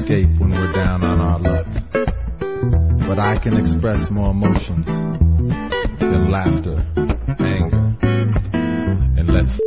escape when we're down on our luck. But I can express more emotions than laughter, anger, and let's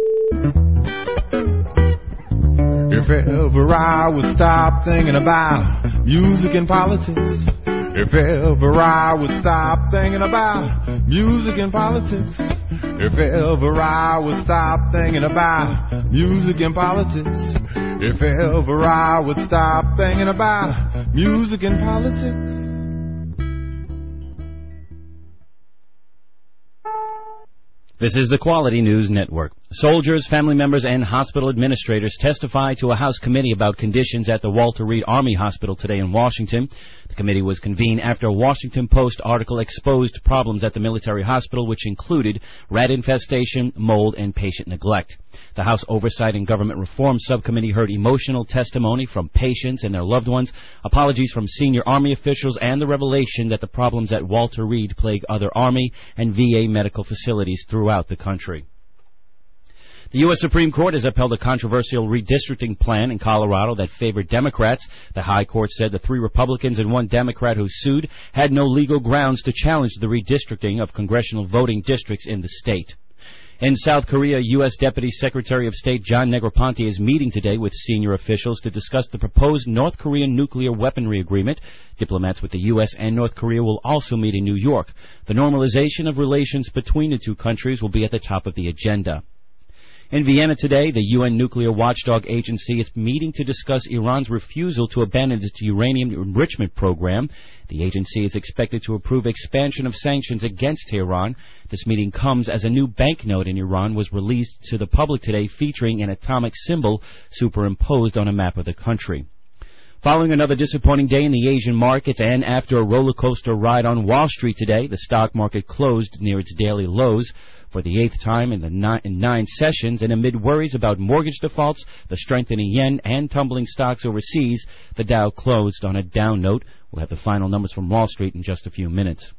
if ever I would stop thinking about music and politics, if ever I would stop thinking about music and politics, if ever I would stop thinking about music and politics, if ever I would stop thinking about music and politics. This is the Quality News Network. Soldiers, family members, and hospital administrators testify to a House committee about conditions at the Walter Reed Army Hospital today in Washington. The committee was convened after a Washington Post article exposed problems at the military hospital, which included rat infestation, mold, and patient neglect. The House Oversight and Government Reform Subcommittee heard emotional testimony from patients and their loved ones, apologies from senior Army officials, and the revelation that the problems at Walter Reed plague other Army and VA medical facilities throughout the country. The U.S. Supreme Court has upheld a controversial redistricting plan in Colorado that favored Democrats. The High Court said the 3 Republicans and 1 Democrat who sued had no legal grounds to challenge the redistricting of congressional voting districts in the state. In South Korea, U.S. Deputy Secretary of State John Negroponte is meeting today with senior officials to discuss the proposed North Korean nuclear weaponry agreement. Diplomats with the U.S. and North Korea will also meet in New York. The normalization of relations between the two countries will be at the top of the agenda. In Vienna today, the UN Nuclear Watchdog Agency is meeting to discuss Iran's refusal to abandon its uranium enrichment program. The agency is expected to approve expansion of sanctions against Tehran. This meeting comes as a new banknote in Iran was released to the public today, featuring an atomic symbol superimposed on a map of the country. Following another disappointing day in the Asian markets and after a roller coaster ride on Wall Street today, the stock market closed near its daily lows for the 8th time in 9 sessions, and amid worries about mortgage defaults, the strengthening yen, and tumbling stocks overseas, the Dow closed on a down note. We'll have the final numbers from Wall Street in just a few minutes.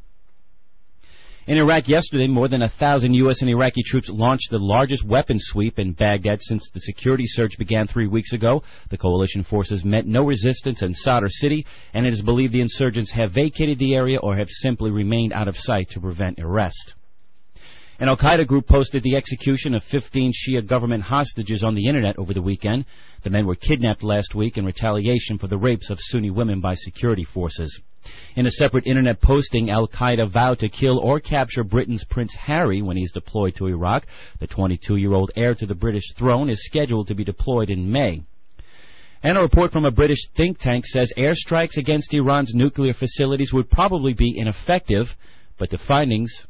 In Iraq yesterday, more than 1,000 U.S. and Iraqi troops launched the largest weapons sweep in Baghdad since the security surge began 3 weeks ago. The coalition forces met no resistance in Sadr City, and it is believed the insurgents have vacated the area or have simply remained out of sight to prevent arrest. An al-Qaeda group posted the execution of 15 Shia government hostages on the Internet over the weekend. The men were kidnapped last week in retaliation for the rapes of Sunni women by security forces. In a separate Internet posting, al-Qaeda vowed to kill or capture Britain's Prince Harry when he's deployed to Iraq. The 22-year-old heir to the British throne is scheduled to be deployed in May. And a report from a British think tank says airstrikes against Iran's nuclear facilities would probably be ineffective, but the findings...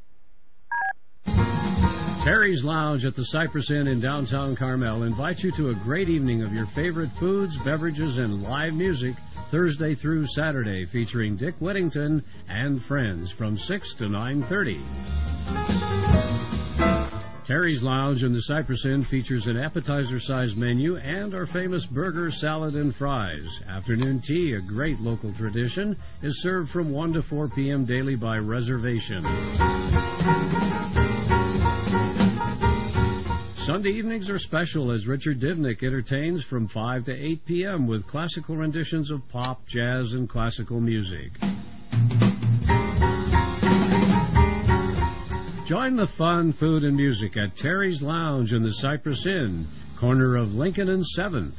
Terry's Lounge at the Cypress Inn in downtown Carmel invites you to a great evening of your favorite foods, beverages, and live music Thursday through Saturday, featuring Dick Whittington and friends from 6 to 9:30. Terry's Lounge in the Cypress Inn features an appetizer-sized menu and our famous burger, salad, and fries. Afternoon tea, a great local tradition, is served from 1 to 4 p.m. daily by reservation. Sunday evenings are special as Richard Divnick entertains from 5 to 8 p.m. with classical renditions of pop, jazz, and classical music. Join the fun, food, and music at Terry's Lounge in the Cypress Inn, corner of Lincoln and 7th.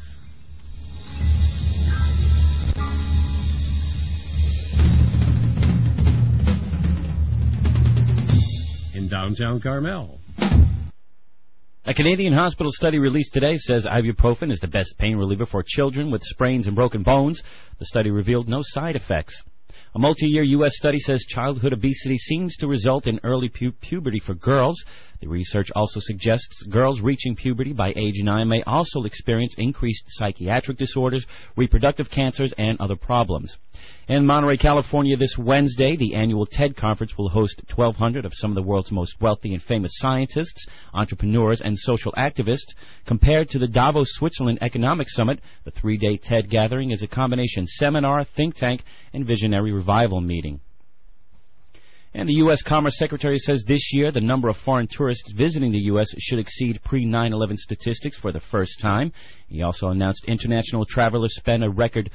In downtown Carmel. A Canadian hospital study released today says ibuprofen is the best pain reliever for children with sprains and broken bones. The study revealed no side effects. A multi-year U.S. study says childhood obesity seems to result in early puberty for girls. The research also suggests girls reaching puberty by age 9 may also experience increased psychiatric disorders, reproductive cancers, and other problems. In Monterey, California this Wednesday, the annual TED Conference will host 1,200 of some of the world's most wealthy and famous scientists, entrepreneurs, and social activists. Compared to the Davos, Switzerland Economic Summit, the 3-day TED gathering is a combination seminar, think tank, and visionary revival meeting. And the U.S. Commerce Secretary says this year the number of foreign tourists visiting the U.S. should exceed pre-9/11 statistics for the first time. He also announced international travelers spent a record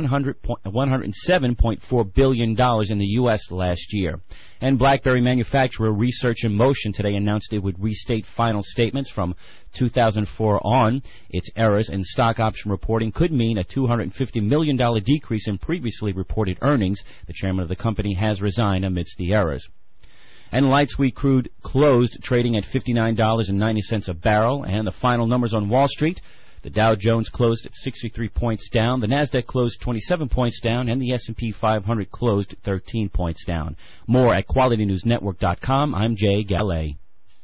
$107.4 billion in the U.S. last year. And BlackBerry manufacturer Research in Motion today announced it would restate final statements from 2004 on. Its errors in stock option reporting could mean a $250 million decrease in previously reported earnings. The chairman of the company has resigned amidst the errors. And light sweet crude closed trading at $59.90 a barrel. And the final numbers on Wall Street: the Dow Jones closed at 63 points down, the Nasdaq closed 27 points down, and the S&P 500 closed 13 points down. More at QualityNewsNetwork.com. I'm Jay Gallet.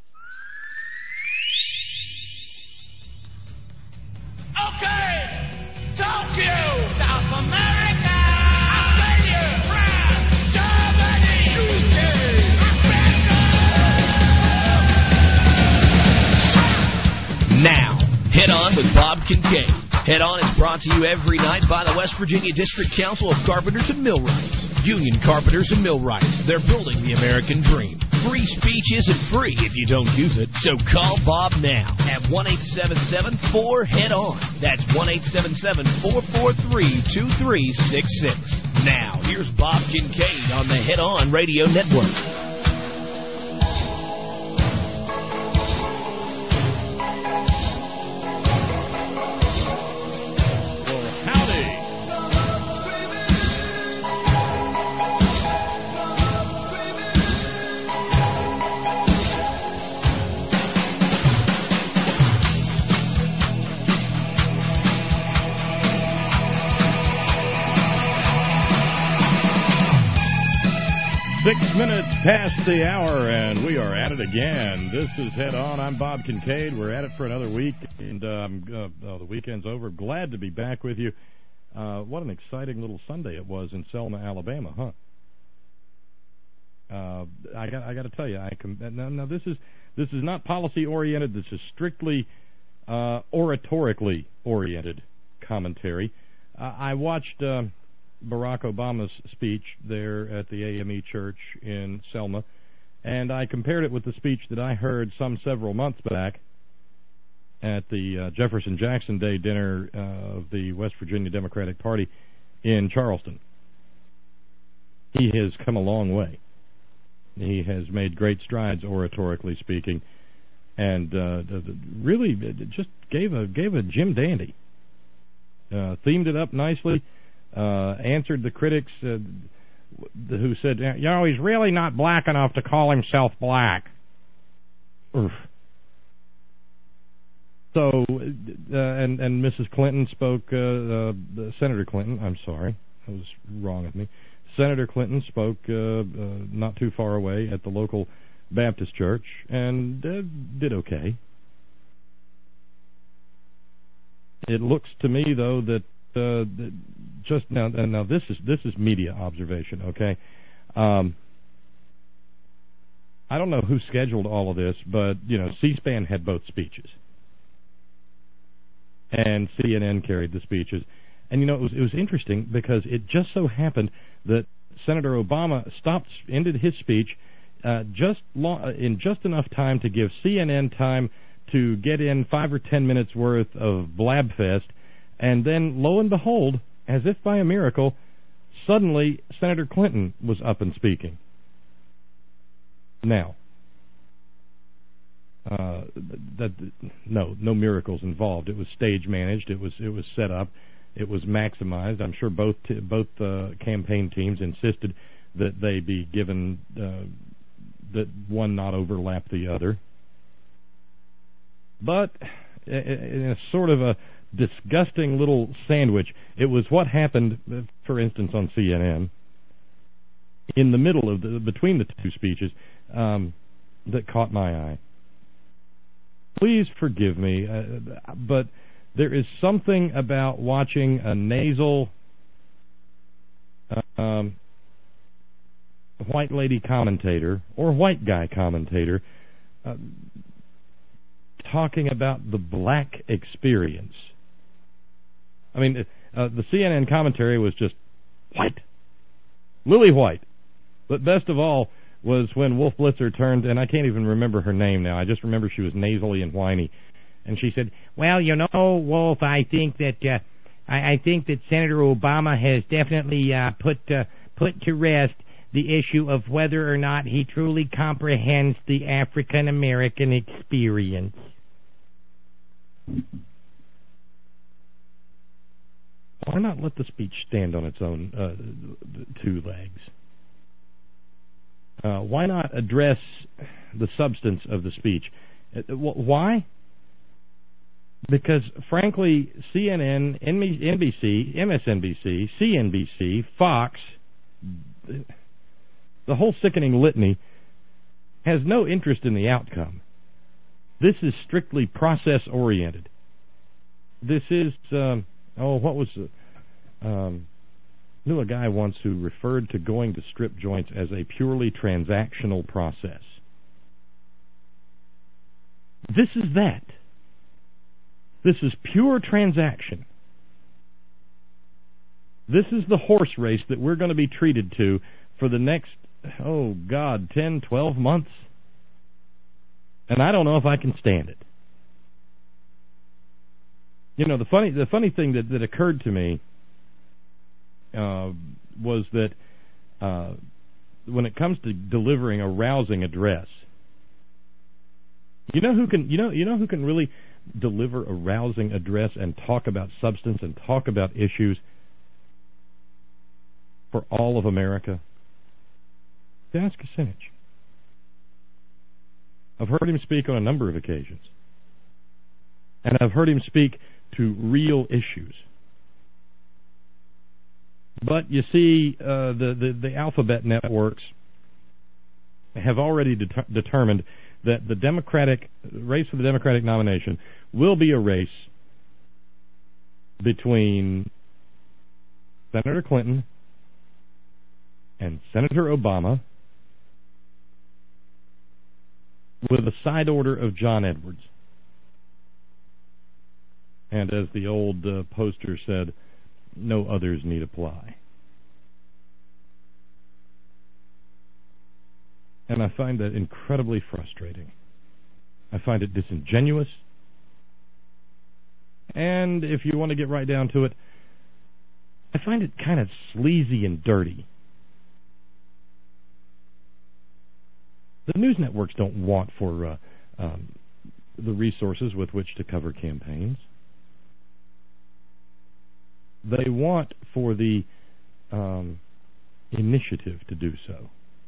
Okay, Tokyo, South America, Australia, France, Germany, UK, Africa. Now, Head On with Bob Kincaid. Head On is brought to you every night by the West Virginia District Council of Carpenters and Millwrights. Union Carpenters and Millwrights. They're building the American dream. Free speech isn't free if you don't use it. So call Bob now at 1-877-4-HEAD-ON. That's 1-877-443-2366. Now, here's Bob Kincaid on the Head On Radio Network. Howdy. 6 minutes past the hour, and we are at it again. This is Head On. I'm Bob Kincaid. We're at it for another week, and the weekend's over. Glad to be back with you. What an exciting little Sunday it was in Selma, Alabama, huh? I got to tell you, now this is not policy oriented. This is strictly oratorically oriented commentary. I watched Barack Obama's speech there at the AME Church in Selma, and I compared it with the speech that I heard several months back at the Jefferson Jackson Day dinner of the West Virginia Democratic Party in Charleston. He has come a long way. He has made great strides oratorically speaking, and really just gave a Jim Dandy. Themed it up nicely. Answered the critics who said, he's really not black enough to call himself black. Oof. So, and Mrs. Clinton spoke, Senator Clinton, I'm sorry, that was wrong of me. Senator Clinton spoke not too far away at the local Baptist church and did okay. It looks to me, though, that just now this is media observation, okay? I don't know who scheduled all of this, but C-SPAN had both speeches, and CNN carried the speeches. And it was interesting because it just so happened that Senator Obama ended his speech in just enough time to give CNN time to get in 5 or 10 minutes worth of blabfest. And then, lo and behold, as if by a miracle, suddenly Senator Clinton was up and speaking. Now, no miracles involved. It was stage managed. It was set up. It was maximized. I'm sure both campaign teams insisted that they be given that one not overlap the other. But in a sort of a disgusting little sandwich, it was what happened, for instance, on CNN in the middle of between the two speeches that caught my eye. Please forgive me, but there is something about watching a nasal white lady commentator or white guy commentator talking about the black experience. I mean, the CNN commentary was just white, lily white. But best of all, was when Wolf Blitzer turned, and I can't even remember her name now. I just remember she was nasally and whiny. And she said, well, you know, Wolf, I think that Senator Obama has definitely put to rest the issue of whether or not he truly comprehends the African American experience. Why not let the speech stand on its own two legs? Why not address the substance of the speech? Why? Because, frankly, CNN, NBC, MSNBC, CNBC, Fox, the whole sickening litany has no interest in the outcome. This is strictly process-oriented. This is, knew a guy once who referred to going to strip joints as a purely transactional process. This is that. This is pure transaction. This is the horse race that we're going to be treated to for the next, 10, 12 months. And I don't know if I can stand it. You know, the funny thing that occurred to me was that when it comes to delivering a rousing address, you know who can really deliver a rousing address and talk about substance and talk about issues for all of America? Ask Kucinich. I've heard him speak on a number of occasions, and I've heard him speak to real issues. But you see, the alphabet networks have already determined that the Democratic race for the Democratic nomination will be a race between Senator Clinton and Senator Obama, with a side order of John Edwards. And as the old poster said, no others need apply. And I find that incredibly frustrating. I find it disingenuous. And if you want to get right down to it, I find it kind of sleazy and dirty. The news networks don't want for the resources with which to cover campaigns. They want for the initiative to do so.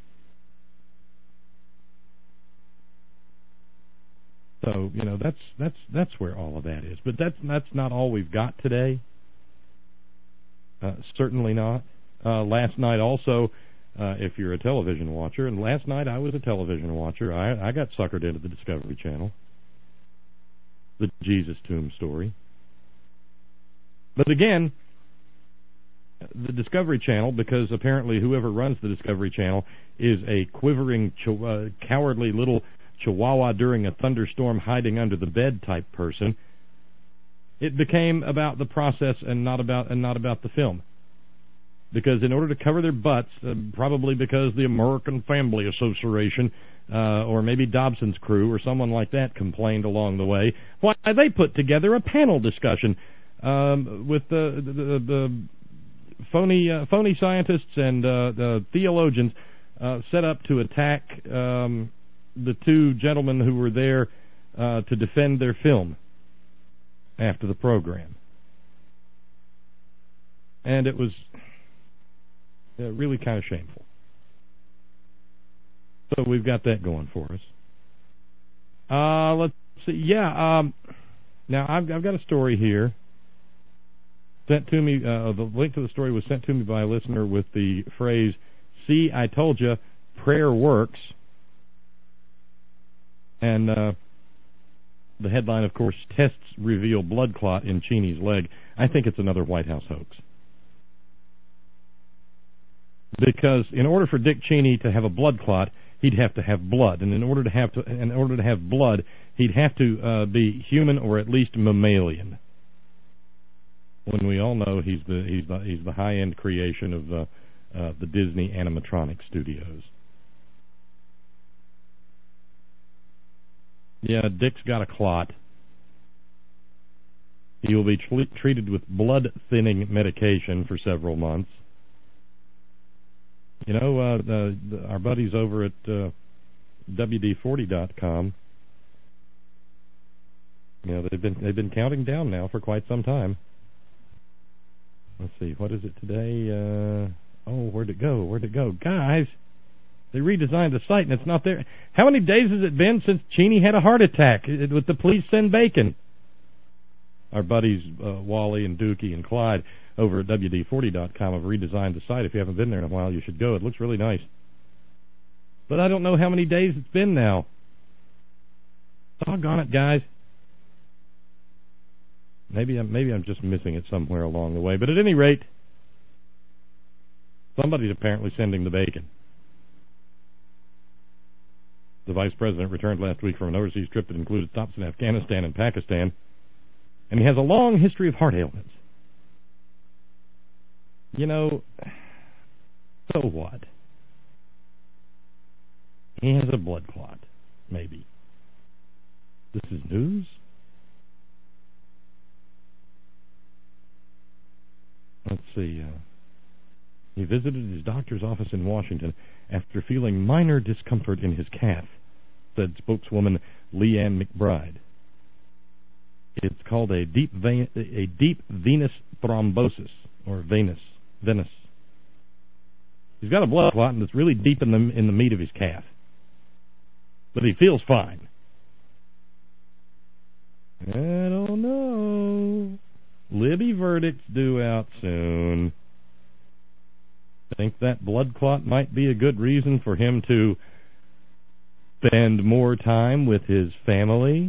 So, you know, that's where all of that is. But that's not all we've got today. Certainly not. Last night also, if you're a television watcher, and last night I was a television watcher, I got suckered into the Discovery Channel. The Jesus Tomb story. But again, the Discovery Channel, because apparently whoever runs the Discovery Channel is a quivering, cowardly little chihuahua during a thunderstorm hiding under the bed type person, it became about the process and not about the film. Because in order to cover their butts, probably because the American Family Association or maybe Dobson's crew or someone like that complained along the way, why they put together a panel discussion with the phony scientists and the theologians set up to attack the two gentlemen who were there to defend their film after the program. And it was really kind of shameful. So we've got that going for us. Let's see. Yeah. Now I've got a story here sent to me. The link to the story was sent to me by a listener with the phrase, "See, I told you, prayer works." And the headline, of course, tests reveal blood clot in Cheney's leg. I think it's another White House hoax. Because in order for Dick Cheney to have a blood clot, he'd have to have blood, and in order to have blood, he'd have to be human or at least mammalian. When we all know he's the high-end creation of the Disney animatronic studios. Yeah, Dick's got a clot. He will be treated with blood-thinning medication for several months. You know, our buddies over at WD40.com, you know, they've been counting down now for quite some time. Let's see, what is it today? Where'd it go? Guys, they redesigned the site and it's not there. How many days has it been since Cheney had a heart attack with the police send bacon? Our buddies Wally and Dookie and Clyde over at WD40.com have redesigned the site. If you haven't been there in a while, you should go. It looks really nice. But I don't know how many days it's been now. Doggone it, guys. Maybe I'm just missing it somewhere along the way. But at any rate, somebody's apparently sending the bacon. The vice president returned last week from an overseas trip that included stops in Afghanistan and Pakistan, and he has a long history of heart ailments. You know, so what? He has a blood clot, maybe. This is news? Let's see. He visited his doctor's office in Washington after feeling minor discomfort in his calf, said spokeswoman Leanne McBride. It's called a deep venous thrombosis, or venous. He's got a blood clot, and it's really deep in the meat of his calf. But he feels fine. I don't know. Libby verdict's due out soon. Think that blood clot might be a good reason for him to spend more time with his family?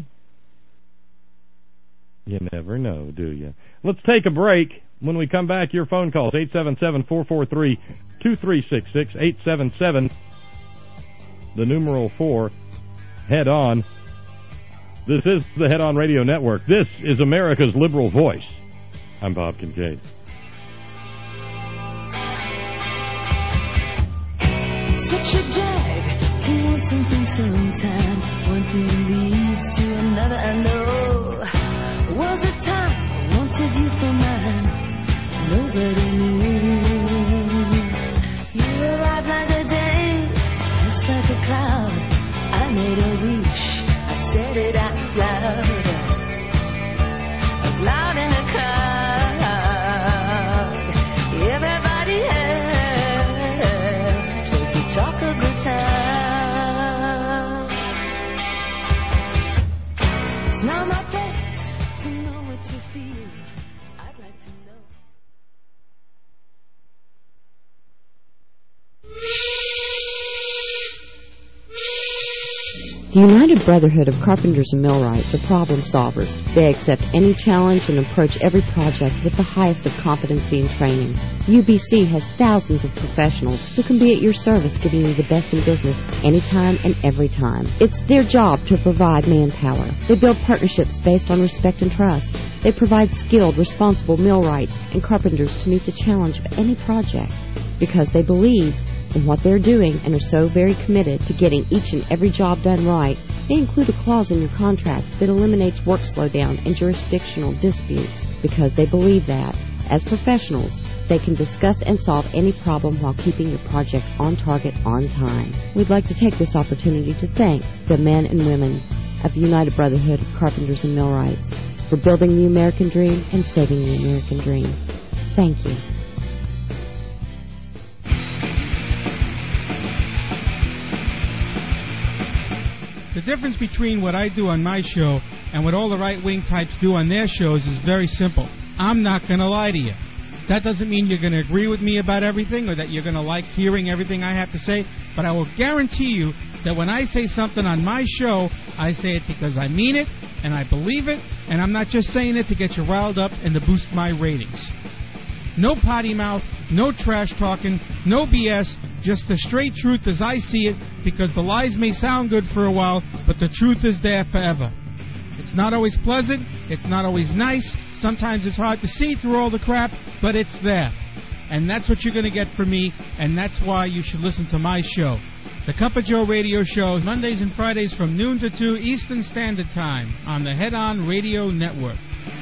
You never know, do you? Let's take a break. When we come back, your phone calls, 877-443-2366, 877, the numeral 4, Head On. This is the Head On Radio Network. This is America's Liberal Voice. I'm Bob Kincaid. Such a drag to want something sometime. One thing leads to another, I know. Was a time I wanted you for mine. Nobody knew. You arrived like a day, just like a cloud. I made a wish, I said it out loud. Loud in the crowd. Everybody else was to talk a good time. It's not my place to know what you feel. I'd like to know. The United Brotherhood of Carpenters and Millwrights are problem solvers. They accept any challenge and approach every project with the highest of competency and training. UBC has thousands of professionals who can be at your service, giving you the best in business anytime and every time. It's their job to provide manpower. They build partnerships based on respect and trust. They provide skilled, responsible millwrights and carpenters to meet the challenge of any project because they believe in what they're doing and are so very committed to getting each and every job done right. They include a clause in your contract that eliminates work slowdown and jurisdictional disputes because they believe that, as professionals, they can discuss and solve any problem while keeping your project on target on time. We'd like to take this opportunity to thank the men and women of the United Brotherhood of Carpenters and Millwrights for building the American dream and saving the American dream. Thank you. The difference between what I do on my show and what all the right-wing types do on their shows is very simple. I'm not going to lie to you. That doesn't mean you're going to agree with me about everything or that you're going to like hearing everything I have to say, but I will guarantee you that when I say something on my show, I say it because I mean it and I believe it, and I'm not just saying it to get you riled up and to boost my ratings. No potty mouth, no trash talking, no BS, just the straight truth as I see it, because the lies may sound good for a while, but the truth is there forever. It's not always pleasant, it's not always nice, sometimes it's hard to see through all the crap, but it's there. And that's what you're going to get from me, and that's why you should listen to my show. The Cup of Joe radio show, Mondays and Fridays from noon to 2 Eastern Standard Time on the Head On Radio Network.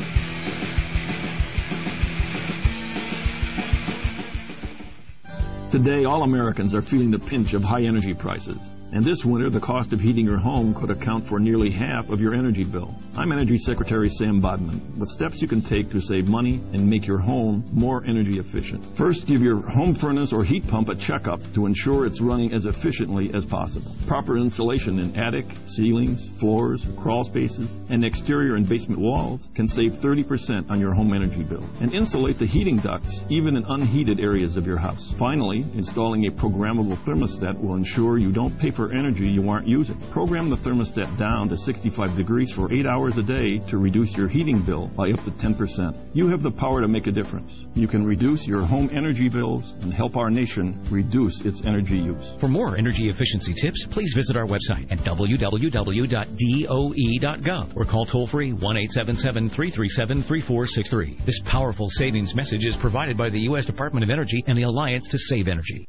Today, all Americans are feeling the pinch of high energy prices. And this winter, the cost of heating your home could account for nearly half of your energy bill. I'm Energy Secretary Sam Bodman, with steps you can take to save money and make your home more energy efficient. First, give your home furnace or heat pump a checkup to ensure it's running as efficiently as possible. Proper insulation in attic, ceilings, floors, crawl spaces, and exterior and basement walls can save 30% on your home energy bill. And insulate the heating ducts, even in unheated areas of your house. Finally, installing a programmable thermostat will ensure you don't pay for energy you aren't using. Program the thermostat down to 65 degrees for 8 hours a day to reduce your heating bill by up to 10%. You have the power to make a difference. You can reduce your home energy bills and help our nation reduce its energy use. For more energy efficiency tips, please visit our website at www.doe.gov or call toll-free 1-877-337-3463. This powerful savings message is provided by the U.S. Department of Energy and the Alliance to Save Energy.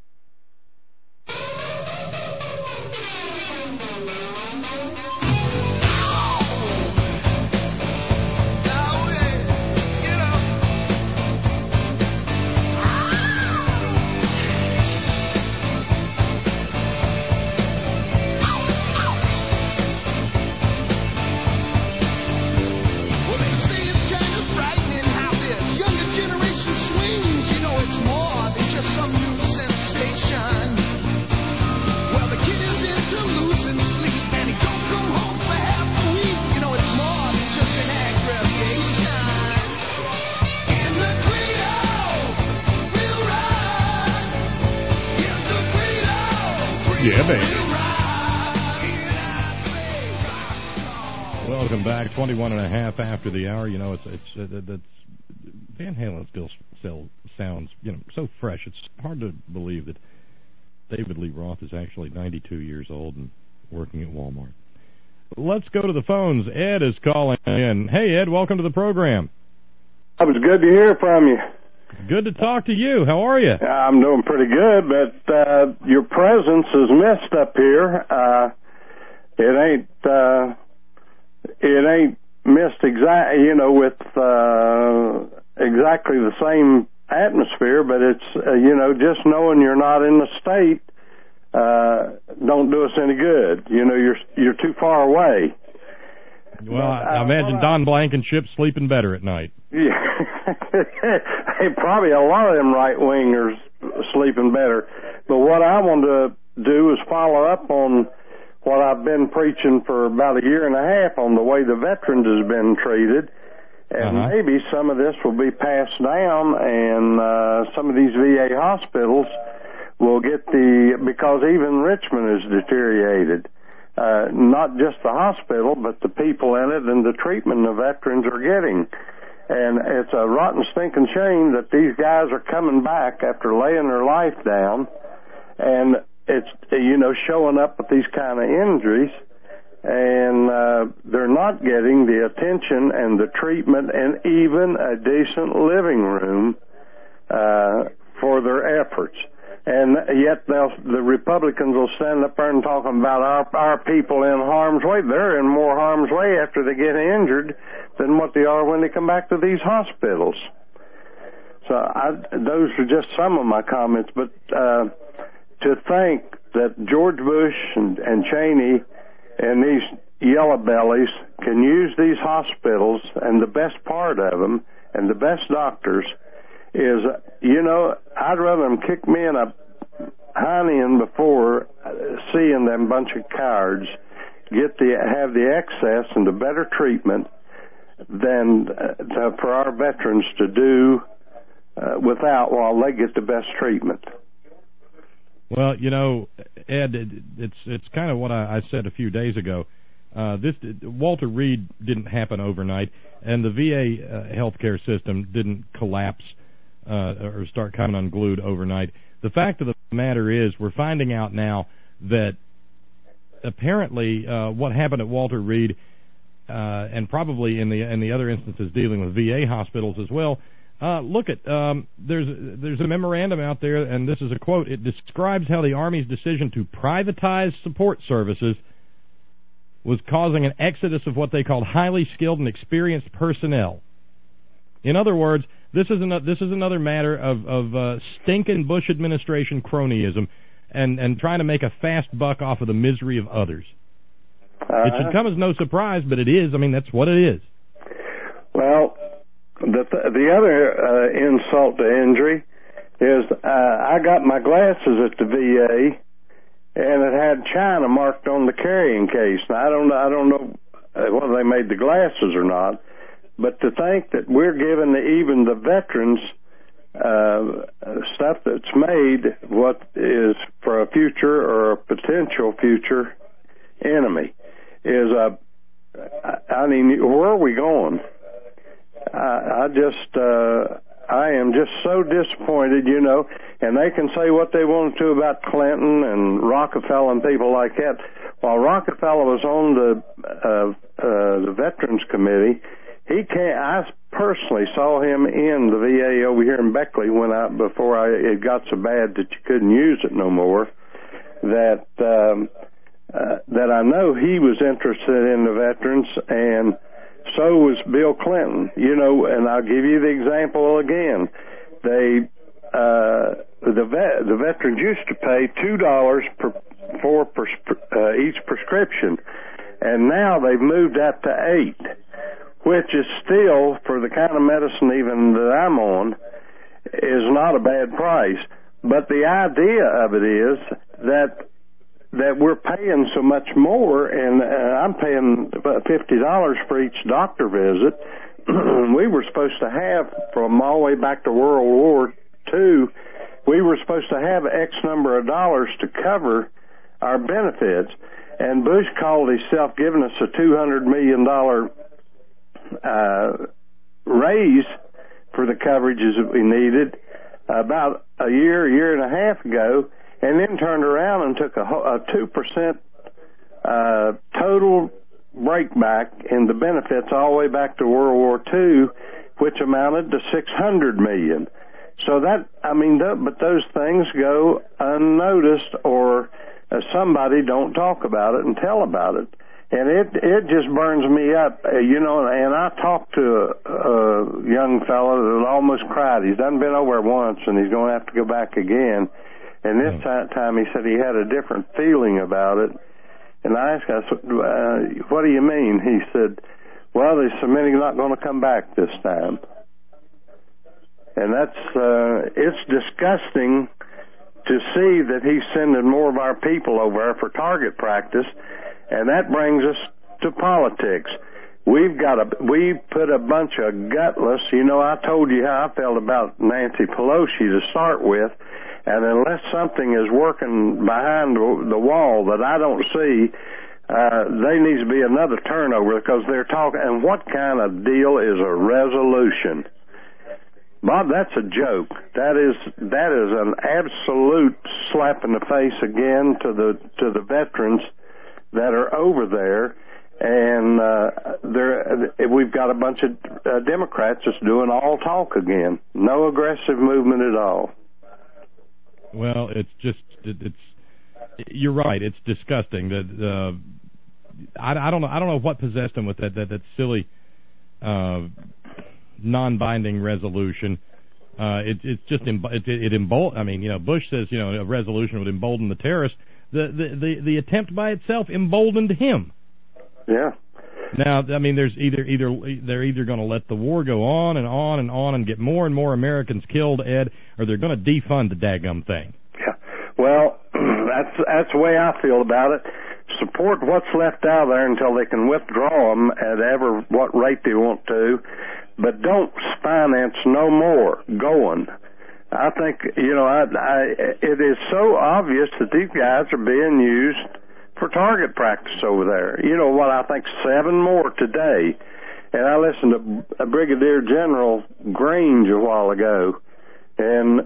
Welcome back. 21 and a half after the hour. You know, that's Van Halen still sounds, so fresh. It's hard to believe that David Lee Roth is actually 92 years old and working at Walmart. Let's go to the phones. Ed is calling in. Hey, Ed, welcome to the program. It was good to hear from you. Good to talk to you. How are you? I'm doing pretty good, but your presence is missed up here. It ain't missed with exactly the same atmosphere, but it's just knowing you're not in the state don't do us any good. You're too far away. Well, I imagine Don Blankenship sleeping better at night. Yeah, probably a lot of them right-wingers sleeping better. But what I want to do is follow up on what I've been preaching for about a year and a half on the way the veterans has been treated. And maybe some of this will be passed down, and some of these VA hospitals will get because even Richmond is deteriorated. Not just the hospital, but the people in it and the treatment the veterans are getting. And it's a rotten, stinking shame that these guys are coming back after laying their life down, and it's, showing up with these kind of injuries, and they're not getting the attention and the treatment and even a decent living room for their efforts. And yet the Republicans will stand up there and talk about our people in harm's way. They're in more harm's way after they get injured than what they are when they come back to these hospitals. So those are just some of my comments. But to think that George Bush and Cheney and these yellow bellies can use these hospitals and the best part of them and the best doctors is, I'd rather them kick me in a hiney in before seeing them bunch of cowards have the access and the better treatment than for our veterans to do without while they get the best treatment. Well, Ed, it's kind of what I said a few days ago. Walter Reed didn't happen overnight, and the VA healthcare system didn't collapse or start coming unglued overnight. The fact of the matter is, we're finding out now that apparently what happened at Walter Reed, and probably in the other instances dealing with VA hospitals as well, Look at there's a memorandum out there, and this is a quote. It describes how the Army's decision to privatize support services was causing an exodus of what they called highly skilled and experienced personnel. In other words, this is another matter of stinking Bush administration cronyism and trying to make a fast buck off of the misery of others. It should come as no surprise, but it is. I mean, that's what it is. Well, the other insult to injury is I got my glasses at the VA, and it had China marked on the carrying case. Now, I don't know whether they made the glasses or not, but to think that we're giving even the veterans stuff that's made what is for a future or a potential future enemy is I mean, where are we going? I am just so disappointed, you know, and they can say what they want to about Clinton and Rockefeller and people like that. While Rockefeller was on the Veterans Committee, I personally saw him in the VA over here in Beckley before it got so bad that you couldn't use it no more. That I know he was interested in the veterans, and so was Bill Clinton. You know, and I'll give you the example again. The veterans used to pay $2 for each prescription, and now they've moved that to $8, which is still, for the kind of medicine even that I'm on, is not a bad price. But the idea of it is that we're paying so much more, and I'm paying about $50 for each doctor visit. We were supposed to have, from all the way back to World War II, we were supposed to have X number of dollars to cover our benefits. And Bush called himself giving us a $200 million raise for the coverages that we needed about a year and a half ago, and then turned around and took a 2% total breakback in the benefits all the way back to World War II, which amounted to $600 million. So that, I mean, but those things go unnoticed, or somebody don't talk about it and tell about it. And it just burns me up, you know, and I talked to a young fellow that almost cried. He's done been over once, and he's going to have to go back again. And this time he said he had a different feeling about it. And I asked, what do you mean? He said, well, there's so many not going to come back this time. And it's disgusting to see that he's sending more of our people over there for target practice, and that brings us to politics. We put a bunch of gutless, you know, I told you how I felt about Nancy Pelosi to start with, and unless something is working behind the wall that I don't see, there needs to be another turnover, because they're talking, and what kind of deal is a resolution? Bob, that's a joke. That is an absolute slap in the face again to the veterans that are over there, and we've got a bunch of Democrats just doing all talk again. No aggressive movement at all. Well, it's you're right. It's disgusting. That I don't know what possessed him with that silly non-binding resolution. It's just it emboldened. I mean, you know, Bush says, you know, a resolution would embolden the terrorists. The attempt by itself emboldened him. Yeah. Now, I mean, they're either going to let the war go on and on and on and get more and more Americans killed, Ed, or they're going to defund the daggum thing. Yeah. Well, that's the way I feel about it. Support what's left out there until they can withdraw them at what rate they want to, but don't finance no more going. I think, you know, it is so obvious that these guys are being used for target practice over there. You know what, I think 7 more today. And I listened to Brigadier General Grange a while ago, and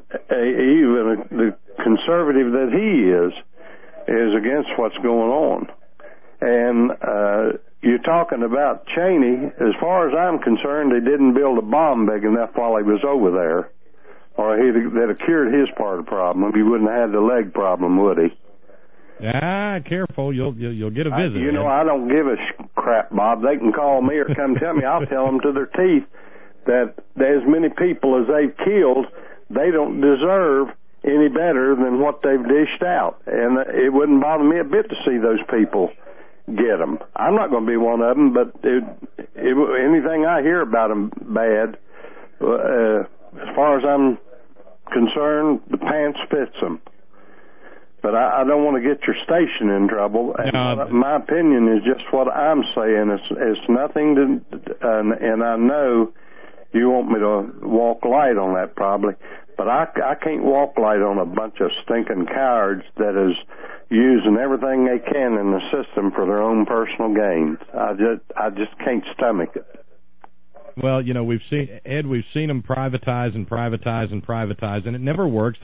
even the conservative that he is against what's going on. And you're talking about Cheney. As far as I'm concerned, they didn't build a bomb big enough while he was over there, or that'd have cured his part of the problem. He wouldn't have had the leg problem, would he? Careful, you'll get a visit. I don't give a crap, Bob. They can call me or come tell me. I'll tell them to their teeth that as many people as they've killed, they don't deserve any better than what they've dished out. And it wouldn't bother me a bit to see those people get them. I'm not going to be one of them, but anything I hear about them bad, as far as I'm concerned, the pants fits them. But I don't want to get your station in trouble. And my opinion is just what I'm saying. It's nothing to, and I know you want me to walk light on that probably, but I can't walk light on a bunch of stinking cowards that is using everything they can in the system for their own personal gains. I just can't stomach it. Well, we've seen them privatize and privatize and privatize, and it never works.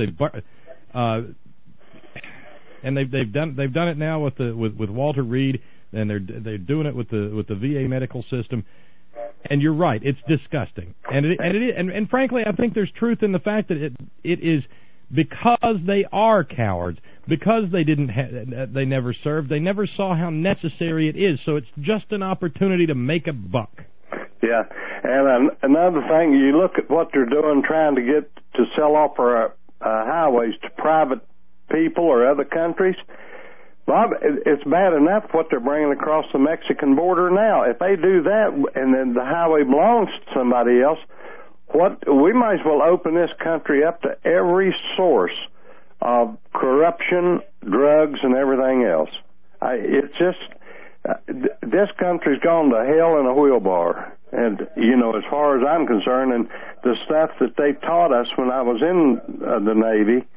And they've done it now with Walter Reed, and they're doing it with the VA medical system. And you're right, it's disgusting. And frankly, I think there's truth in the fact that it is because they are cowards, because they never served, they never saw how necessary it is. So it's just an opportunity to make a buck. Yeah, and another thing, you look at what they're doing, trying to get to sell off our highways to private people or other countries. Bob, it's bad enough what they're bringing across the Mexican border now. If they do that and then the highway belongs to somebody else, we might as well open this country up to every source of corruption, drugs, and everything else. It's just, this country's gone to hell in a wheelbarrow. And, as far as I'm concerned, and the stuff that they taught us when I was in the Navy,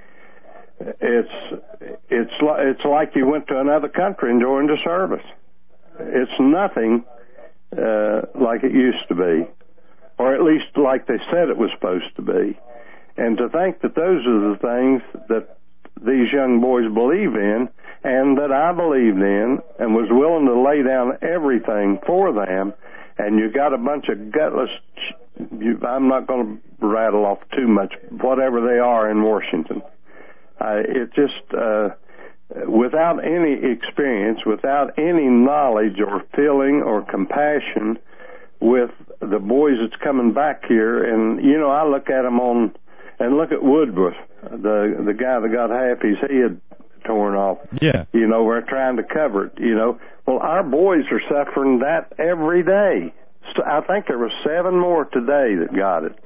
it's like you went to another country and joined the service. It's nothing like it used to be, or at least like they said it was supposed to be. And to think that those are the things that these young boys believe in, and that I believed in, and was willing to lay down everything for them, and you got a bunch of gutless, I'm not going to rattle off too much, whatever they are in Washington. It just, without any experience, without any knowledge or feeling or compassion with the boys that's coming back here. And, I look at them and look at Woodruff, the guy that got half his head torn off. Yeah. We're trying to cover it, Well, our boys are suffering that every day. So I think there were 7 more today that got it.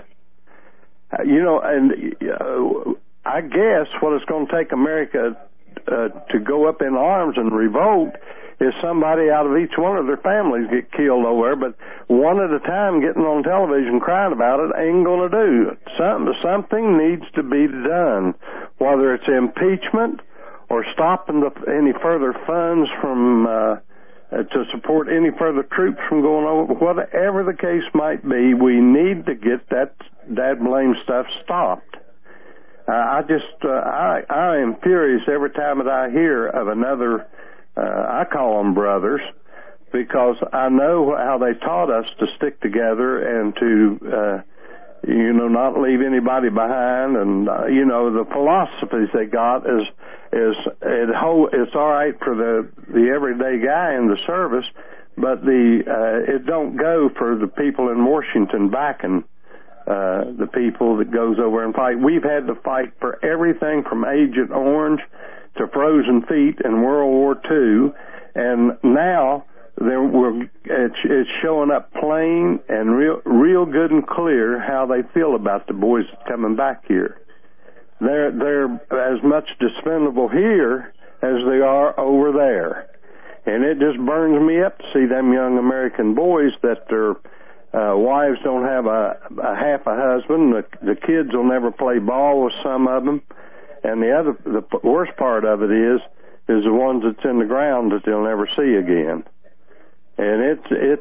I guess what it's going to take America to go up in arms and revolt is somebody out of each one of their families get killed over, but one at a time getting on television crying about it ain't going to do. Something needs to be done, whether it's impeachment or stopping any further funds from to support any further troops from going over. Whatever the case might be, we need to get that blame stuff stopped. I am furious every time that I hear of another, I call them brothers, because I know how they taught us to stick together and to, not leave anybody behind. And, the philosophies they got is it's all right for the everyday guy in the service, but it don't go for the people in Washington backing the people that goes over and fight. We've had to fight for everything from Agent Orange to Frozen Feet in World War II, and now it's showing up plain and real good and clear how they feel about the boys coming back here. They're as much dispensable here as they are over there, and it just burns me up to see them young American boys that their wives don't have a half a husband. The kids will never play ball with some of them, and the worst part of it is the ones that's in the ground that they'll never see again. And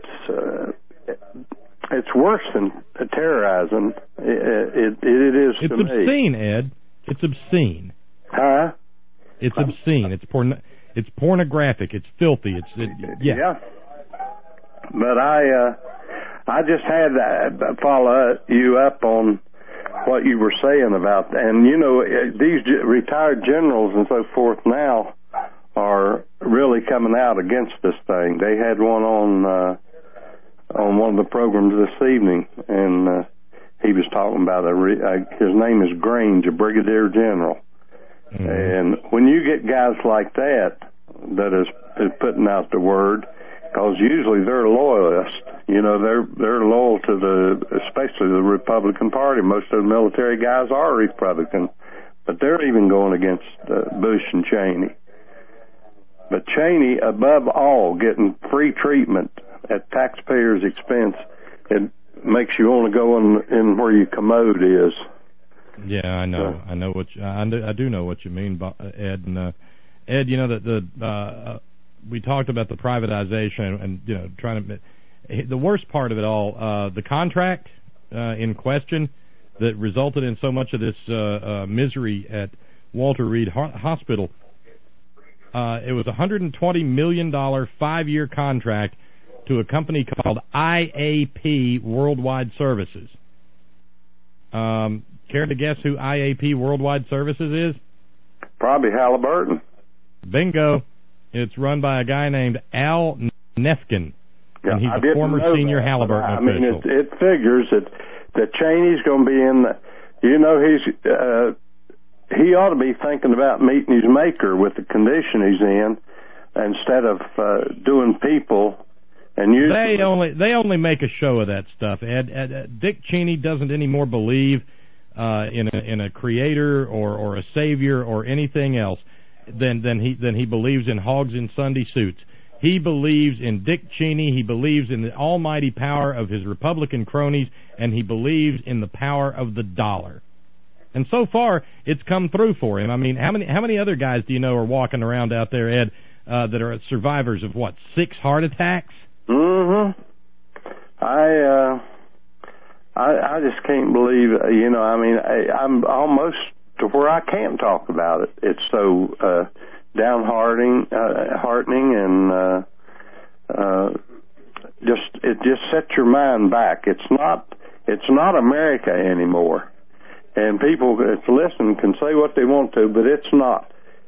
it's worse than terrorizing. It is to me. It's obscene, Ed. It's obscene. Huh? It's obscene. it's pornographic. It's filthy. Yeah. But I just had to follow you up on what you were saying about, and you know, these retired generals and so forth now are really coming out against this thing. They had one on one of the programs this evening, and he was talking about his name is Grange, a brigadier general. Mm-hmm. And when you get guys like that is putting out the word, because usually they're loyalists, you know, they're loyal to especially the Republican Party. Most of the military guys are Republican, but they're even going against Bush and Cheney. But Cheney, above all, getting free treatment at taxpayers' expense, it makes you want to go in where your commode is. Yeah, I know. I know I do know what you mean, Ed. And Ed, you know that we talked about the privatization and you know trying to. The worst part of it all, the contract in question that resulted in so much of this misery at Walter Reed Hospital. It was a $120 million 5-year contract to a company called IAP Worldwide Services. Care to guess who IAP Worldwide Services is? Probably Halliburton. Bingo. It's run by a guy named Al Nefkin. Yeah, and he's a former senior Halliburton official. I mean, it figures that Cheney's going to be in the, you know, he ought to be thinking about meeting his maker with the condition he's in instead of doing people and using They only make a show of that stuff, Ed. Dick Cheney doesn't anymore believe in a creator or a savior or anything else than he believes in hogs in Sunday suits. He believes in Dick Cheney. He believes in the almighty power of his Republican cronies, and he believes in the power of the dollar. And so far, it's come through for him. I mean, how many other guys do you know are walking around out there, Ed, that are survivors of 6 heart attacks? Mm-hmm. I just can't believe, you know, I mean, I'm almost to where I can't talk about it. It's so downheartening and it just sets your mind back. It's not America anymore. And people that listen can say what they want to, but it's not.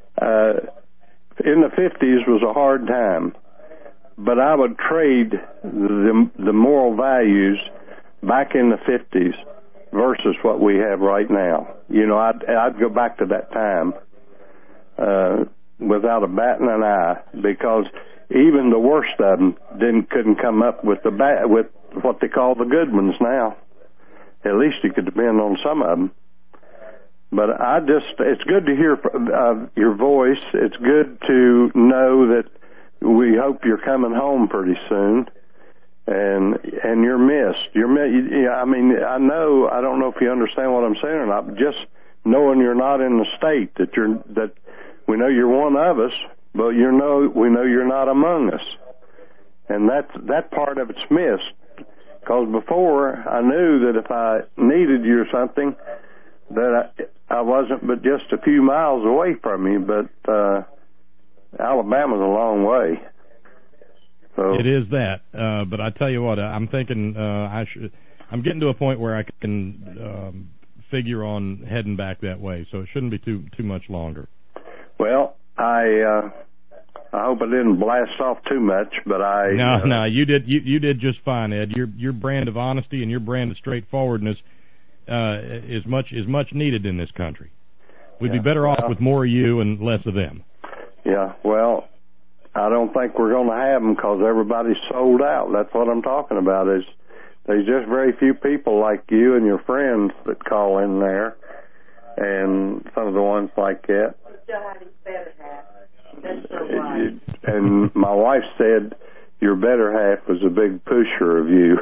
In the 50s was a hard time, but I would trade the moral values back in the 50s versus what we have right now. You know, I'd go back to that time without a bat and an eye, because even the worst of them couldn't come up with with what they call the good ones now. At least you could depend on some of them. But it's good to hear your voice. It's good to know that we hope you're coming home pretty soon. And you're missed. I mean, I don't know if you understand what I'm saying or not, but just knowing you're not in the state, that we know you're one of us, but we know you're not among us. And that part of it's missed. Because before, I knew that if I needed you or something, that I wasn't but just a few miles away from you, but Alabama's a long way. So. It is that, but I tell you what, I'm thinking I'm getting to a point where I can figure on heading back that way, so it shouldn't be too much longer. Well, I hope I didn't blast off too much, but No, you did just fine, Ed. Your brand of honesty and your brand of straightforwardness is much needed in this country. We'd be better off with more of you and less of them. Yeah, well, I don't think we're going to have them because everybody's sold out. That's what I'm talking about. There's just very few people like you and your friends that call in there, and some of the ones like that. We still have his better half. That's so right. And my wife said your better half was a big pusher of you.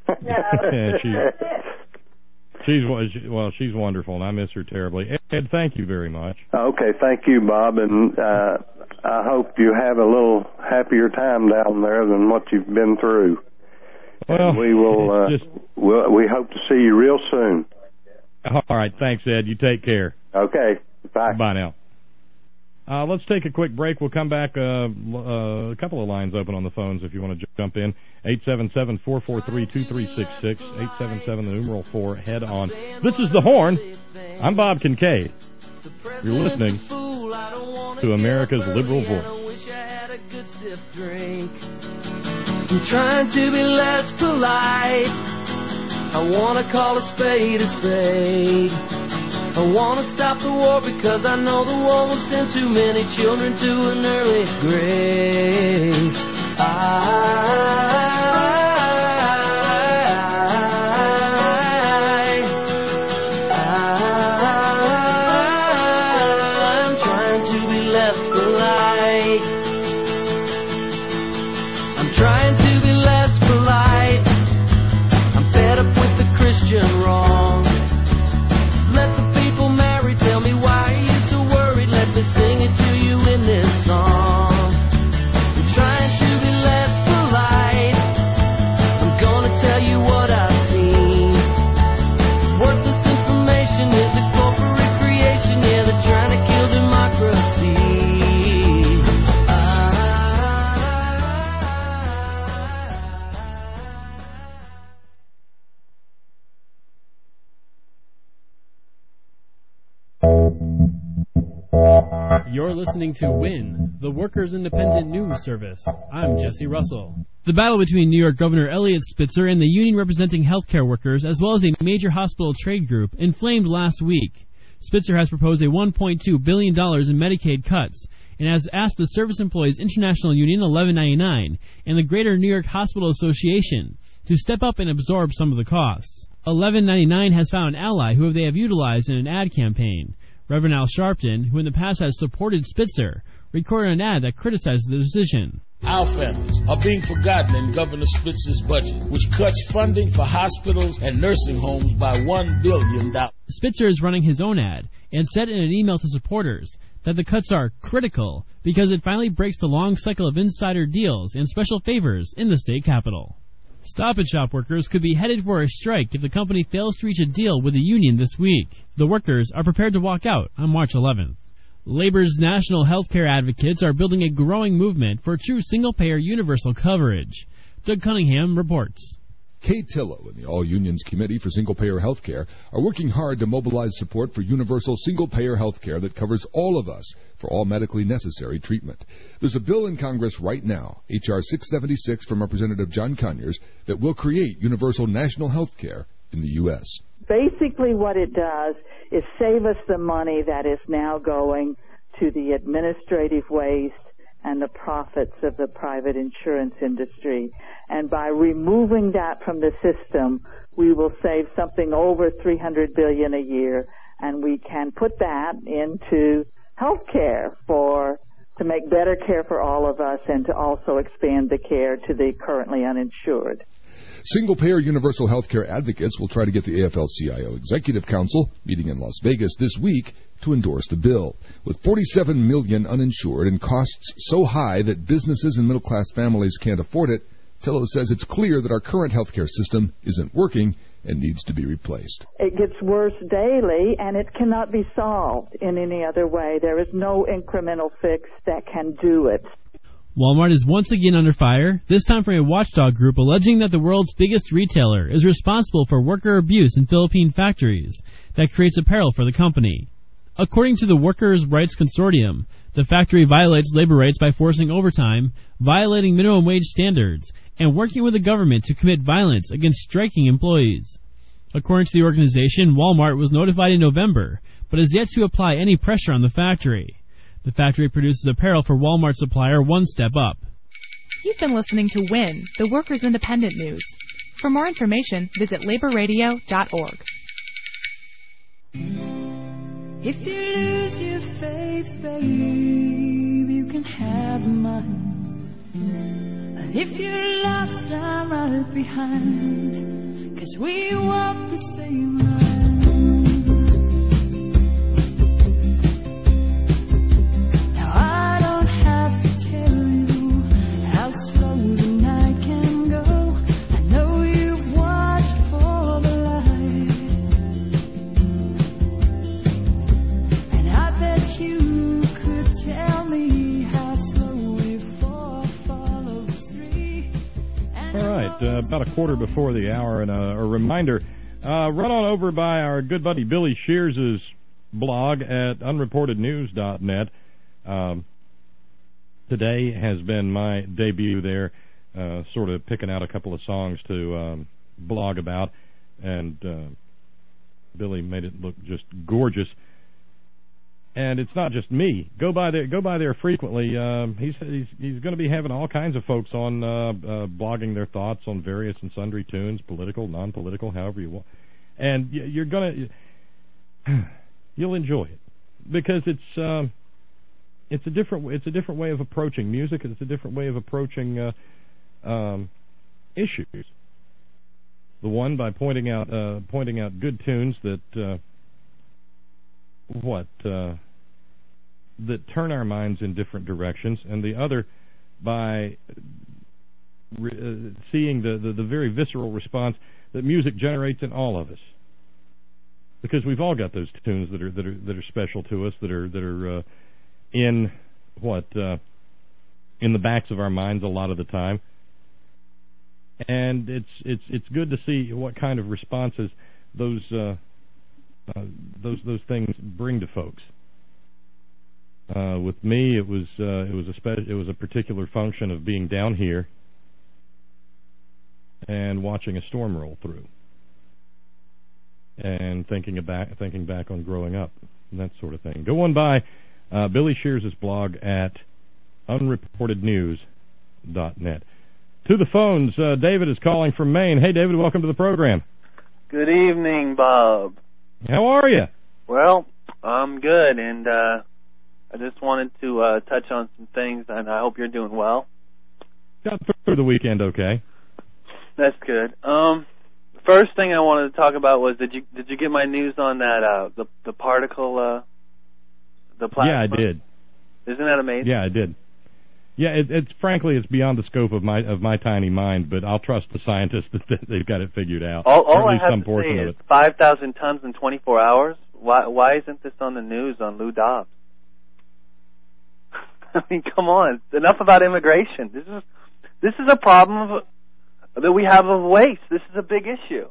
She's wonderful, and I miss her terribly. Ed, thank you very much. Okay, thank you, Bob, and I hope you have a little happier time down there than what you've been through. Well, and we will. We hope to see you real soon. All right, thanks, Ed. You take care. Okay, bye. Bye now. Let's take a quick break. We'll come back. A couple of lines open on the phones if you want to jump in. 877-443-2366. 877, the numeral 4, head on. This is The Horn. I'm Bob Kincaid. You're listening to America's Liberal Voice. I'm trying to be less polite. I want to call a spade a spade. I want to stop the war because I know the war will send too many children to an early grave. I'm trying to be less polite. I'm trying to be less polite. I'm fed up with the Christian wrong. Let the people marry, tell me why are you so worried? Let me sing it to you in this song. I'm trying to be less polite. I'm gonna tell you what I've seen. Worthless information is a corporate creation. Yeah, they're trying to kill democracy. You're listening to WIN, the Workers' Independent News Service. I'm Jesse Russell. The battle between New York Governor Eliot Spitzer and the union representing healthcare workers, as well as a major hospital trade group, inflamed last week. Spitzer has proposed a $1.2 billion in Medicaid cuts and has asked the Service Employees International Union 1199 and the Greater New York Hospital Association to step up and absorb some of the costs. 1199 has found an ally who they have utilized in an ad campaign. Reverend Al Sharpton, who in the past has supported Spitzer, recorded an ad that criticized the decision. Our families are being forgotten in Governor Spitzer's budget, which cuts funding for hospitals and nursing homes by $1 billion. Spitzer is running his own ad and said in an email to supporters that the cuts are critical because it finally breaks the long cycle of insider deals and special favors in the state capital. Stop and Shop workers could be headed for a strike if the company fails to reach a deal with the union this week. The workers are prepared to walk out on March 11th. Labor's national health care advocates are building a growing movement for true single-payer universal coverage. Doug Cunningham reports. Kate Tillow and the All Unions Committee for Single-Payer Health Care are working hard to mobilize support for universal single-payer health care that covers all of us for all medically necessary treatment. There's a bill in Congress right now, H.R. 676 from Representative John Conyers, that will create universal national health care in the U.S. Basically what it does is save us the money that is now going to the administrative waste and the profits of the private insurance industry. And by removing that from the system, we will save something over $300 billion a year, and we can put that into health care to make better care for all of us and to also expand the care to the currently uninsured. Single-payer universal health care advocates will try to get the AFL-CIO Executive Council, meeting in Las Vegas this week, to endorse the bill. With 47 million uninsured and costs so high that businesses and middle-class families can't afford it, Tillow says it's clear that our current health care system isn't working and needs to be replaced. It gets worse daily, and it cannot be solved in any other way. There is no incremental fix that can do it. Walmart is once again under fire, this time from a watchdog group alleging that the world's biggest retailer is responsible for worker abuse in Philippine factories that creates apparel for the company. According to the Workers' Rights Consortium, the factory violates labor rights by forcing overtime, violating minimum wage standards, and working with the government to commit violence against striking employees. According to the organization, Walmart was notified in November, but has yet to apply any pressure on the factory. The factory produces apparel for Walmart supplier One Step Up. You've been listening to WIN, the Workers' Independent News. For more information, visit laborradio.org. If you lose your faith, babe, you can have mine. And if you're lost, I'm right behind, 'cause we walk the same line. Now I don't have to tell you how slow the night can go. I know you've watched for the light, and I bet you could tell about a quarter before the hour, and a reminder, run on over by our good buddy Billy Shears' blog at unreportednews.net. Today has been my debut there, sort of picking out a couple of songs to blog about, and Billy made it look just gorgeous. And it's not just me. Go by there frequently. He's going to be having all kinds of folks on blogging their thoughts on various and sundry tunes, political, non-political, however you want. And you'll enjoy it because it's a different way of approaching music. It's a different way of approaching issues. The one by pointing out good tunes that that turn our minds in different directions, and the other by seeing the very visceral response that music generates in all of us, because we've all got those tunes that are special to us, that are in the backs of our minds a lot of the time, and it's good to see what kind of responses those things bring to folks. With me, it was a particular function of being down here and watching a storm roll through, and thinking back on growing up and that sort of thing. Go on by Billy Shears' blog at unreportednews.net. To the phones, David is calling from Maine. Hey, David, welcome to the program. Good evening, Bob. How are you? Well, I'm good, and I just wanted to touch on some things, and I hope you're doing well. Got through the weekend okay. That's good. The first thing I wanted to talk about was, did you get my news on that the particle the plasma? Yeah, I did. Isn't that amazing? Yeah, I did. Yeah, it's frankly it's beyond the scope of my tiny mind, but I'll trust the scientists that they've got it figured out. All I have to say is 5,000 tons in 24 hours. Why isn't this on the news on Lou Dobbs? I mean, come on. Enough about immigration. This is a problem that we have of waste. This is a big issue.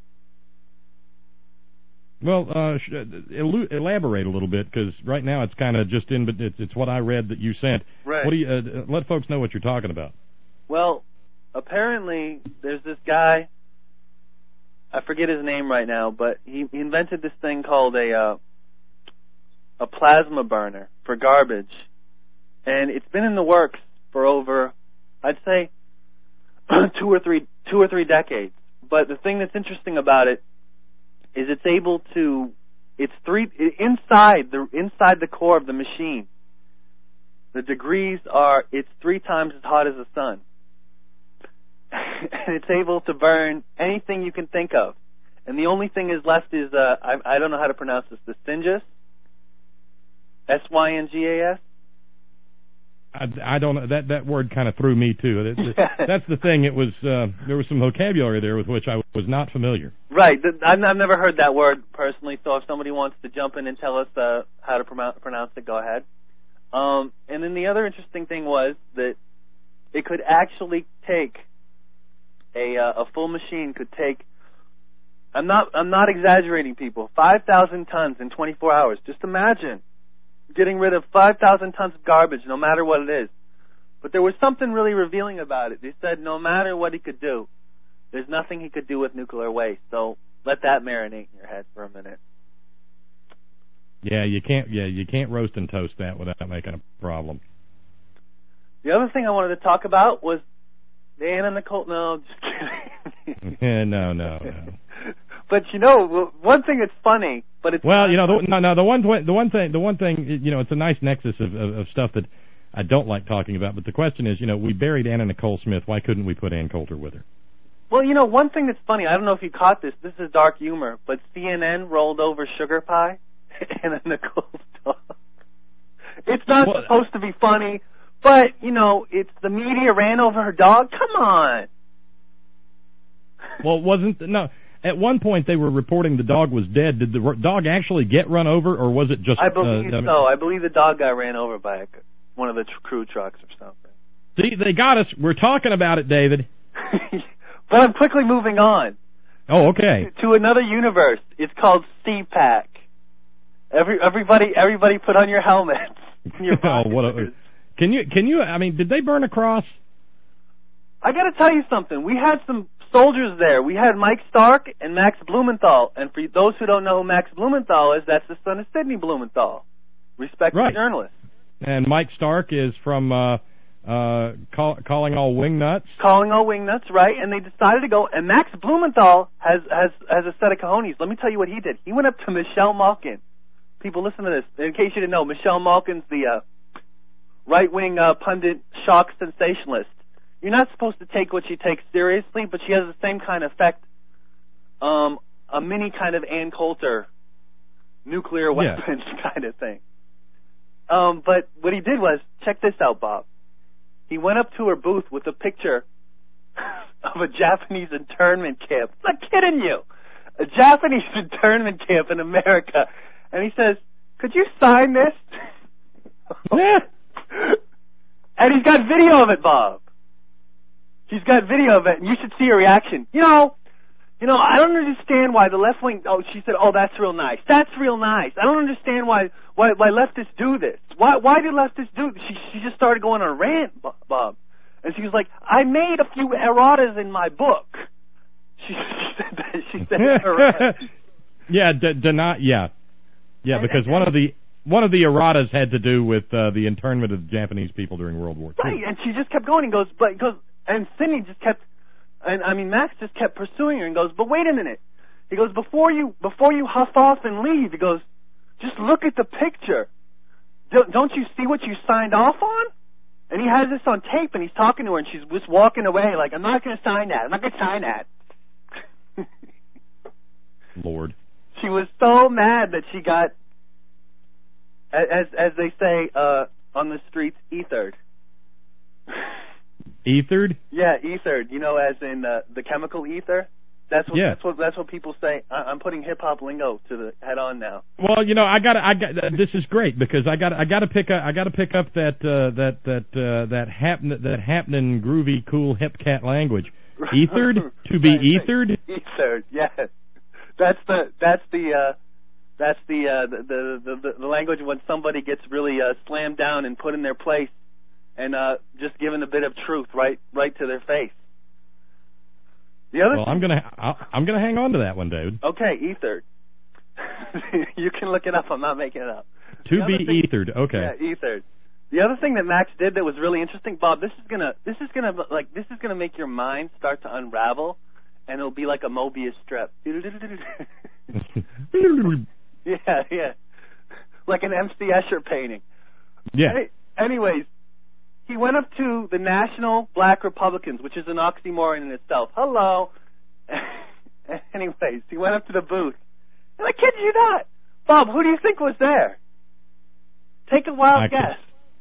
Well, elaborate a little bit, because right now it's kind of just it's what I read that you sent. Right. What do you let folks know what you're talking about? Well, apparently there's this guy. I forget his name right now, but he invented this thing called a plasma burner for garbage, and it's been in the works for over, I'd say, two or three decades. But the thing that's interesting about it is inside the core of the machine. The degrees it's 3 times as hot as the sun. And it's able to burn anything you can think of. And the only thing is left is, I don't know how to pronounce this, the Syngas? S-Y-N-G-A-S? I don't know. That word kind of threw me too. That's the thing. It was there was some vocabulary there with which I was not familiar. Right. I've never heard that word personally. So if somebody wants to jump in and tell us how to pronounce it, go ahead. And then the other interesting thing was that it could actually take a full machine could take. I'm not exaggerating, people. 5,000 tons in 24 hours. Just imagine getting rid of 5,000 tons of garbage, no matter what it is. But there was something really revealing about it. They said no matter what he could do, there's nothing he could do with nuclear waste. So let that marinate in your head for a minute. Yeah, you can't roast and toast that without making a problem. The other thing I wanted to talk about was Dan and Nicole. No, just kidding. No. But one thing that's funny, but it's well, the one thing, it's a nice nexus of stuff that I don't like talking about. But the question is, we buried Anna Nicole Smith. Why couldn't we put Ann Coulter with her? Well, one thing that's funny. I don't know if you caught this. This is dark humor, but CNN rolled over Sugar Pie and Nicole's dog. It's not supposed to be funny, but it's the media ran over her dog. Come on. Well, at one point they were reporting the dog was dead. Did the dog actually get run over, or was it just... I believe so. I believe the dog got ran over by one of the crew trucks or something. See, they got us. We're talking about it, David. But I'm quickly moving on. Oh, okay. To another universe. It's called CPAC. Everybody put on your helmets. Can you, I mean, did they burn a cross? I gotta tell you something. We had some soldiers there. We had Mike Stark and Max Blumenthal. And for those who don't know who Max Blumenthal is, that's the son of Sidney Blumenthal. Respected journalist. And Mike Stark is from Calling All Wingnuts. Calling All Wingnuts, right? And they decided to go. And Max Blumenthal has a set of cojones. Let me tell you what he did. He went up to Michelle Malkin. People, listen to this. In case you didn't know, Michelle Malkin's the right-wing pundit, shock sensationalist. You're not supposed to take what she takes seriously, but she has the same kind of effect, a mini kind of Ann Coulter nuclear weapons kind of thing. But what he did was, check this out, Bob. He went up to her booth with a picture of a Japanese internment camp. I'm not kidding you. A Japanese internment camp in America. And he says, could you sign this? And he's got video of it, Bob. He's got video of it, and you should see her reaction. You know, I don't understand why the left wing. Oh, she said, "Oh, that's real nice. That's real nice." I don't understand why leftists do this. Why do leftists do this? She just started going on a rant, Bob, and she was like, "I made a few erratas in my book." She said that. She said erratas. Because one of the erratas had to do with the internment of the Japanese people during World War II. Right, and she just kept going and goes, and Sidney just kept, Max just kept pursuing her and goes, but wait a minute. He goes, before you huff off and leave, he goes, just look at the picture. Don't you see what you signed off on? And he has this on tape, and he's talking to her, and she's just walking away like, I'm not going to sign that. I'm not going to sign that. Lord. She was so mad that she got, as they say on the streets, ethered. Ethered? Yeah, ethered. You know, as in the chemical ether. That's what people say. I'm putting hip hop lingo to the head on now. Well, I got this is great because I got to pick up that happening groovy cool hip cat language. Ethered, to be ethered. Ethered, yes. That's the language when somebody gets really slammed down and put in their place and just given a bit of truth right to their face. I'm gonna hang on to that one, David. Okay, ethered. You can look it up. I'm not making it up. To be ethered. Okay. Yeah, ethered. The other thing that Max did that was really interesting, Bob. This is gonna make your mind start to unravel, and it'll be like a Mobius strip. Yeah. Like an M.C. Escher painting. Yeah. Anyways, he went up to the National Black Republicans, which is an oxymoron in itself. Hello. Anyways, he went up to the booth. And I kid you not. Bob, who do you think was there? Take a wild guess.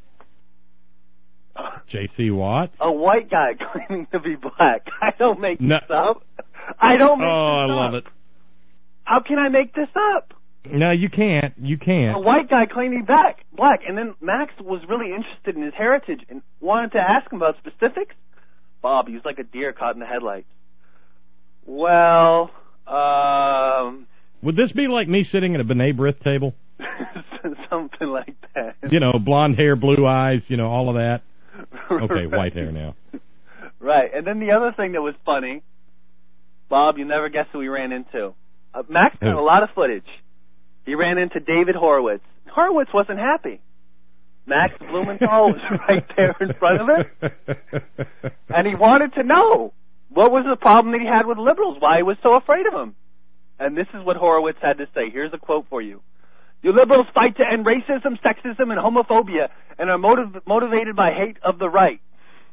J.C. Watt? A white guy claiming to be black. I don't make this up. I don't make this up. Oh, I love it. How can I make this up? No, you can't. A white guy claiming black. And then Max was really interested in his heritage and wanted to ask him about specifics. Bob, he was like a deer caught in the headlights. Well, would this be like me sitting at a B'nai B'rith table? Something like that. Blonde hair, blue eyes, all of that. Okay, white hair now. Right. And then the other thing that was funny, Bob, you never guess who he ran into. Max got a lot of footage. He ran into David Horowitz. Horowitz wasn't happy. Max Blumenthal was right there in front of him. And he wanted to know what was the problem that he had with liberals, why he was so afraid of them. And this is what Horowitz had to say. Here's a quote for you. You liberals fight to end racism, sexism, and homophobia and are motivated by hate of the right.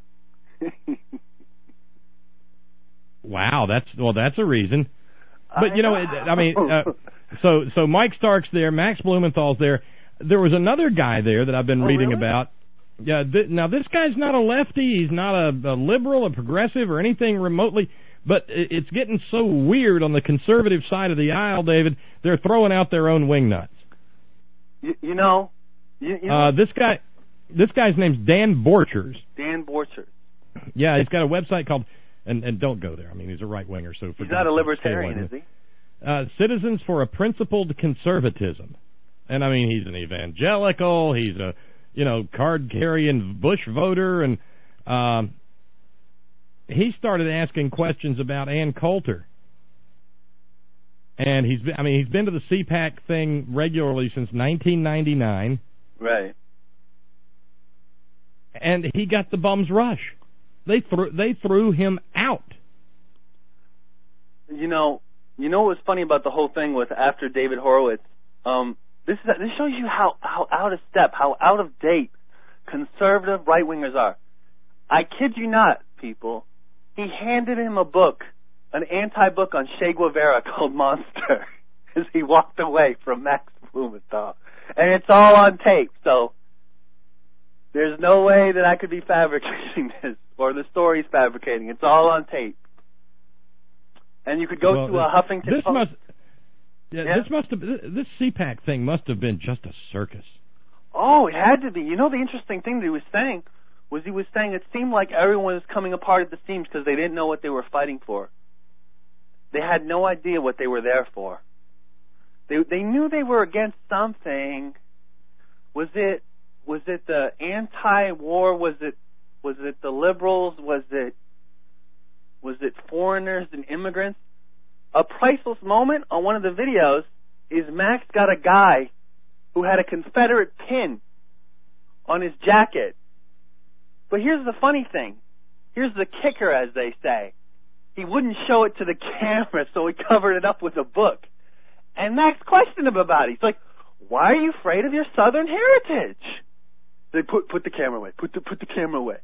Wow, that's a reason. But so Mike Stark's there, Max Blumenthal's there. There was another guy there that I've been reading about. Yeah, now this guy's not a lefty. He's not a liberal, a progressive, or anything remotely. But it's getting so weird on the conservative side of the aisle, David. They're throwing out their own wingnuts. This guy's name's Dan Borchers. Dan Borchers. Yeah, he's got a website called And don't go there. I mean, he's a right-winger, so... He's not a libertarian, is he? Citizens for a Principled Conservatism. And, I mean, he's an evangelical, he's a, card-carrying Bush voter, and he started asking questions about Ann Coulter. And he's been to the CPAC thing regularly since 1999. Right. And he got the bum's rush. They threw him out. You know what's funny about the whole thing with after David Horowitz? This shows you how out of step, how out of date conservative right-wingers are. I kid you not, people. He handed him a book, an anti-book on Che Guevara called Monster, as he walked away from Max Blumenthal. And it's all on tape, so there's no way that I could be fabricating this, or the story's fabricating. It's all on tape. And you could go to a Huffington Post. This CPAC thing must have been just a circus. Oh, it had to be. You know, the interesting thing that he was saying it seemed like everyone was coming apart at the seams because they didn't know what they were fighting for. They had no idea what they were there for. They knew they were against something. Was it the anti-war? Was it the liberals? Was it foreigners and immigrants? A priceless moment on one of the videos is Max got a guy who had a Confederate pin on his jacket. But here's the funny thing. Here's the kicker, as they say. He wouldn't show it to the camera, so he covered it up with a book. And Max questioned him about it. He's like, "Why are you afraid of your Southern heritage?" They put the camera away. Put the camera away.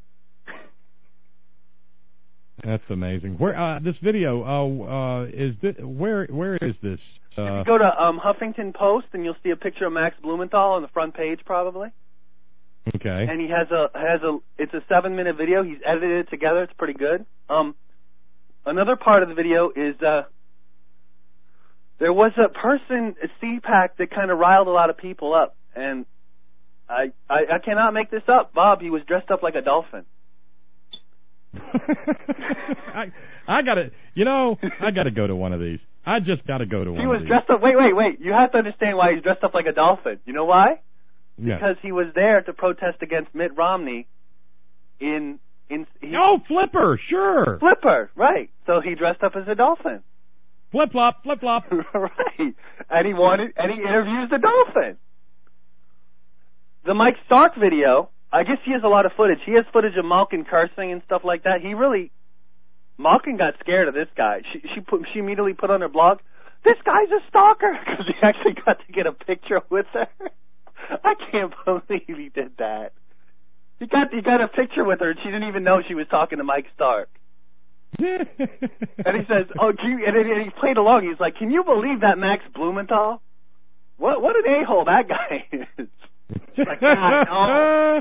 That's amazing. Where this video is this? Where is this? You go to Huffington Post and you'll see a picture of Max Blumenthal on the front page, probably. Okay. And he has it's a 7-minute video. He's edited it together. It's pretty good. Another part of the video is there was a person at CPAC that kind of riled a lot of people up, and I cannot make this up, Bob. He was dressed up like a dolphin. I gotta go to one of these. I just gotta go to one. He was of these. dressed up. Wait. You have to understand why he's dressed up like a dolphin. You know why? Yeah. Because he was there to protest against Mitt Romney. Flipper, sure. Flipper, right? So he dressed up as a dolphin. Flip flop. Right. And he interviews the dolphin. The Mike Stark video. I guess he has a lot of footage. He has footage of Malkin cursing and stuff like that. Malkin got scared of this guy. She immediately put on her blog, "This guy's a stalker," because he actually got to get a picture with her. I can't believe he did that. He got a picture with her, and she didn't even know she was talking to Mike Stark. And he says, and he played along. He's like, "Can you believe that Max Blumenthal? What an a-hole that guy is." Like, God, no.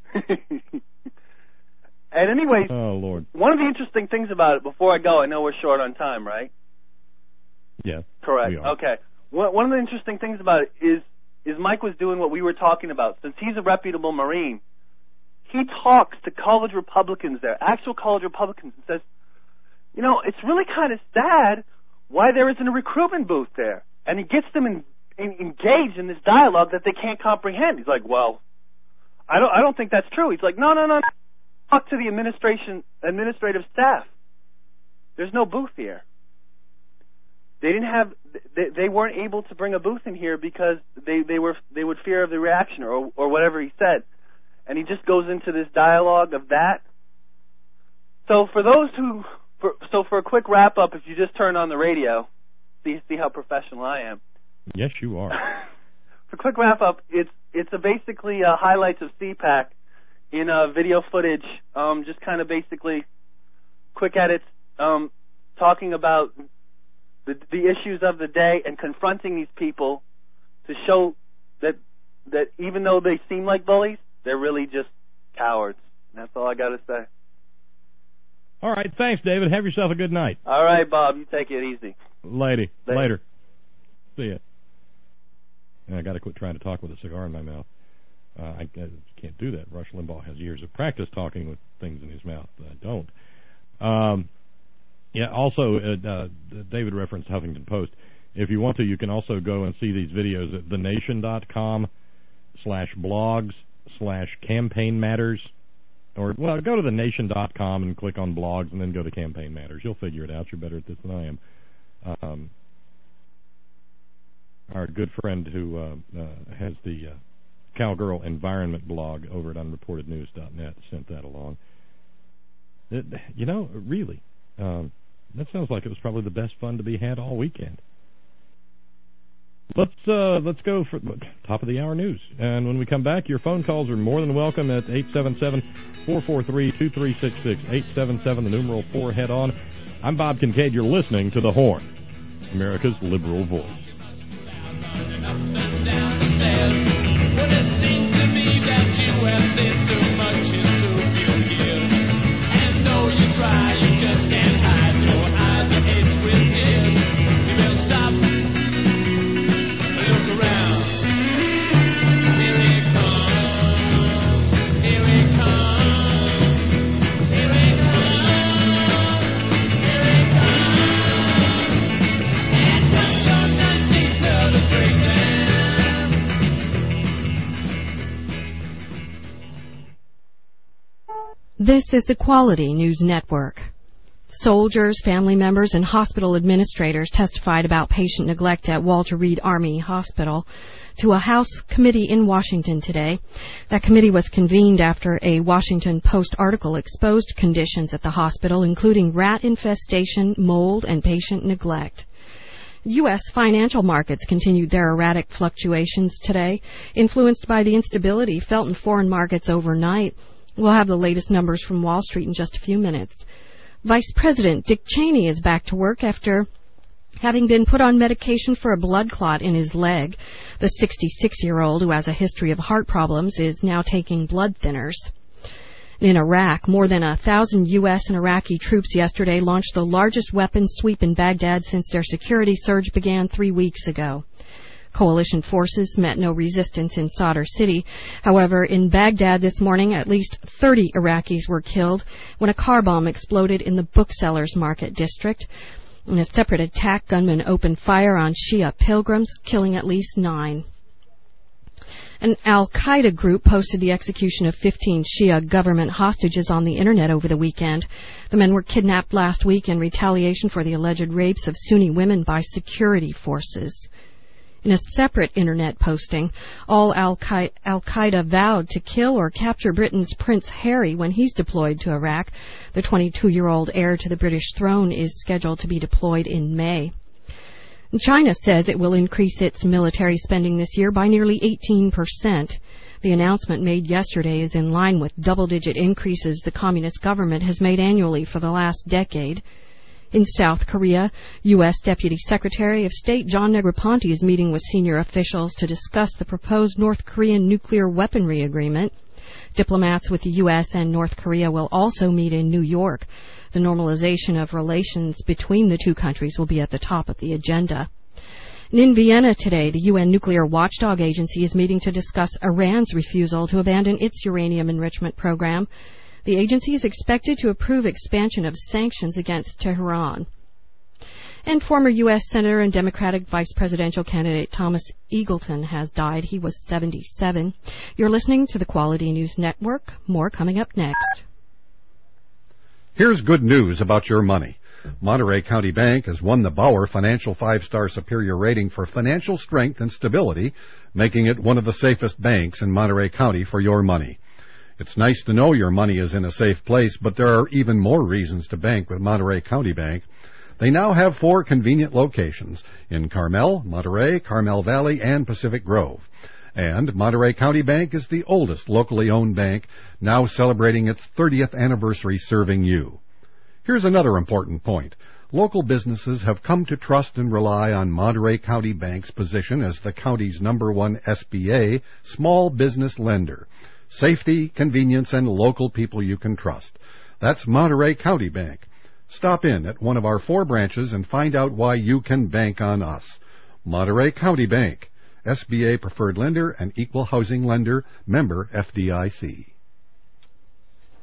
And anyways, oh Lord, one of the interesting things about it, before I go, I know we're short on time, right? Yeah. Correct. We are. Okay. One of the interesting things about it is Mike was doing what we were talking about. Since he's a reputable Marine, he talks to college Republicans there, actual college Republicans, and says, it's really kind of sad why there isn't a recruitment booth there. And he gets them engaged in this dialogue that they can't comprehend. He's like, "Well, I don't think that's true." He's like, No. Talk to the administrative staff. There's no booth here. They weren't able to bring a booth in here because they would fear of the reaction or whatever he said. And he just goes into this dialogue of that. So for a quick wrap up, if you just turn on the radio, see how professional I am. Yes, you are. For a quick wrap up, it's basically highlights of CPAC in video footage, just kind of basically quick edits, talking about the issues of the day and confronting these people to show that even though they seem like bullies, they're really just cowards. And that's all I got to say. All right, thanks, David. Have yourself a good night. All right, Bob. You take it easy. Later. See ya. I got to quit trying to talk with a cigar in my mouth. I can't do that. Rush Limbaugh has years of practice talking with things in his mouth. I don't. Also, David referenced Huffington Post. If you want to, you can also go and see these videos at thenation.com/blogs/campaign matters. Or, well, go to thenation.com and click on blogs and then go to Campaign Matters. You'll figure it out. You're better at this than I am. Our good friend who has the Cowgirl Environment blog over at unreportednews.net sent that along. Really, that sounds like it was probably the best fun to be had all weekend. Let's go for top of the hour news. And when we come back, your phone calls are more than welcome at 877-443-2366. 877, the numeral 4, head on. I'm Bob Kincaid. You're listening to The Horn, America's liberal voice. Well, it seems to me that you have been too much in too few years. And though you try, you just can't hide your eyes are edged with tears. You better stop. Look around. Here it comes. Here it comes. Here it comes. Here it comes. And comes your 19th celebration. This is the Quality News Network. Soldiers, family members, and hospital administrators testified about patient neglect at Walter Reed Army Hospital to a House committee in Washington today. That committee was convened after a Washington Post article exposed conditions at the hospital, including rat infestation, mold, and patient neglect. U.S. financial markets continued their erratic fluctuations today, influenced by the instability felt in foreign markets overnight. We'll have the latest numbers from Wall Street in just a few minutes. Vice President Dick Cheney is back to work after having been put on medication for a blood clot in his leg. The 66-year-old, who has a history of heart problems, is now taking blood thinners. In Iraq, more than 1,000 U.S. and Iraqi troops yesterday launched the largest weapons sweep in Baghdad since their security surge began 3 weeks ago. Coalition forces met no resistance in Sadr City. However, in Baghdad this morning, at least 30 Iraqis were killed when a car bomb exploded in the Booksellers Market district. In a separate attack, gunmen opened fire on Shia pilgrims, killing at least 9. An al-Qaeda group posted the execution of 15 Shia government hostages on the Internet over the weekend. The men were kidnapped last week in retaliation for the alleged rapes of Sunni women by security forces. In a separate Internet posting, all al-Qaeda vowed to kill or capture Britain's Prince Harry when he's deployed to Iraq. The 22-year-old heir to the British throne is scheduled to be deployed in May. China says it will increase its military spending this year by nearly 18%. The announcement made yesterday is in line with double-digit increases the communist government has made annually for the last decade. In South Korea, U.S. Deputy Secretary of State John Negroponte is meeting with senior officials to discuss the proposed North Korean nuclear weaponry agreement. Diplomats with the U.S. and North Korea will also meet in New York. The normalization of relations between the two countries will be at the top of the agenda. And in Vienna today, the UN Nuclear Watchdog Agency is meeting to discuss Iran's refusal to abandon its uranium enrichment program. The agency is expected to approve expansion of sanctions against Tehran. And former U.S. Senator and Democratic vice presidential candidate Thomas Eagleton has died. He was 77. You're listening to the Quality News Network. More coming up next. Here's good news about your money. Monterey County Bank has won the Bauer Financial 5-Star Superior Rating for financial strength and stability, making it one of the safest banks in Monterey County for your money. It's nice to know your money is in a safe place, but there are even more reasons to bank with Monterey County Bank. They now have 4 convenient locations in Carmel, Monterey, Carmel Valley, and Pacific Grove. And Monterey County Bank is the oldest locally owned bank, now celebrating its 30th anniversary serving you. Here's another important point. Local businesses have come to trust and rely on Monterey County Bank's position as the county's #1 SBA, small business lender. Safety, convenience, and local people you can trust. That's Monterey County Bank. Stop in at one of our 4 branches and find out why you can bank on us. Monterey County Bank, SBA preferred lender and equal housing lender, member FDIC.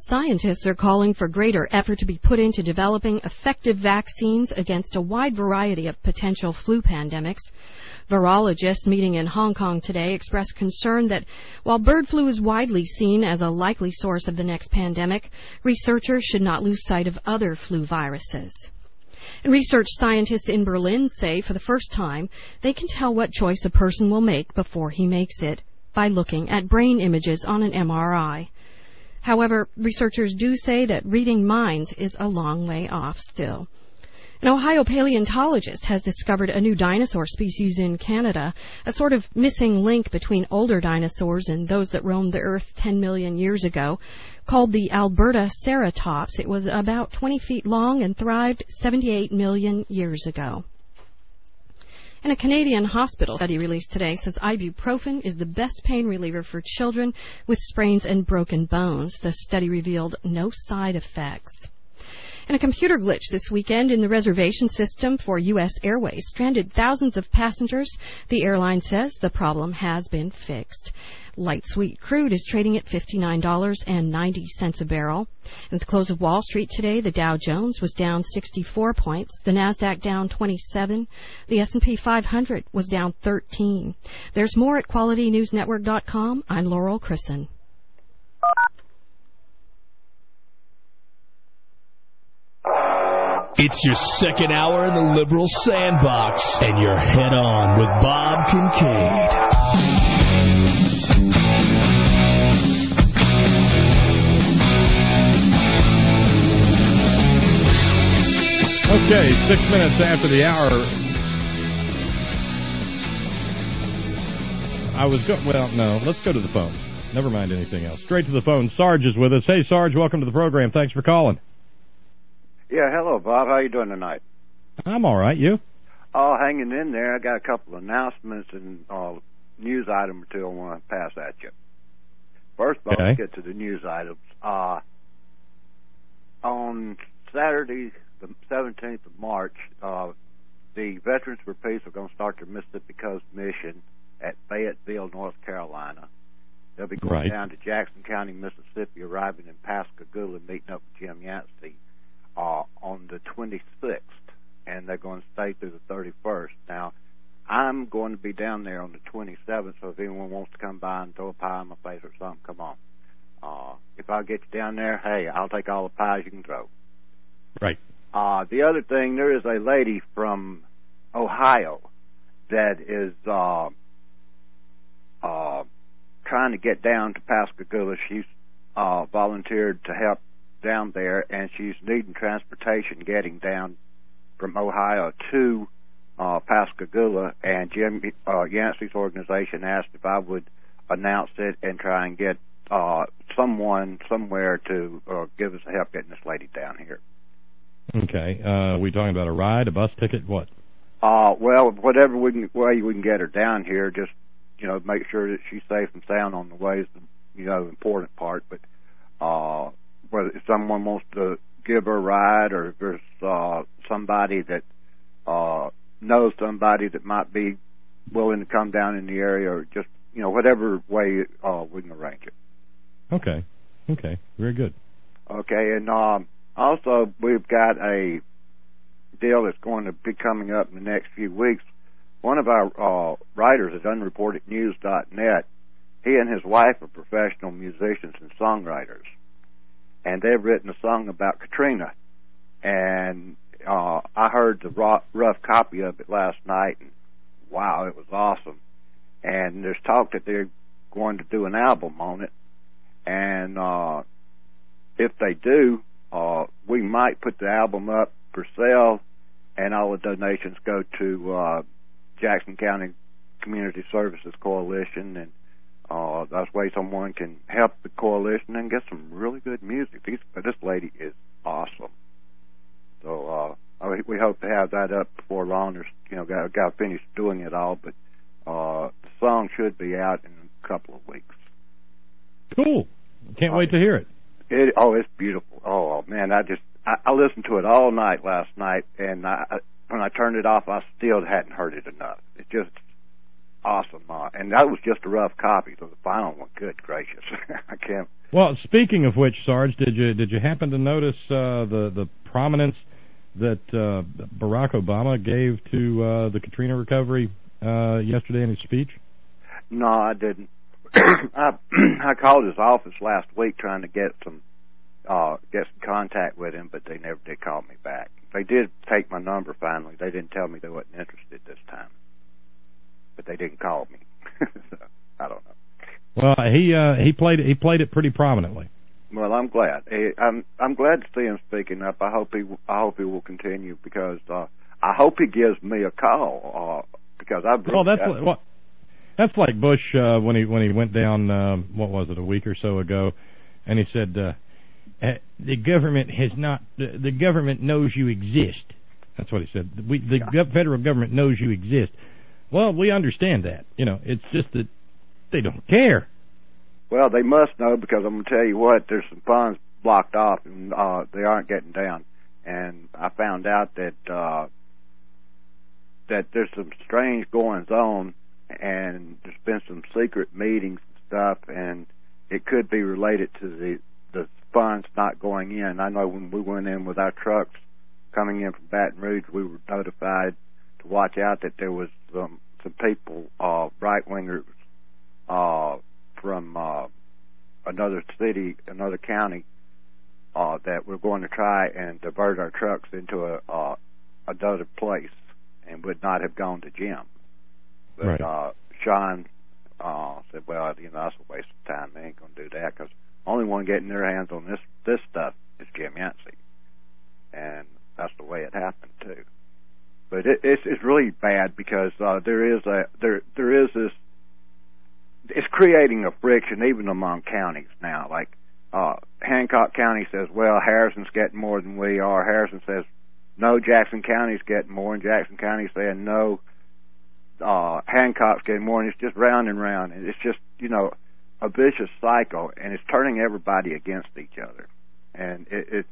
Scientists are calling for greater effort to be put into developing effective vaccines against a wide variety of potential flu pandemics. Virologists meeting in Hong Kong today expressed concern that while bird flu is widely seen as a likely source of the next pandemic, researchers should not lose sight of other flu viruses. And research scientists in Berlin say for the first time they can tell what choice a person will make before he makes it by looking at brain images on an MRI. However, researchers do say that reading minds is a long way off still. An Ohio paleontologist has discovered a new dinosaur species in Canada, a sort of missing link between older dinosaurs and those that roamed the earth 10 million years ago. Called the Alberta ceratops, it was about 20 feet long and thrived 78 million years ago. And a Canadian hospital study released today says ibuprofen is the best pain reliever for children with sprains and broken bones. The study revealed no side effects. And a computer glitch this weekend in the reservation system for U.S. Airways stranded thousands of passengers. The airline says the problem has been fixed. Light sweet crude is trading at $59.90 a barrel. And at the close of Wall Street today, the Dow Jones was down 64 points, the Nasdaq down 27, the S&P 500 was down 13. There's more at QualityNewsNetwork.com. I'm Laurel Chrisson. It's your second hour in the Liberal Sandbox, and you're head on with Bob Kincaid. Okay, 6 minutes after the hour. Let's go to the phone. Never mind anything else. Straight to the phone. Sarge is with us. Hey, Sarge, welcome to the program. Thanks for calling. Yeah, hello, Bob. How you doing tonight? I'm all right. You? Oh, hanging in there. I got a couple of announcements and news item or two I want to pass at you. First of all, let's get to the news items. On Saturday, the 17th of March, the Veterans for Peace are going to start their Mississippi Coast mission at Fayetteville, North Carolina. They'll be going down to Jackson County, Mississippi, arriving in Pascagoula, meeting up with Jim Yancey on the 26th, and they're going to stay through the 31st. Now, I'm going to be down there on the 27th, so if anyone wants to come by and throw a pie in my face or something, come on. If I get you down there, hey, I'll take all the pies you can throw. Right. The other thing, there is a lady from Ohio that is trying to get down to Pascagoula. She's volunteered to help down there, and she's needing transportation getting down from Ohio to Pascagoula, and Jim Yancey's organization asked if I would announce it and try and get someone somewhere to give us help getting this lady down here. Okay. Are we talking about a ride, a bus ticket, what? Well, whatever way we can get her down here, just, make sure that she's safe and sound on the way is the, important part, but whether if someone wants to give her a ride, or if there's somebody that knows somebody that might be willing to come down in the area, or just, whatever way we can arrange it. Okay. Very good. Okay, and also we've got a deal that's going to be coming up in the next few weeks. One of our writers at unreportednews.net, he and his wife are professional musicians and songwriters, and they've written a song about Katrina, and I heard the rough copy of it last night, and wow, it was awesome. And there's talk that they're going to do an album on it, and if they do, we might put the album up for sale, and all the donations go to Jackson County Community Services Coalition, and that's way someone can help the coalition and get some really good music. This lady is awesome. So we hope to have that up before long. There's, got to finish doing it all, but the song should be out in a couple of weeks. Cool. Can't wait to hear it. It's beautiful. Oh man, I listened to it all night last night, and when I turned it off, I still hadn't heard it enough. awesome. And that was just a rough copy, so the final one, good gracious, I can't. Well, speaking of which, Sarge, did you happen to notice the prominence that Barack Obama gave to the Katrina recovery yesterday in his speech? No, I didn't. I called his office last week trying to get some contact with him, but they never did call me back. They did take my number finally. They didn't tell me they wasn't interested this time, but they didn't call me. So, I don't know. Well, he played it pretty prominently. Well, I'm glad. I'm glad to see him speaking up. I hope he will continue, because I hope he gives me a call, because I've. Well, that's like Bush when he went down. What was it, a week or so ago, and he said the government has not. The government knows you exist. That's what he said. Federal government knows you exist. Well, we understand that. It's just that they don't care. Well, they must know, because I'm going to tell you what, there's some funds blocked off, and they aren't getting down. And I found out that there's some strange goings on, and there's been some secret meetings and stuff, and it could be related to the funds not going in. I know when we went in with our trucks coming in from Baton Rouge, we were notified to watch out that there was some people, right-wingers, from another city, another county, that were going to try and divert our trucks into another place, and would not have gone to Jim. But right. Sean said, well, that's a waste of time. They ain't going to do that, because the only one getting their hands on this stuff is Jim Yancey. And that's the way it happened, too. But it's really bad, because there is this. It's creating a friction even among counties now. Like Hancock County says, well, Harrison's getting more than we are. Harrison says, no, Jackson County's getting more, and Jackson County's saying, no, Hancock's getting more, and it's just round and round, and it's just a vicious cycle, and it's turning everybody against each other. And if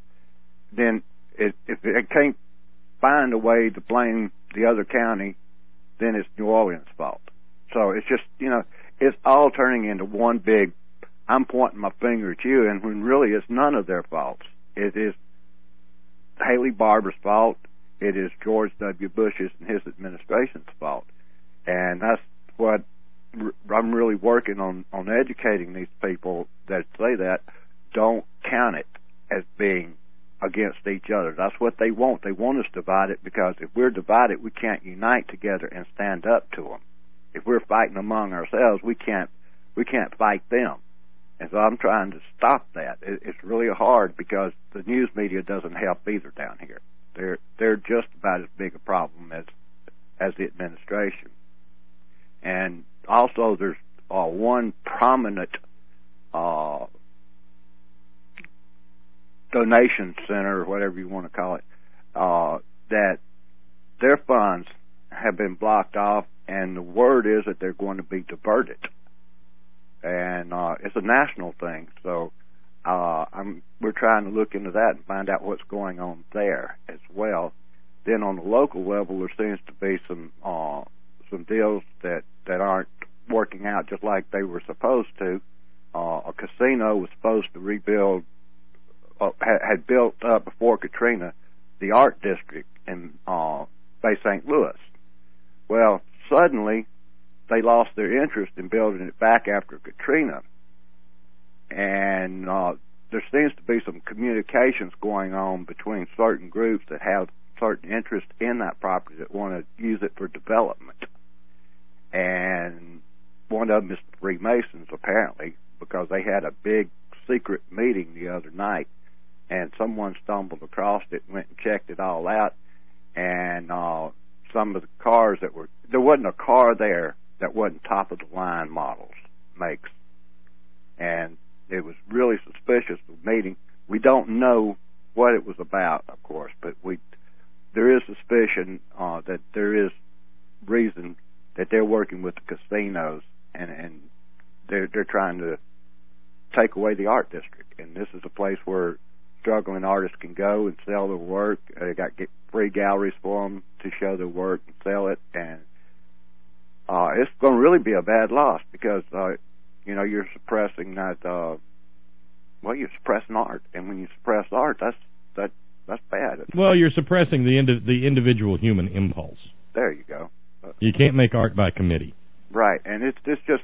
it can't find a way to blame the other county, then it's New Orleans' fault. So it's just it's all turning into one big, I'm pointing my finger at you, and when really it's none of their faults. It is Haley Barbour's fault. It is George W. Bush's and his administration's fault. And that's what I'm really working on educating these people that say that. Don't count it as being against each other. That's what they want. They want us divided, because if we're divided, we can't unite together and stand up to them. If we're fighting among ourselves, we can't fight them. And so I'm trying to stop that. It's really hard, because the news media doesn't help either down here. They're just about as big a problem as the administration. And also there's one prominent donation center, or whatever you want to call it, that their funds have been blocked off, and the word is that they're going to be diverted. And it's a national thing, so we're trying to look into that and find out what's going on there as well. Then on the local level, there seems to be some deals that aren't working out just like they were supposed to. A casino was supposed to rebuild, had built up before Katrina, the art district in Bay St. Louis. Well, suddenly they lost their interest in building it back after Katrina, and there seems to be some communications going on between certain groups that have certain interest in that property that want to use it for development. And one of them is the Freemasons, apparently, because they had a big secret meeting the other night, and someone stumbled across it and went and checked it all out, and some of the cars there wasn't a car there that wasn't top-of-the-line models, makes. And it was really suspicious, the meeting. We don't know what it was about, of course, but there is suspicion that there is reason that they're working with the casinos, and they're trying to take away the art district. And this is a place where struggling artists can go and sell their work. They got free galleries for them to show their work and sell it, and it's going to really be a bad loss because, you're suppressing that, you're suppressing art. And when you suppress art, that's bad. Well, you're suppressing the individual human impulse. There you go. You can't make art by committee. Right, and it's just,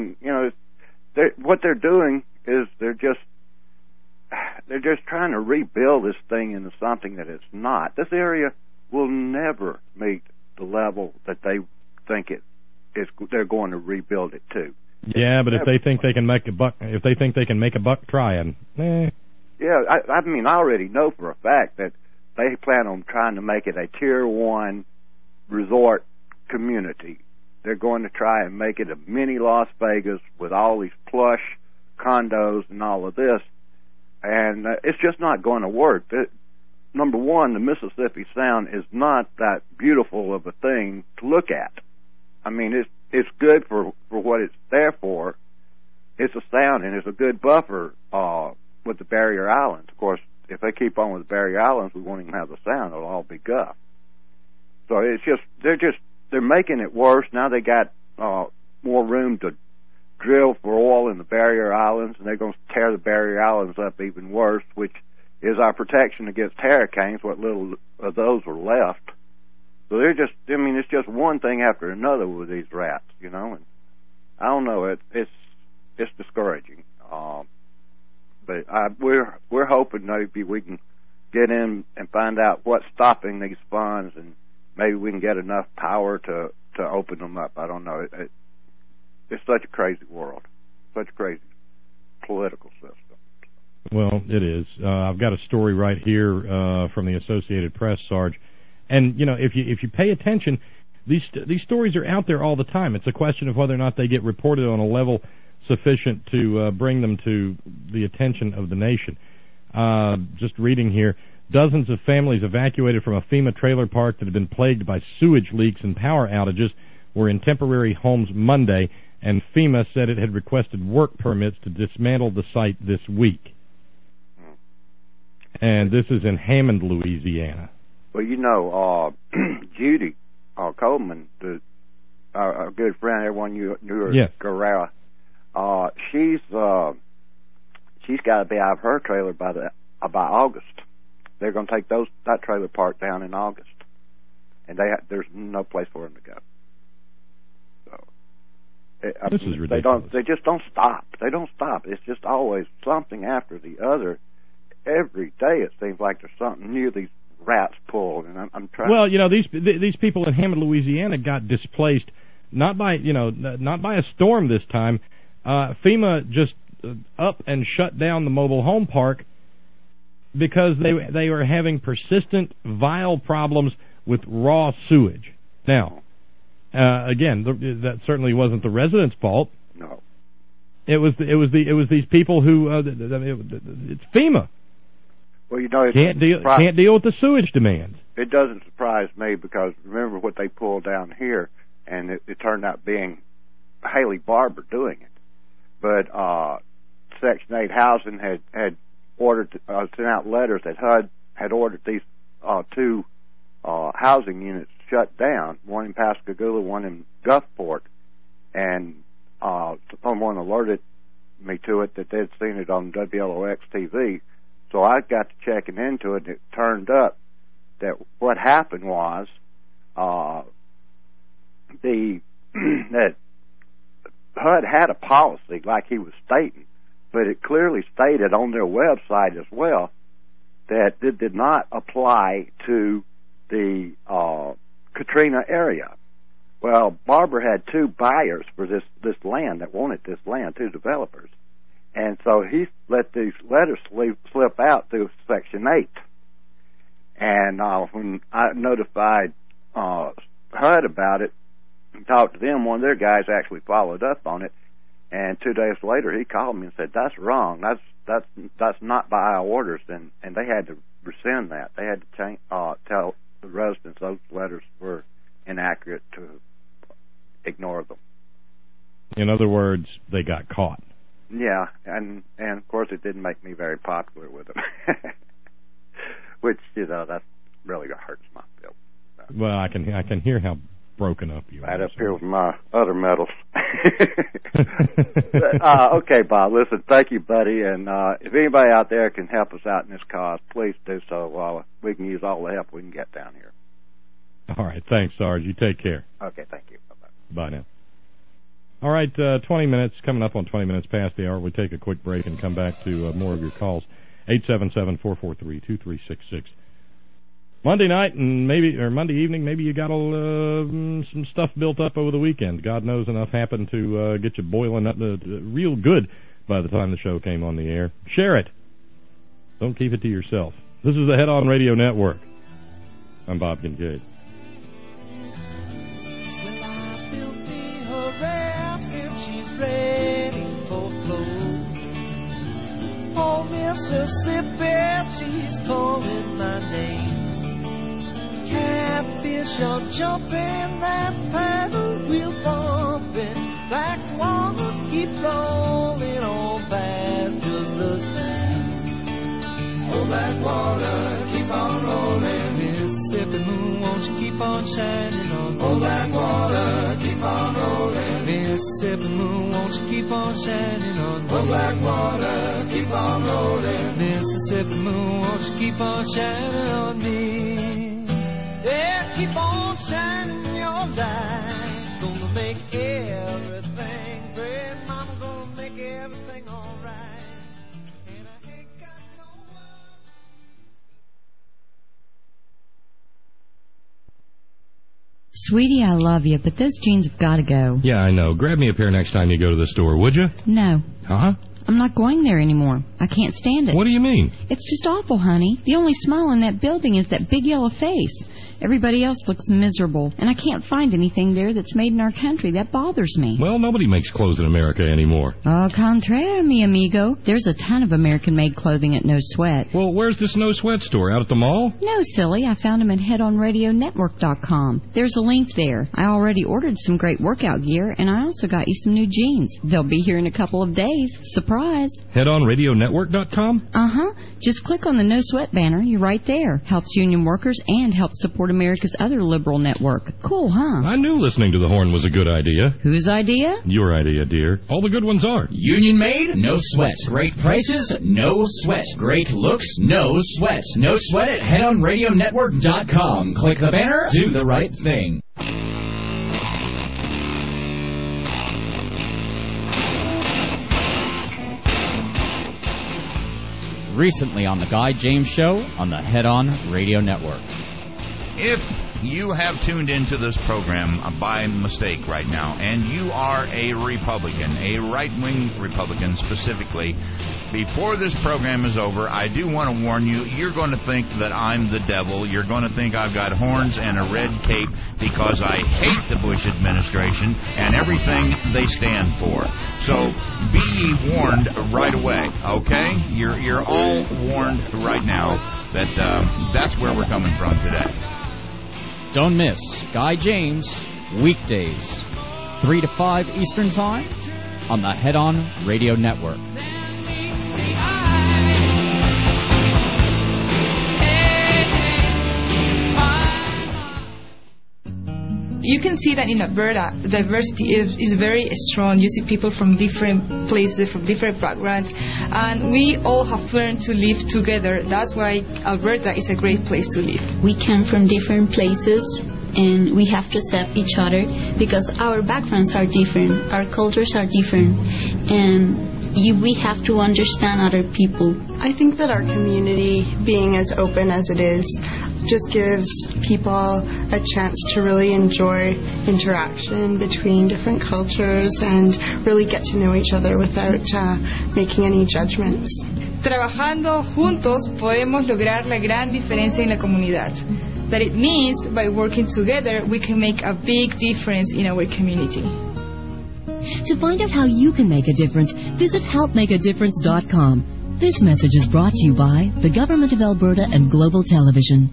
what they're doing is they're just trying to rebuild this thing into something that it's not. This area will never meet the level that they think they're going to rebuild it to. Yeah, but if they think they can make a buck trying, Yeah, I already know for a fact that they plan on trying to make it a Tier 1 resort community. They're going to try and make it a mini Las Vegas with all these plush condos and all of this, and it's just not going to work. Number one, the Mississippi Sound is not that beautiful of a thing to look at. I mean, it's good for what it's there for. It's a sound, and it's a good buffer with the barrier islands. Of course, if they keep on with the barrier islands, we won't even have the sound. It'll all be guff. So they're making it worse. Now they got more room to drill for oil in the barrier islands, and they're going to tear the barrier islands up even worse, which is our protection against hurricanes, what little of those are left. So it's just one thing after another with these rats, and I don't know, it's discouraging. But we're hoping maybe we can get in and find out what's stopping these funds, and maybe we can get enough power to open them up. I don't know. It's such a crazy world, such a crazy political system. Well, it is. I've got a story right here from the Associated Press, Sarge, and if you pay attention, these stories are out there all the time. It's a question of whether or not they get reported on a level sufficient to bring them to the attention of the nation. Just reading here, dozens of families evacuated from a FEMA trailer park that had been plagued by sewage leaks and power outages were in temporary homes Monday, and FEMA said it had requested work permits to dismantle the site this week. And this is in Hammond, Louisiana. Well, Judy Coleman, our good friend, everyone knew her, yes. Guerrera, she's got to be out of her trailer by August. They're going to take that trailer park down in August, and there's no place for them to go. So this is ridiculous. They just don't stop. They don't stop. It's just always something after the other. Every day it seems like there's something new these rats pulled, and I'm trying. Well, these people in Hammond, Louisiana, got displaced not by a storm this time. FEMA just up and shut down the mobile home park because they were having persistent, vile problems with raw sewage. Now, again, that certainly wasn't the residents' fault. No, it was these people who it's FEMA. Well, it can't deal with the sewage demands. It doesn't surprise me because remember what they pulled down here, and it turned out being Haley Barbour doing it. But Section 8 Housing had ordered sent out letters that HUD had ordered these two housing units shut down, one in Pascagoula, one in Gulfport, and someone alerted me to it that they'd seen it on WLOX TV. So I got to checking into it, and it turned up that what happened was that HUD had a policy like he was stating, but it clearly stated on their website as well that it did not apply to the Katrina area. Well, Barbour had two buyers for this land that wanted this land, two developers. And so he let these letters slip out through Section 8. And when I notified HUD about it and talked to them, one of their guys actually followed up on it. And 2 days later, he called me and said, "That's wrong. That's not by our orders." And they had to rescind that. They had to tell the residents those letters were inaccurate to ignore them. In other words, they got caught. Yeah, and of course it didn't make me very popular with them, which that really hurts my feelings. Well, I can hear how broken up. Right up here with my other medals. Okay, Bob, listen, thank you, buddy. And if anybody out there can help us out in this cause, please do so. We can use all the help we can get down here. All right, thanks, Sarge. You take care. Okay, thank you. Bye-bye. Bye now. All right, 20 minutes, coming up on 20 minutes past the hour. We'll take a quick break and come back to more of your calls. 877-443-2366. Monday night and Monday evening, maybe you got some stuff built up over the weekend. God knows enough happened to get you boiling up real good by the time the show came on the air. Share it. Don't keep it to yourself. This is the Head On Radio Network. I'm Bob Kincaid. Ready for clothes. Oh, Mississippi, she's calling my name. Catfish are jumping, that paddle wheel bumping. Black water keep rolling on fast, just the same. Oh, black water keep on rolling. Mississippi moon, won't you keep on shining on me? Oh, black water keep on rolling. Mississippi moon, won't you keep on shining on me? Oh, black water keep on rolling. Mississippi moon, won't you keep on shining on me? Yeah, keep on shining your light. Gonna make everything great. Mama gonna make everything alright. And I ain't got no one. Sweetie, I love you, but those jeans have got to go. Yeah, I know. Grab me a pair next time you go to the store, would you? No. Huh? I'm not going there anymore. I can't stand it. What do you mean? It's just awful, honey. The only smile in that building is that big yellow face. Everybody else looks miserable, and I can't find anything there that's made in our country. That bothers me. Well, nobody makes clothes in America anymore. Au contraire, mi amigo. There's a ton of American-made clothing at No Sweat. Well, where's this No Sweat store? Out at the mall? No, silly. I found them at headonradionetwork.com. There's a link there. I already ordered some great workout gear, and I also got you some new jeans. They'll be here in a couple of days. Surprise. Headonradionetwork.com? Uh-huh. Just click on the No Sweat banner. You're right there. Helps union workers and helps support America's other liberal network. Cool, huh? I knew listening to the horn was a good idea. Whose idea? Your idea, dear. All the good ones are. Union made? No sweat. Great prices? No sweat. Great looks? No sweat. No sweat at headonradionetwork.com. Click the banner. Do the right thing. Recently on the Guy James Show on the Head On Radio Network. If you have tuned into this program by mistake right now, and you are a Republican, a right-wing Republican specifically, before this program is over, I do want to warn you, you're going to think that I'm the devil. You're going to think I've got horns and a red cape because I hate the Bush administration and everything they stand for. So be ye warned right away, okay? You're all warned right now that that's where we're coming from today. Don't miss Guy James, weekdays, 3 to 5 Eastern Time, on the Head On Radio Network. You can see that in Alberta, the diversity is very strong. You see people from different places, from different backgrounds, and we all have learned to live together. That's why Alberta is a great place to live. We come from different places, and we have to accept each other because our backgrounds are different, our cultures are different, and we have to understand other people. I think that our community, being as open as it is, just gives people a chance to really enjoy interaction between different cultures and really get to know each other without making any judgments. Trabajando juntos podemos lograr la gran diferencia en la comunidad. That it means by working together we can make a big difference in our community. To find out how you can make a difference, visit helpmakeadifference.com. This message is brought to you by the Government of Alberta and Global Television.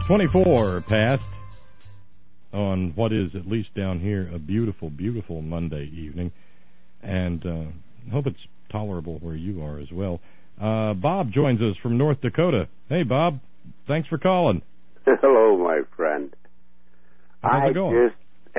24 past on what is, at least down here, a beautiful, beautiful Monday evening. And I hope it's tolerable where you are as well. Bob joins us from North Dakota. Hey, Bob. Thanks for calling. Hello, my friend. How's it going?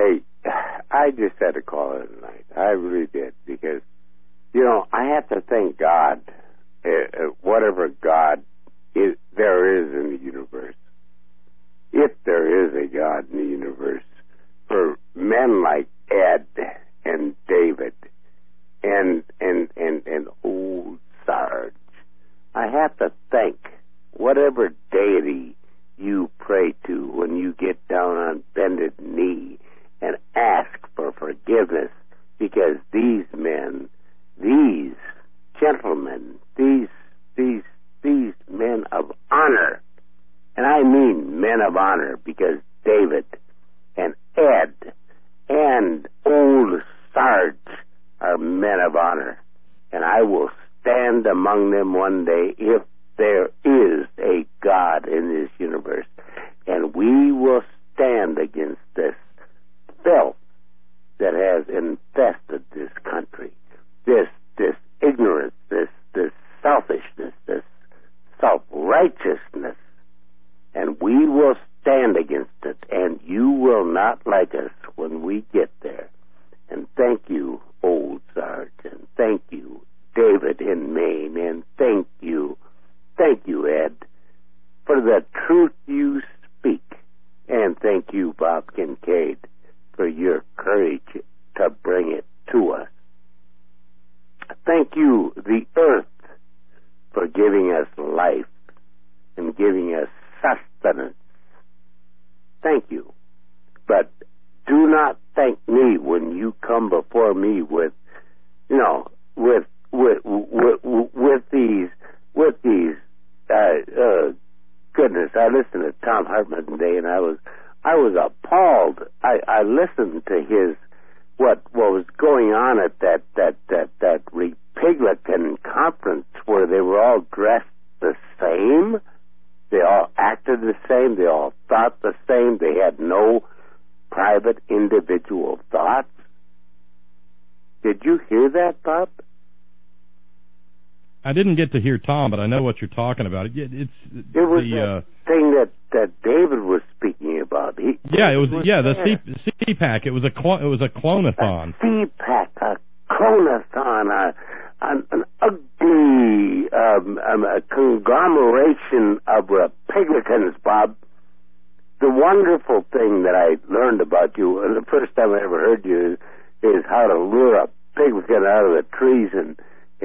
I just had to call in tonight. I really did, because, you know, I have to thank God, whatever God there is in the universe, if there is a God in the universe, for men like Ed and David and old Sarge. I have to thank whatever deity you pray to when you get down on bended knee and ask for forgiveness, because these men, these gentlemen, these men of honor, and I mean men of honor, because David and Ed and old Sarge are men of honor, and I will stand among them one day if there is a God in this universe, and we will stand against this filth that has infested this country, this ignorance, this selfishness, this self-righteousness, and we will stand against it, and you will not like us when we get there. And thank you, old Sarge, and thank you, David in Maine, and thank you, Ed, for the truth you speak, and thank you, Bob Kincaid, for your courage to bring it to us. Thank you, the earth, for giving us life and giving us sustenance. Thank you. But do not thank me when you come before me with, you know, with these, goodness, I listened to Tom Hartman today, and I was appalled. I listened to his, what was going on at that Republican conference where they were all dressed the same. They all acted the same. They all thought the same. They had no private individual thoughts. Did you hear that, Bob? I didn't get to hear Tom, but I know what you're talking about. It was the thing that David was speaking about. The CPAC. It was a clonathon. CPAC, a clonathon, an ugly a conglomeration of Republicans, Bob. The wonderful thing that I learned about you, and the first time I ever heard you, is how to lure a piglet out of the trees and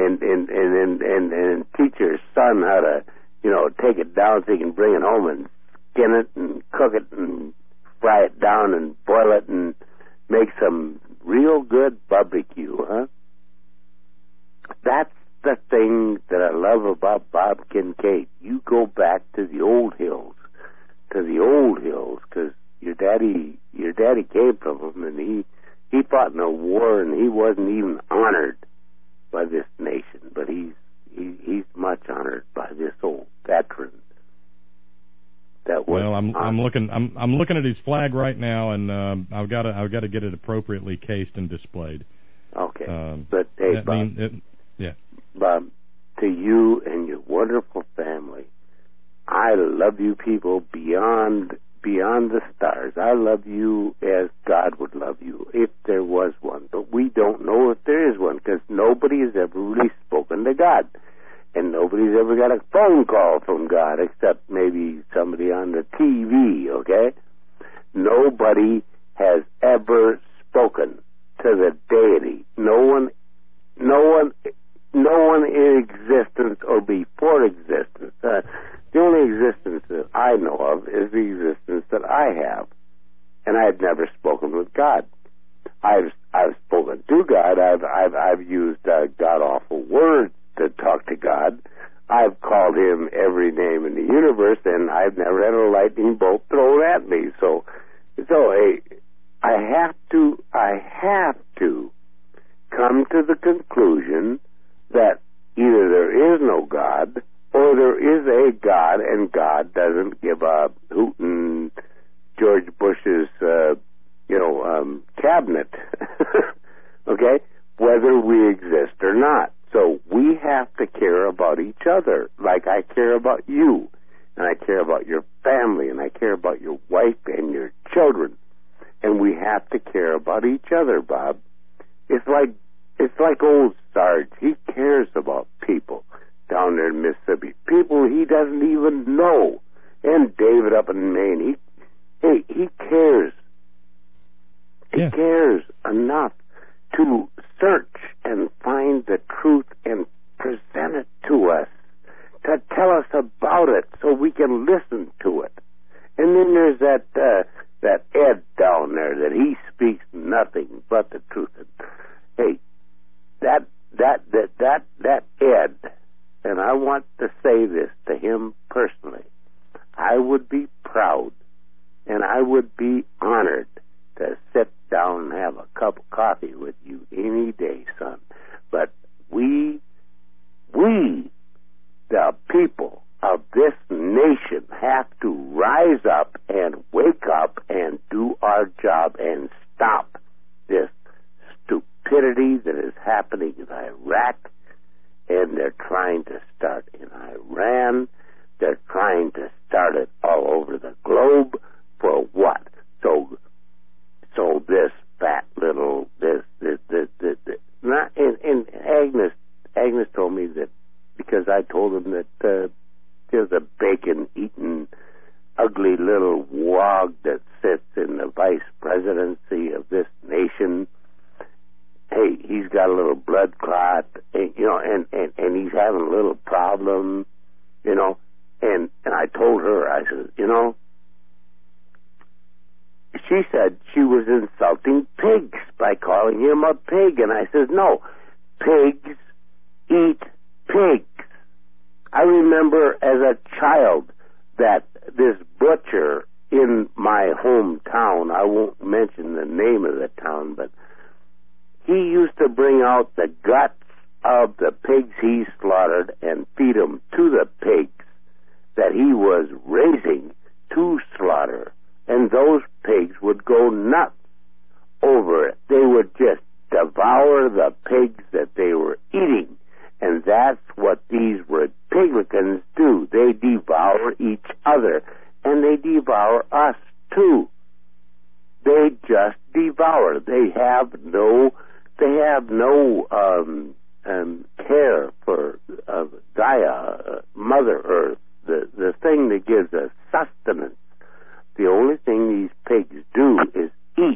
teach your son how to, you know, take it down so he can bring it home and skin it and cook it and fry it down and boil it and make some real good barbecue, huh? That's the thing that I love about Bob Kincaid. You go back to the old hills, because your daddy came from them, and he fought in a war, and he wasn't even honored by this nation, but he's much honored by this old veteran. I'm looking at his flag right now, and I've got to get it appropriately cased and displayed. Okay, but hey, Bob, Bob, to you and your wonderful family, I love you people beyond the stars. I love you as God would love you if there was one, but we don't know if there is one, because nobody has ever really spoken to God, and nobody's ever got a phone call from God except maybe somebody on the TV. Okay, nobody has ever spoken to the deity. No one in existence or before existence. The only existence that I know of is the existence that I have, and I had never spoken with God. I've spoken to God. I've used god awful words to talk to God. I've called him every name in the universe, and I've never had a lightning bolt thrown at me. So I have to come to the conclusion that either there is no God or there is a God, and God doesn't give a hoot in George Bush's, cabinet. Okay? Whether we exist or not. So we have to care about each other, like I care about you, and I care about your family, and I care about your wife and your children, and we have to care about each other, Bob. It's like old Sarge. He cares about people down there in Mississippi, people he doesn't even know, and David up in Maine. He cares. He cares enough to search and find the truth and present it to us, to tell us about it so we can listen to it. And then there's that Ed down there that he speaks nothing but the truth. Hey, that Ed, and I want to say this to him personally, I would be proud and I would be honored to sit down and have a cup of coffee with you any day, son. But we, the people of this nation, have to rise up and wake up and do our job and stop this stupidity that is happening in Iraq, and they're trying to start in Iran. They're trying to start it all over the globe. For what? So this fat little and Agnes told me that because I told him that there's a bacon-eating, ugly little wog that sits in the vice presidency of this nation. Hey, he's got a little blood clot, and he's having a little problem, and I told her, I said, she said she was insulting pigs by calling him a pig, and I said, no, pigs eat pigs. I remember as a child that this butcher in my hometown, I won't mention the name of the town, but he used to bring out the guts of the pigs he slaughtered and feed them to the pigs that he was raising to slaughter. And those pigs would go nuts over it. They would just devour the pigs that they were eating. And that's what these Republicans do. They devour each other. And they devour us, too. They just devour. They have no care for Gaia, Mother Earth, the thing that gives us sustenance. The only thing these pigs do is eat.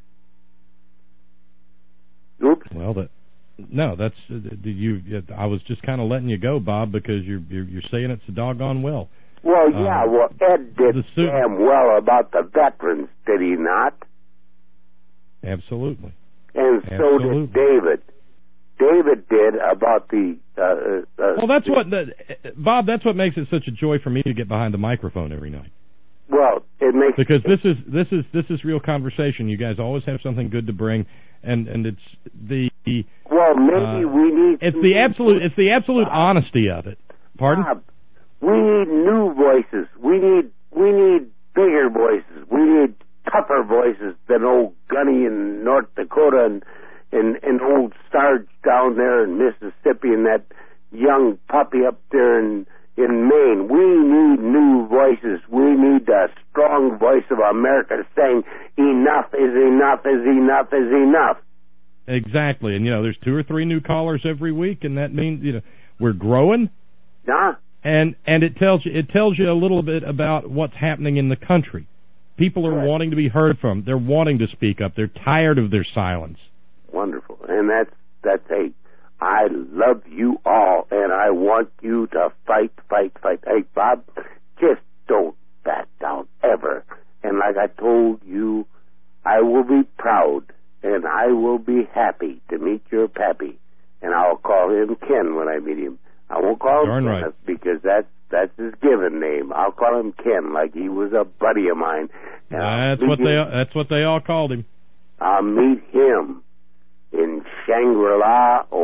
Oops. Well, that's you. I was just kind of letting you go, Bob, because you're saying it's a doggone well. Well, yeah. Ed did damn well about the veterans, did he not? Absolutely. And so did David. David did about the. Well, that's what Bob. That's what makes it such a joy for me to get behind the microphone every night. Well, it makes because this is real conversation. You guys always have something good to bring, and it's the. Well, maybe we need. It's the absolute honesty of it. Pardon? Bob, we need new voices. We need bigger voices. We need tougher voices than old Gunny in North Dakota and old Sarge down there in Mississippi and that young puppy up there in Maine. We need new voices. We need the strong voice of America saying enough is enough is enough is enough. Exactly. And there's 2 or 3 new callers every week, and that means we're growing. Yeah. And it tells you a little bit about what's happening in the country. People are wanting to be heard from. They're wanting to speak up. They're tired of their silence. Wonderful. And that's hey, I love you all, and I want you to fight. Hey, Bob, just don't back down ever. And like I told you, I will be proud, and I will be happy to meet your pappy. And I'll call him Ken when I meet him. I won't call him Kenneth because that's his given name. I'll call him Ken like he was a buddy of mine. That's what they all called him. I'll meet him in Shangri-La or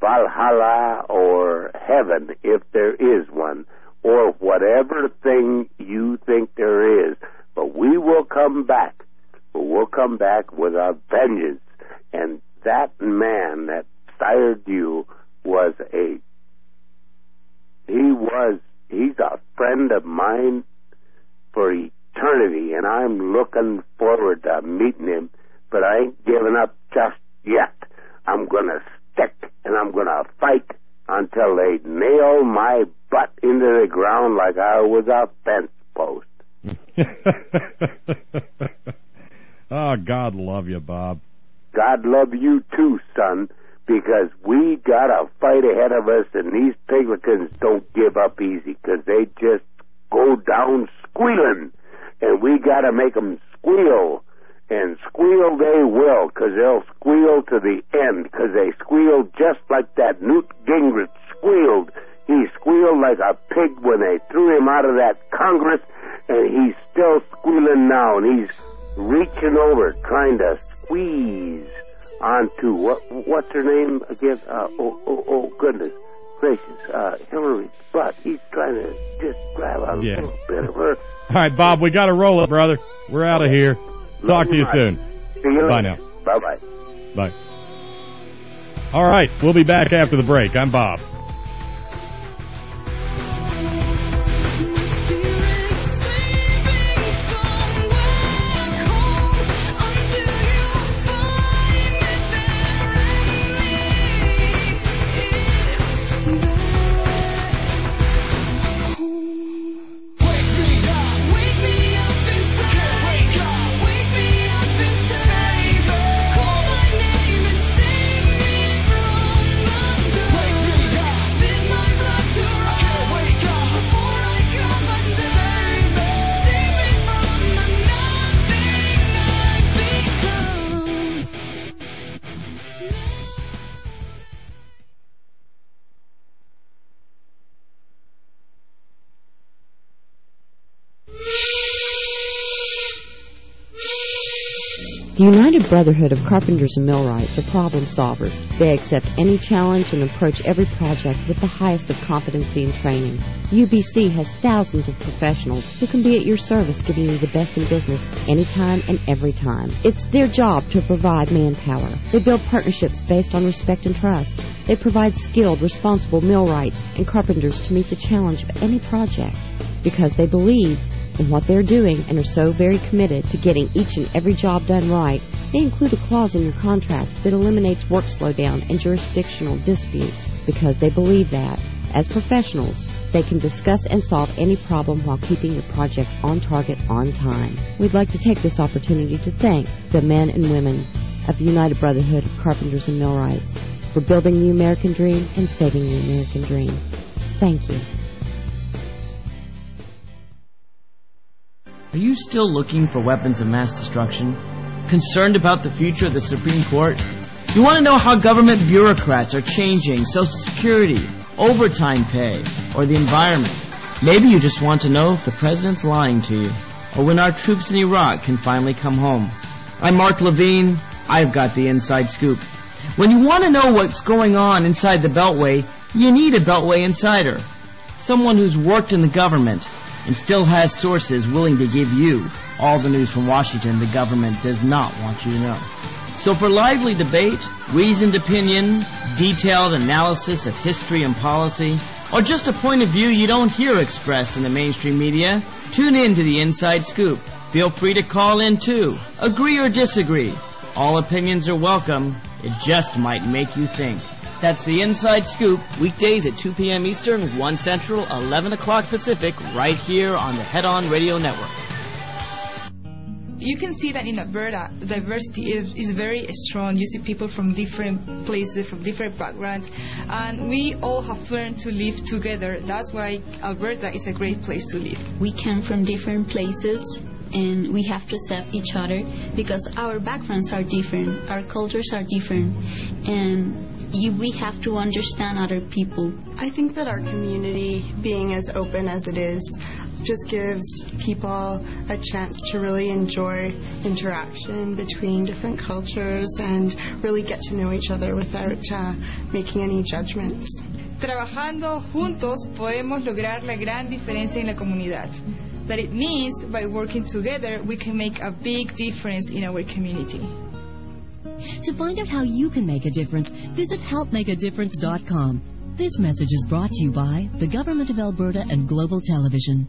Valhalla or heaven, if there is one, or whatever thing you think there is. But we will come back. But we'll come back with a vengeance. And that man that sired you he's a friend of mine for eternity, and I'm looking forward to meeting him, but I ain't giving up just yet. I'm going to stick, and I'm going to fight until they nail my butt into the ground like I was a fence post. Oh, God love you, Bob. God love you too, son, because we got a fight ahead of us, and these Piglicans don't give up easy, because they just go down squealing, and we got to make them squeal, and squeal they will, because they'll squeal to the end, because they squeal just like that Newt Gingrich squealed. He squealed like a pig when they threw him out of that Congress, and he's still squealing now, and he's reaching over, trying to squeeze onto what's her name again? Oh goodness gracious, Hillary's butt. He's trying to just grab a little bit of her. All right, Bob, we got to roll it, brother. We're out of here. Talk to you soon. See you Bye later. now. Bye-bye. Bye. All right, we'll be back after the break. I'm Bob. The United Brotherhood of Carpenters and Millwrights are problem solvers. They accept any challenge and approach every project with the highest of competency and training. UBC has thousands of professionals who can be at your service, giving you the best in business anytime and every time. It's their job to provide manpower. They build partnerships based on respect and trust. They provide skilled, responsible millwrights and carpenters to meet the challenge of any project because they believe in what they're doing and are so very committed to getting each and every job done right. They include a clause in your contract that eliminates work slowdown and jurisdictional disputes because they believe that, as professionals, they can discuss and solve any problem while keeping your project on target on time. We'd like to take this opportunity to thank the men and women of the United Brotherhood of Carpenters and Millwrights for building the American dream and saving the American dream. Thank you. Are you still looking for weapons of mass destruction? Concerned about the future of the Supreme Court? You want to know how government bureaucrats are changing Social Security, overtime pay, or the environment? Maybe you just want to know if the president's lying to you, or when our troops in Iraq can finally come home. I'm Mark Levine. I've got the inside scoop. When you want to know what's going on inside the Beltway, you need a Beltway insider. Someone who's worked in the government and still has sources willing to give you all the news from Washington the government does not want you to know. So for lively debate, reasoned opinion, detailed analysis of history and policy, or just a point of view you don't hear expressed in the mainstream media, tune in to the Inside Scoop. Feel free to call in too. Agree or disagree. All opinions are welcome. It just might make you think. That's the Inside Scoop, weekdays at 2 p.m. Eastern, 1 Central, 11 o'clock Pacific, right here on the Head On Radio Network. You can see that in Alberta, the diversity is very strong. You see people from different places, from different backgrounds, and we all have learned to live together. That's why Alberta is a great place to live. We come from different places, and we have to accept each other because our backgrounds are different, our cultures are different, and we have to understand other people. I think that our community, being as open as it is, just gives people a chance to really enjoy interaction between different cultures and really get to know each other without making any judgments. Trabajando juntos podemos lograr la gran diferencia en la comunidad. That it means by working together we can make a big difference in our community. To find out how you can make a difference, visit helpmakeadifference.com. This message is brought to you by the Government of Alberta and Global Television.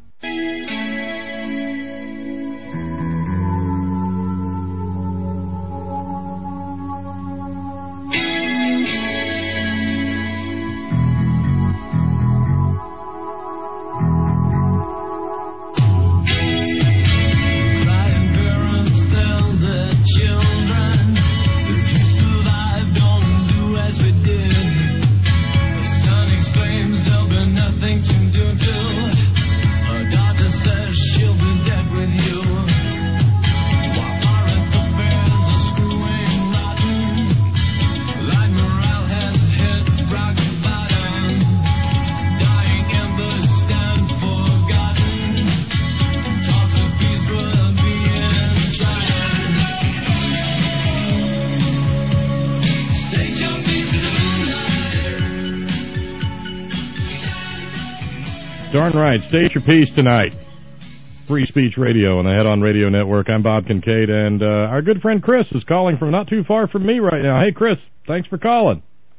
Darn right. State your piece tonight. Free Speech Radio on the Head On Radio Network. I'm Bob Kincaid, and our good friend Chris is calling from not too far from me right now. Hey, Chris, thanks for calling.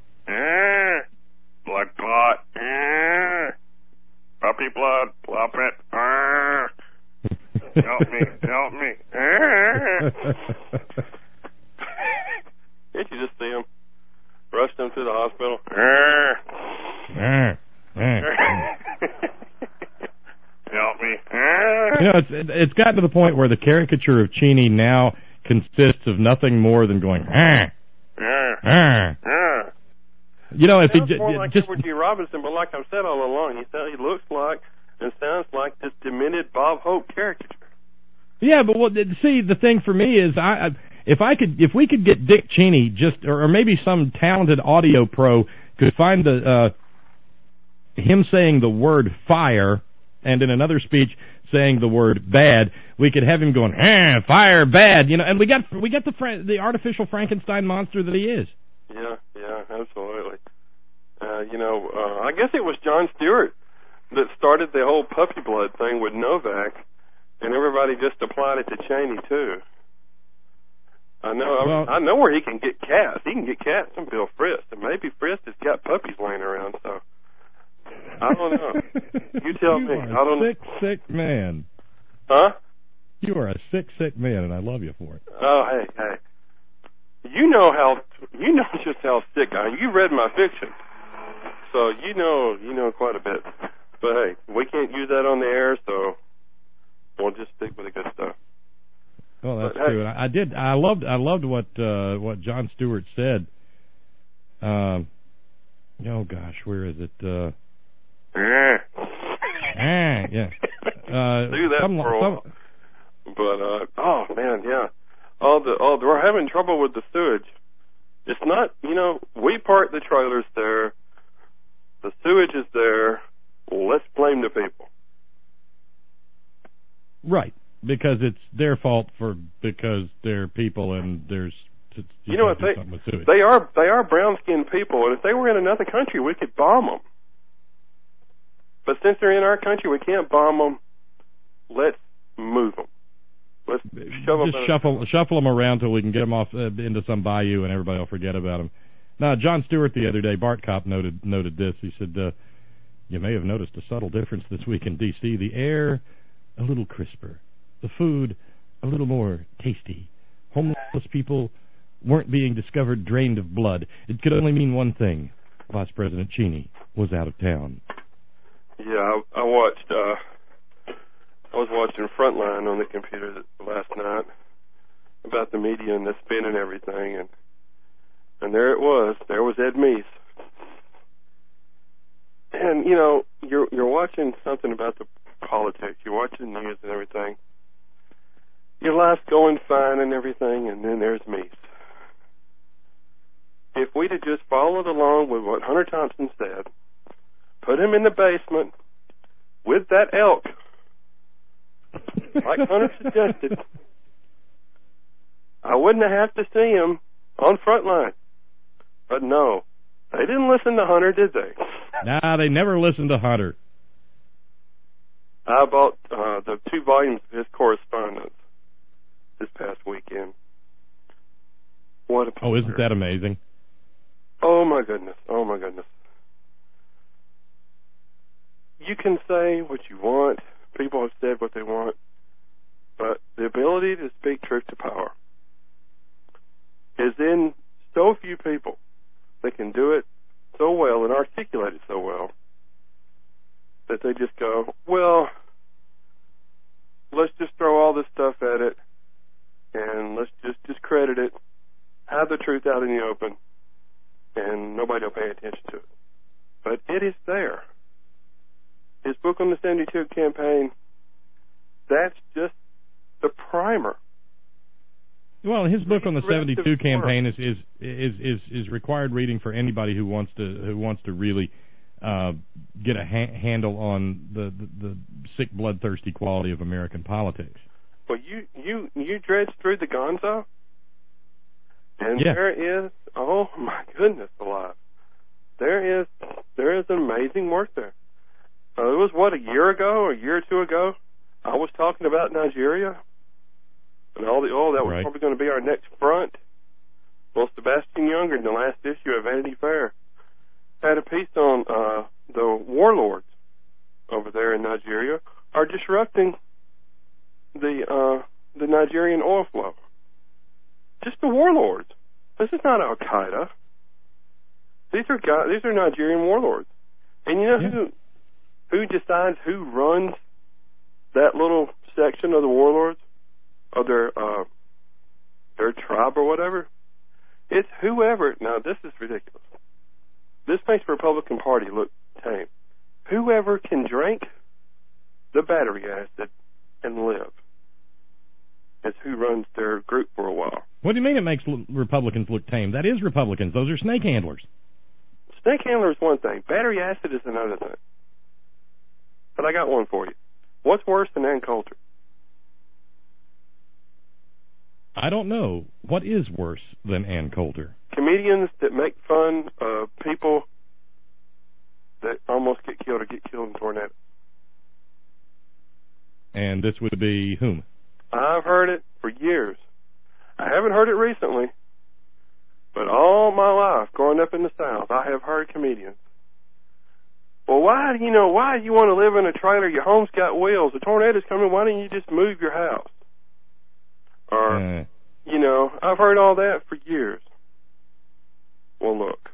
Blood clot. Puppy blood. Plop it. Help me. Help me. Can't you just see him? Rush them to the hospital. Help me. You know, it's gotten to the point where the caricature of Cheney now consists of nothing more than going, You know, if he more like Edward G. Robinson, but like I've said all along, he looks like and sounds like this demented Bob Hope caricature. Yeah, but see, the thing for me is, if we could get Dick Cheney, or maybe some talented audio pro could find him saying the word fire, and in another speech saying the word bad, we could have him going, fire, bad, you know, and we got the artificial Frankenstein monster that he is. Yeah, absolutely. I guess it was Jon Stewart that started the whole puppy blood thing with Novak, and everybody just applied it to Cheney too. I know where he can get cats. He can get cats from Bill Frist, and maybe Frist has got puppies laying around, so I don't know. You tell me. I don't know. Sick man. Huh? You are a sick man, and I love you for it. Oh, hey. You know just how sick I am. You read my fiction, so you know quite a bit. But hey, we can't use that on the air, so we'll just stick with the good stuff. Well, that's true. I loved what Jon Stewart said. Oh gosh, where is it? Yeah. Do that for a while. But oh man, yeah. We're having trouble with the sewage. It's not, we park the trailers there. The sewage is there. Well, let's blame the people. Right, because it's their fault because they're people and there's. You know what they are brown-skinned people, and if they were in another country, we could bomb them. But since they're in our country, we can't bomb them. Let's move them. Let's shuffle them around till we can get them off into some bayou, and everybody will forget about them. Now, Jon Stewart the other day, Bart Kopp noted this. He said, "You may have noticed a subtle difference this week in D.C. The air, a little crisper. The food, a little more tasty. Homeless people weren't being discovered drained of blood. It could only mean one thing: Vice President Cheney was out of town." Yeah, I was watching Frontline on the computer last night about the media and the spin and everything, and there it was. There was Ed Meese. And you're watching something about the politics. You're watching the news and everything. Your life's going fine and everything, and then there's Meese. If we'd have just followed along with what Hunter Thompson said, put him in the basement with that elk like Hunter suggested, I wouldn't have to see him on Frontline. But no, they didn't listen to Hunter, did they? Nah, they never listened to Hunter. I bought the 2 volumes of his correspondence this past weekend. What a pleasure. Oh, isn't that amazing? Oh, my goodness. Oh, my goodness. You can say what you want. People have said what they want. But the ability to speak truth to power is in so few people that can do it so well and articulate it so well that they just go, well, let's just throw all this stuff at it and let's just discredit it, have the truth out in the open, and nobody will pay attention to it. But it is there. His book on the 72 campaign, that's just the primer. Well, his book on the 72 campaign is required reading for anybody who wants to really get a handle on the sick, bloodthirsty quality of American politics. Well, you dredged through the Gonzo, and yeah. There is, oh my goodness alive, there is amazing work there. It was a year or 2 ago, I was talking about Nigeria and all the oil that was probably going to be our next front. Well, Sebastian Younger, in the last issue of Vanity Fair, had a piece on the warlords over there in Nigeria are disrupting the Nigerian oil flow. Just the warlords. This is not Al Qaeda. These are Nigerian warlords. And you know who decides who runs that little section of the warlords, of their tribe or whatever? It's whoever. Now this is ridiculous. This makes the Republican Party look tame. Whoever can drink the battery acid and live is who runs their group for a while. What do you mean it makes Republicans look tame? That is Republicans. Those are snake handlers. Snake handler is one thing. Battery acid is another thing. But I got one for you. What's worse than Ann Coulter? I don't know. What is worse than Ann Coulter? Comedians that make fun of people that almost get killed or get killed in tornadoes. And this would be whom? I've heard it for years. I haven't heard it recently, but all my life, growing up in the South, I have heard comedians. Well, why do you want to live in a trailer? Your home's got wheels. The tornado's coming. Why don't you just move your house? Or, I've heard all that for years. Well, look.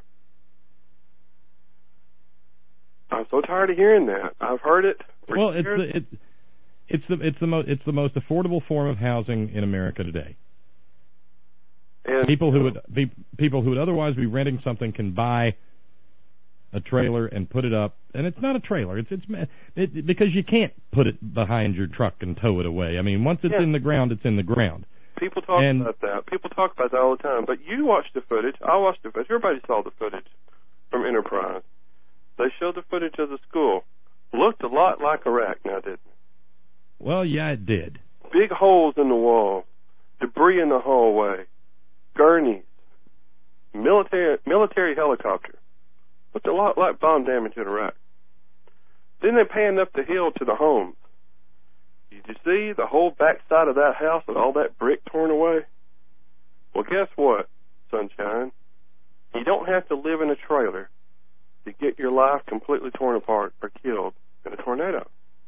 I'm so tired of hearing that. I've heard it for years. It's the most affordable form of housing in America today. And people who would otherwise be renting something can buy a trailer and put it up, and it's not a trailer. It's because you can't put it behind your truck and tow it away. I mean, once it's in the ground, it's in the ground. People talk about that. People talk about that all the time. But you watched the footage. I watched the footage. Everybody saw the footage from Enterprise. They showed the footage of the school. Looked a lot like Iraq now, didn't it? Well, yeah, it did. Big holes in the wall, debris in the hallway, gurneys, military helicopter. Looked a lot like bomb damage in Iraq. Then they panned up the hill to the homes. Did you see the whole backside of that house with all that brick torn away? Well, guess what, sunshine? You don't have to live in a trailer to get your life completely torn apart or killed in a tornado.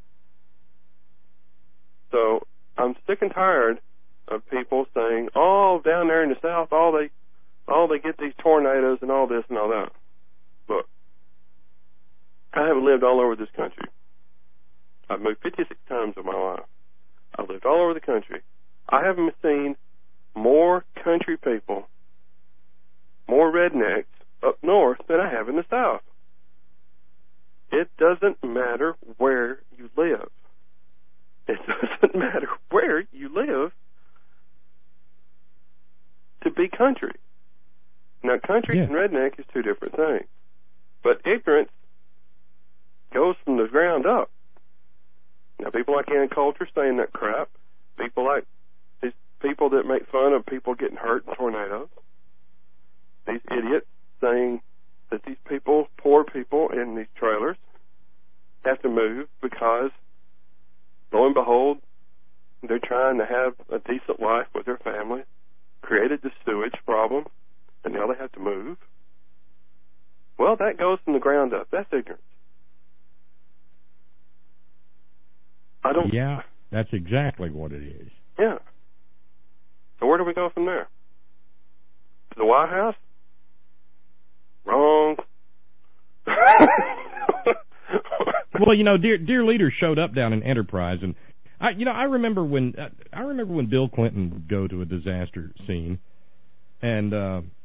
So I'm sick and tired of people saying, "Oh, down there in the South, all they get these tornadoes and all this and all that." Look, I have lived all over this country. I've moved 56 times in my life. I've lived all over the country. I haven't seen more country people, more rednecks up north than I have in the South. It doesn't matter where you live. It doesn't matter where you live to be country. Now, country and redneck is two different things. But ignorance goes from the ground up. Now, people like Ann Coulter saying that crap, people like these people that make fun of people getting hurt in tornadoes, these idiots saying that these people, poor people in these trailers, have to move because, lo and behold, they're trying to have a decent life with their family, created the sewage problem, and now they have to move. Well, that goes from the ground up. That's ignorance. Yeah, that's exactly what it is. Yeah. So where do we go from there? To the White House? Wrong. Well, dear leaders showed up down in Enterprise, and I remember when Bill Clinton would go to a disaster scene, and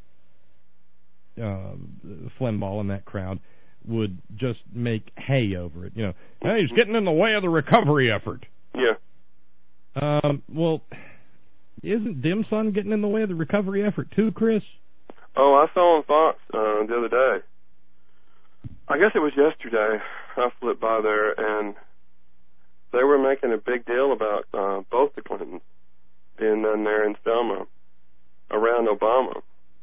Flembaugh and that crowd would just make hay over it. Hey, he's getting in the way of the recovery effort. Yeah. Well, isn't Dim Sum getting in the way of the recovery effort too, Chris? Oh, I saw on Fox the other day. I guess it was yesterday. I flipped by there, and they were making a big deal about both the Clintons being done there in Selma around Obama.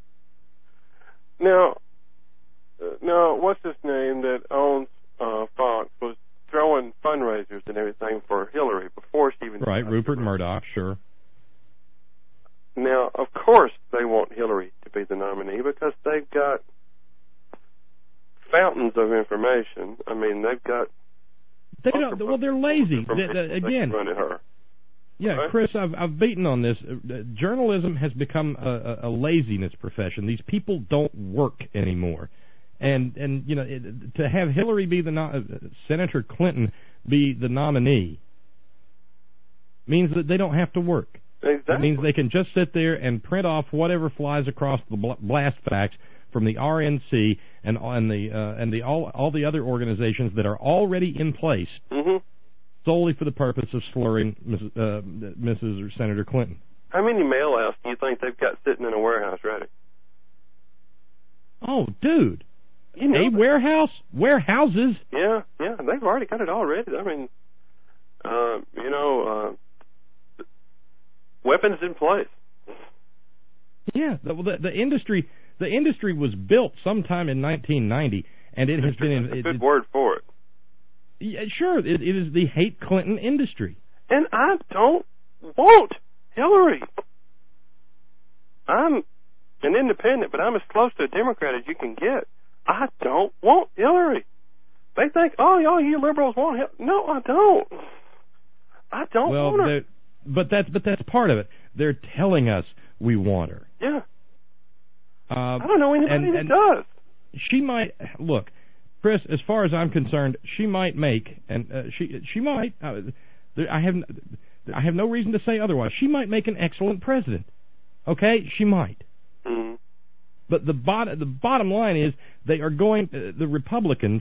Now, what's his name that owns Fox was throwing fundraisers and everything for Hillary before she even... Right, Rupert Murdoch, sure. Now, of course they want Hillary to be the nominee because they've got fountains of information. I mean, they've got... They're lazy. Again, her. Yeah, right? Chris, I've beaten on this. Journalism has become a laziness profession. These people don't work anymore. And to have Hillary be Senator Clinton be the nominee means that they don't have to work. Exactly. It means they can just sit there and print off whatever flies across the blast fax from the RNC and all the other organizations that are already in place, solely for the purpose of slurring Mrs. or Senator Clinton. How many mail-outs do you think they've got sitting in a warehouse ready? Oh, dude. Warehouse? Warehouses? Yeah, they've already got it all ready. I mean, weapons in place. Yeah, the industry was built sometime in 1990, and it has been... That's a good word for it. Yeah, sure, it is the hate Clinton industry. And I don't want Hillary. I'm an independent, but I'm as close to a Democrat as you can get. I don't want Hillary. They think, oh, you liberals want Hillary. No, I don't. I don't want her. But that's part of it. They're telling us we want her. Yeah. I don't know anybody that does. She might look, Chris. As far as I'm concerned, she might make, and she might. I have no reason to say otherwise. She might make an excellent president. Okay, she might. Mm-hmm. But the bottom line is they are going. The Republicans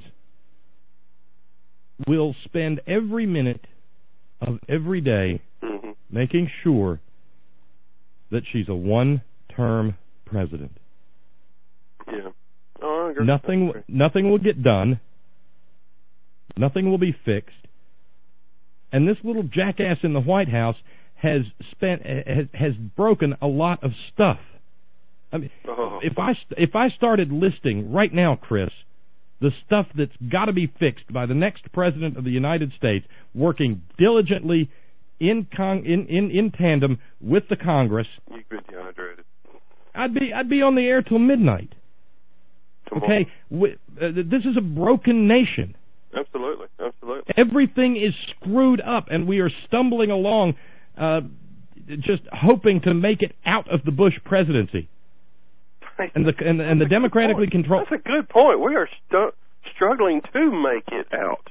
will spend every minute of every day making sure that she's a one-term president. Yeah. Oh, I agree. Nothing will get done. Nothing will be fixed. And this little jackass in the White House has broken a lot of stuff. I mean, if I started listing right now, Chris, the stuff that's got to be fixed by the next president of the United States, working diligently in tandem with the Congress, you'd be dehydrated. I'd be on the air till midnight. Okay, this is a broken nation. Absolutely. Everything is screwed up, and we are stumbling along, just hoping to make it out of the Bush presidency. And the democratically controlled. That's a good point. We are struggling to make it out.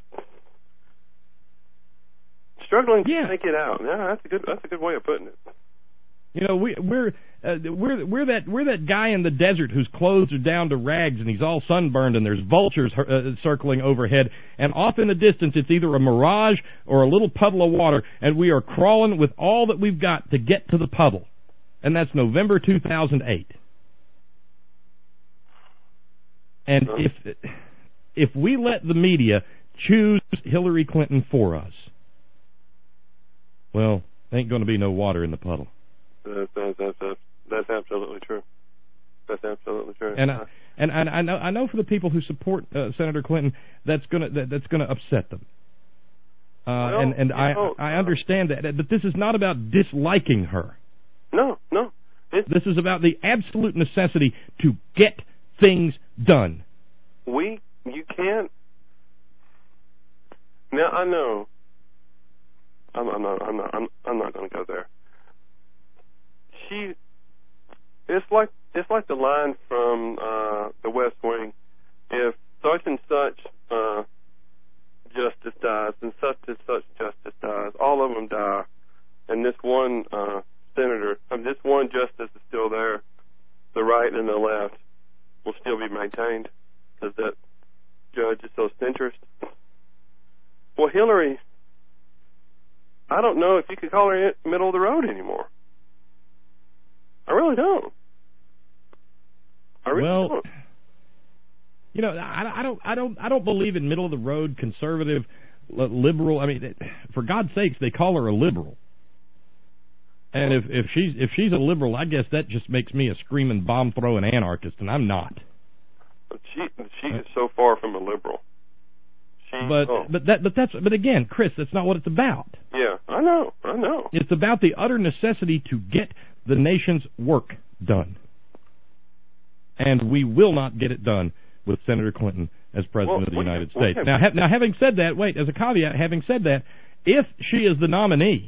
Struggling to make it out. Yeah, that's a good way of putting it. You know, we're that guy in the desert whose clothes are down to rags and he's all sunburned and there's vultures circling overhead, and off in the distance it's either a mirage or a little puddle of water, and we are crawling with all that we've got to get to the puddle. And that's November 2008. And if we let the media choose Hillary Clinton for us, Well, ain't going to be no water in the puddle. That's absolutely true. That's absolutely true. And I know for the people who support Senator Clinton, that's gonna upset them. I understand that, but this is not about disliking her. No. This is about the absolute necessity to get things done. You can't. Now I know. I'm not going to go there. It's like the line from The West Wing. If such and such justice dies, and such justice dies, all of them die, and this one this one justice is still there, the right and the left will still be maintained because that judge is so centrist. Well, Hillary, I don't know if you could call her middle of the road anymore. I really don't. Don't. You know, I don't believe in middle of the road, conservative, liberal. I mean, for God's sakes, they call her a liberal. And if she's a liberal, I guess that just makes me a screaming bomb throwing anarchist, and I'm not. She is so far from a liberal. But again, Chris, that's not what it's about. Yeah, I know. It's about the utter necessity to get the nation's work done. And we will not get it done with Senator Clinton as President of the United States. Now, having said that, as a caveat, having said that, if she is the nominee,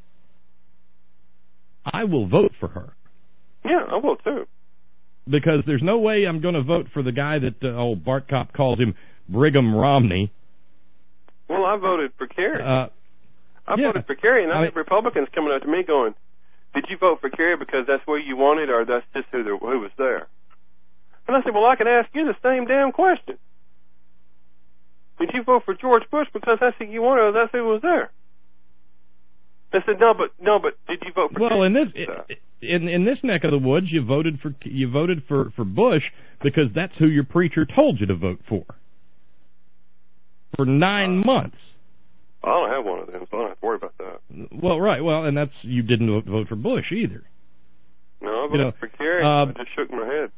I will vote for her. Yeah, I will too. Because there's no way I'm going to vote for the guy that old Bart Kopp calls him Brigham Romney. Well, I voted for Kerry. Voted for Kerry, and I have Republicans coming up to me going, "Did you vote for Kerry because that's what you wanted, or that's just who was there?" And I said, "Well, I can ask you the same damn question. Did you vote for George Bush because that's who you wanted, or that's who was there?" They said, "No, but did you vote for?" Well, in this neck of the woods, you voted for Bush because that's who your preacher told you to vote for 9 months. I don't have one of them, so I don't have to worry about that. Well, right. Well, and that's you didn't vote for Bush either. No, I voted for Kerry. I just shook my head.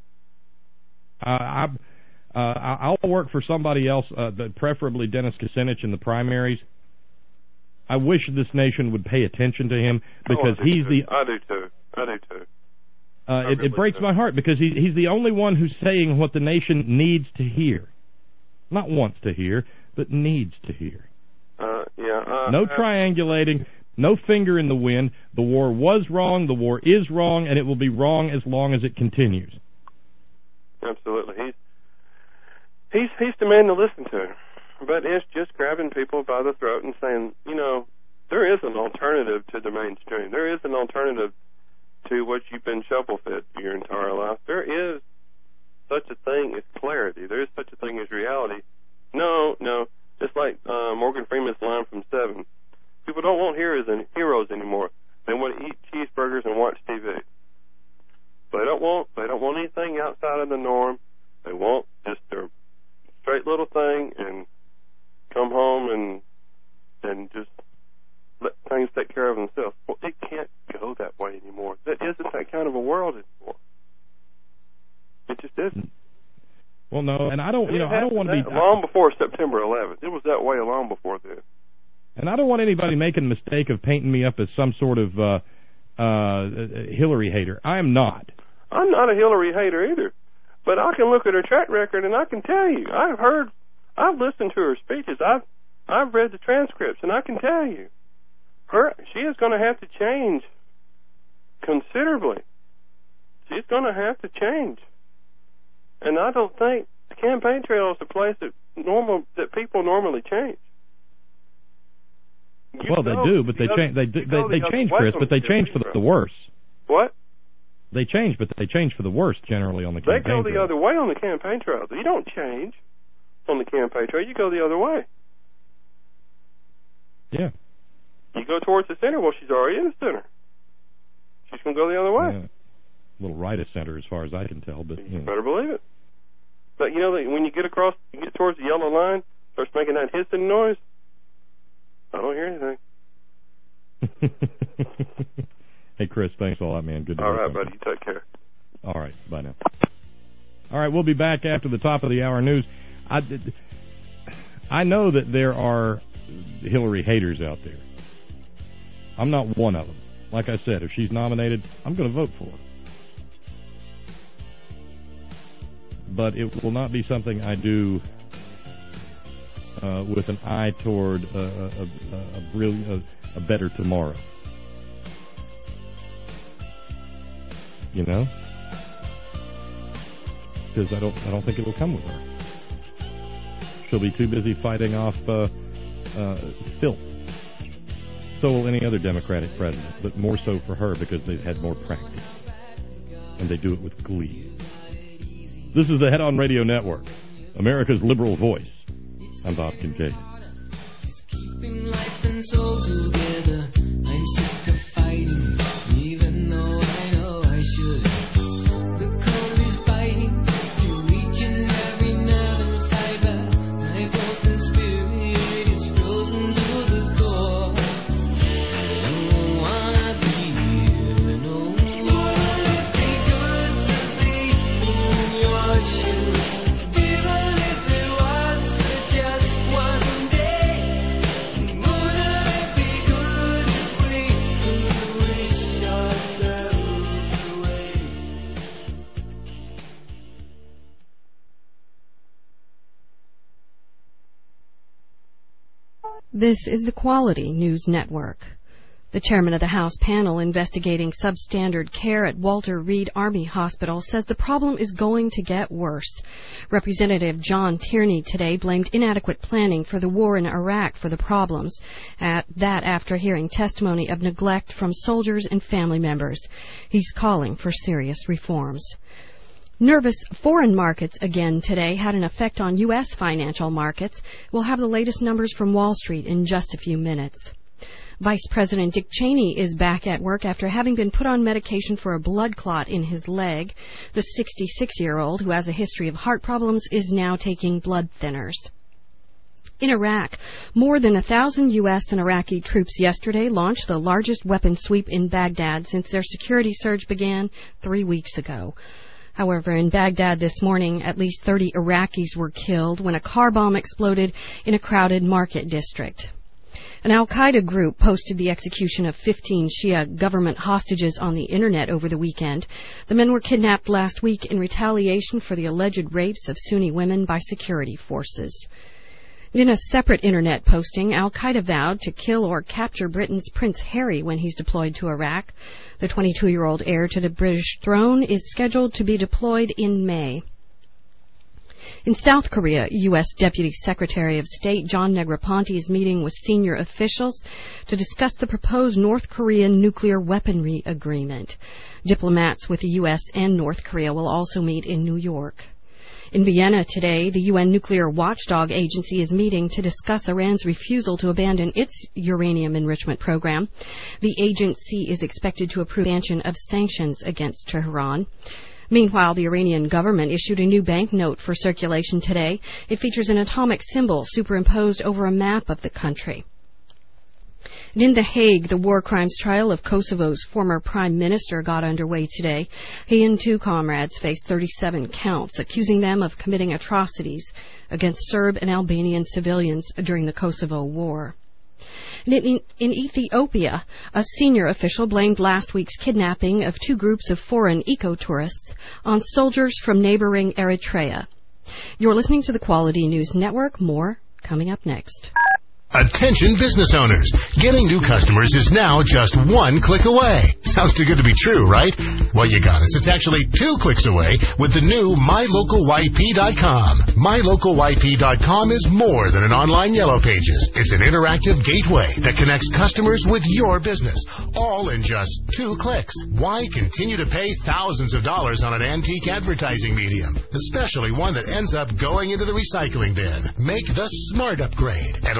I'll work for somebody else, preferably Dennis Kucinich in the primaries. I wish this nation would pay attention to him because he's the. I do too. It breaks my heart because he's the only one who's saying what the nation needs to hear, not wants to hear, but needs to hear. No triangulating, no finger in the wind. The war was wrong. The war is wrong, and it will be wrong as long as it continues. Absolutely, he's the man to listen to. But it's just grabbing people by the throat and saying, you know, there is an alternative to the mainstream. There is an alternative to what you've been shovel-fed your entire life. There is such a thing as clarity. There is such a thing as reality. No. Just like Morgan Freeman's line from Seven. People don't want heroes anymore. They want to eat cheeseburgers and watch TV. They don't want anything outside of the norm. They want just their straight little thing and come home and just let things take care of themselves. Well, it can't go that way anymore. That isn't that kind of a world anymore. It just isn't. Well, no, and I don't want to be long before September 11th. It was that way long before then. And I don't want anybody making the mistake of painting me up as some sort of Hillary hater. I am not. I'm not a Hillary hater either. But I can look at her track record and I can tell you, I've listened to her speeches. I've read the transcripts, and I can tell you, she is going to have to change considerably. She's going to have to change, and I don't think the campaign trail is the place that people normally change. They do, but they change, Chris. But they change for the worse. What? They change, but they change for the worse generally on the campaign trail. They go the other way on the campaign trail. You don't change on the campaign trail. You go the other way. Yeah. You go towards the center. Well, she's already in the center. She's going to go the other way. Yeah. A little right of center, as far as I can tell, but you better believe it. But you know, when you get towards the yellow line, starts making that hissing noise. I don't hear anything. Hey, Chris, thanks a lot, man. Good to All hear right, from you. buddy. Take care. All right, bye now. All right, we'll be back after the top of the hour news. I know that there are Hillary haters out there. I'm not one of them. Like I said, if she's nominated, I'm going to vote for her. But it will not be something I do with an eye toward a better tomorrow. You know? Because I don't think it will come with her. She'll be too busy fighting off filth. So will any other Democratic president, but more so for her because they've had more practice. And they do it with glee. This is the Head On Radio Network, America's liberal voice. I'm Bob Kincaid. Keeping life and soul together. I'm sick of fighting, even though I know I should. The cold is biting, through each and every nerve and fiber. My broken spirit is frozen to the core. I don't wanna be here no more. Wouldn't it be good to be in your shoes, even if it was for just one day? Wouldn't it be good if we could wish ourselves away? This is the Quality News Network. The chairman of the House panel investigating substandard care at Walter Reed Army Hospital says the problem is going to get worse. Representative John Tierney today blamed inadequate planning for the war in Iraq for the problems, after hearing testimony of neglect from soldiers and family members. He's calling for serious reforms. Nervous foreign markets again today had an effect on U.S. financial markets. We'll have the latest numbers from Wall Street in just a few minutes. Vice President Dick Cheney is back at work after having been put on medication for a blood clot in his leg. The 66-year-old, who has a history of heart problems, is now taking blood thinners. In Iraq, more than 1,000 U.S. and Iraqi troops yesterday launched the largest weapon sweep in Baghdad since their security surge began 3 weeks ago. However, in Baghdad this morning, at least 30 Iraqis were killed when a car bomb exploded in a crowded market district. An al-Qaeda group posted the execution of 15 Shia government hostages on the Internet over the weekend. The men were kidnapped last week in retaliation for the alleged rapes of Sunni women by security forces. In a separate Internet posting, al-Qaeda vowed to kill or capture Britain's Prince Harry when he's deployed to Iraq. The 22-year-old heir to the British throne is scheduled to be deployed in May. In South Korea, U.S. Deputy Secretary of State John Negroponte is meeting with senior officials to discuss the proposed North Korean nuclear weaponry agreement. Diplomats with the U.S. and North Korea will also meet in New York. In Vienna today, the UN nuclear watchdog agency is meeting to discuss Iran's refusal to abandon its uranium enrichment program. The agency is expected to approve expansion of sanctions against Tehran. Meanwhile, the Iranian government issued a new banknote for circulation today. It features an atomic symbol superimposed over a map of the country. And in The Hague, the war crimes trial of Kosovo's former prime minister got underway today. He and two comrades faced 37 counts, accusing them of committing atrocities against Serb and Albanian civilians during the Kosovo War. And in Ethiopia, a senior official blamed last week's kidnapping of two groups of foreign eco-tourists on soldiers from neighboring Eritrea. You're listening to the Quality News Network. More coming up next. Attention business owners. Getting new customers is now just one click away. Sounds too good to be true, right? Well, you got us. It's actually 2 clicks away with the new MyLocalYP.com. MyLocalYP.com is more than an online Yellow Pages. It's an interactive gateway that connects customers with your business, all in just 2 clicks. Why continue to pay thousands of dollars on an antique advertising medium, especially one that ends up going into the recycling bin? Make the smart upgrade at only a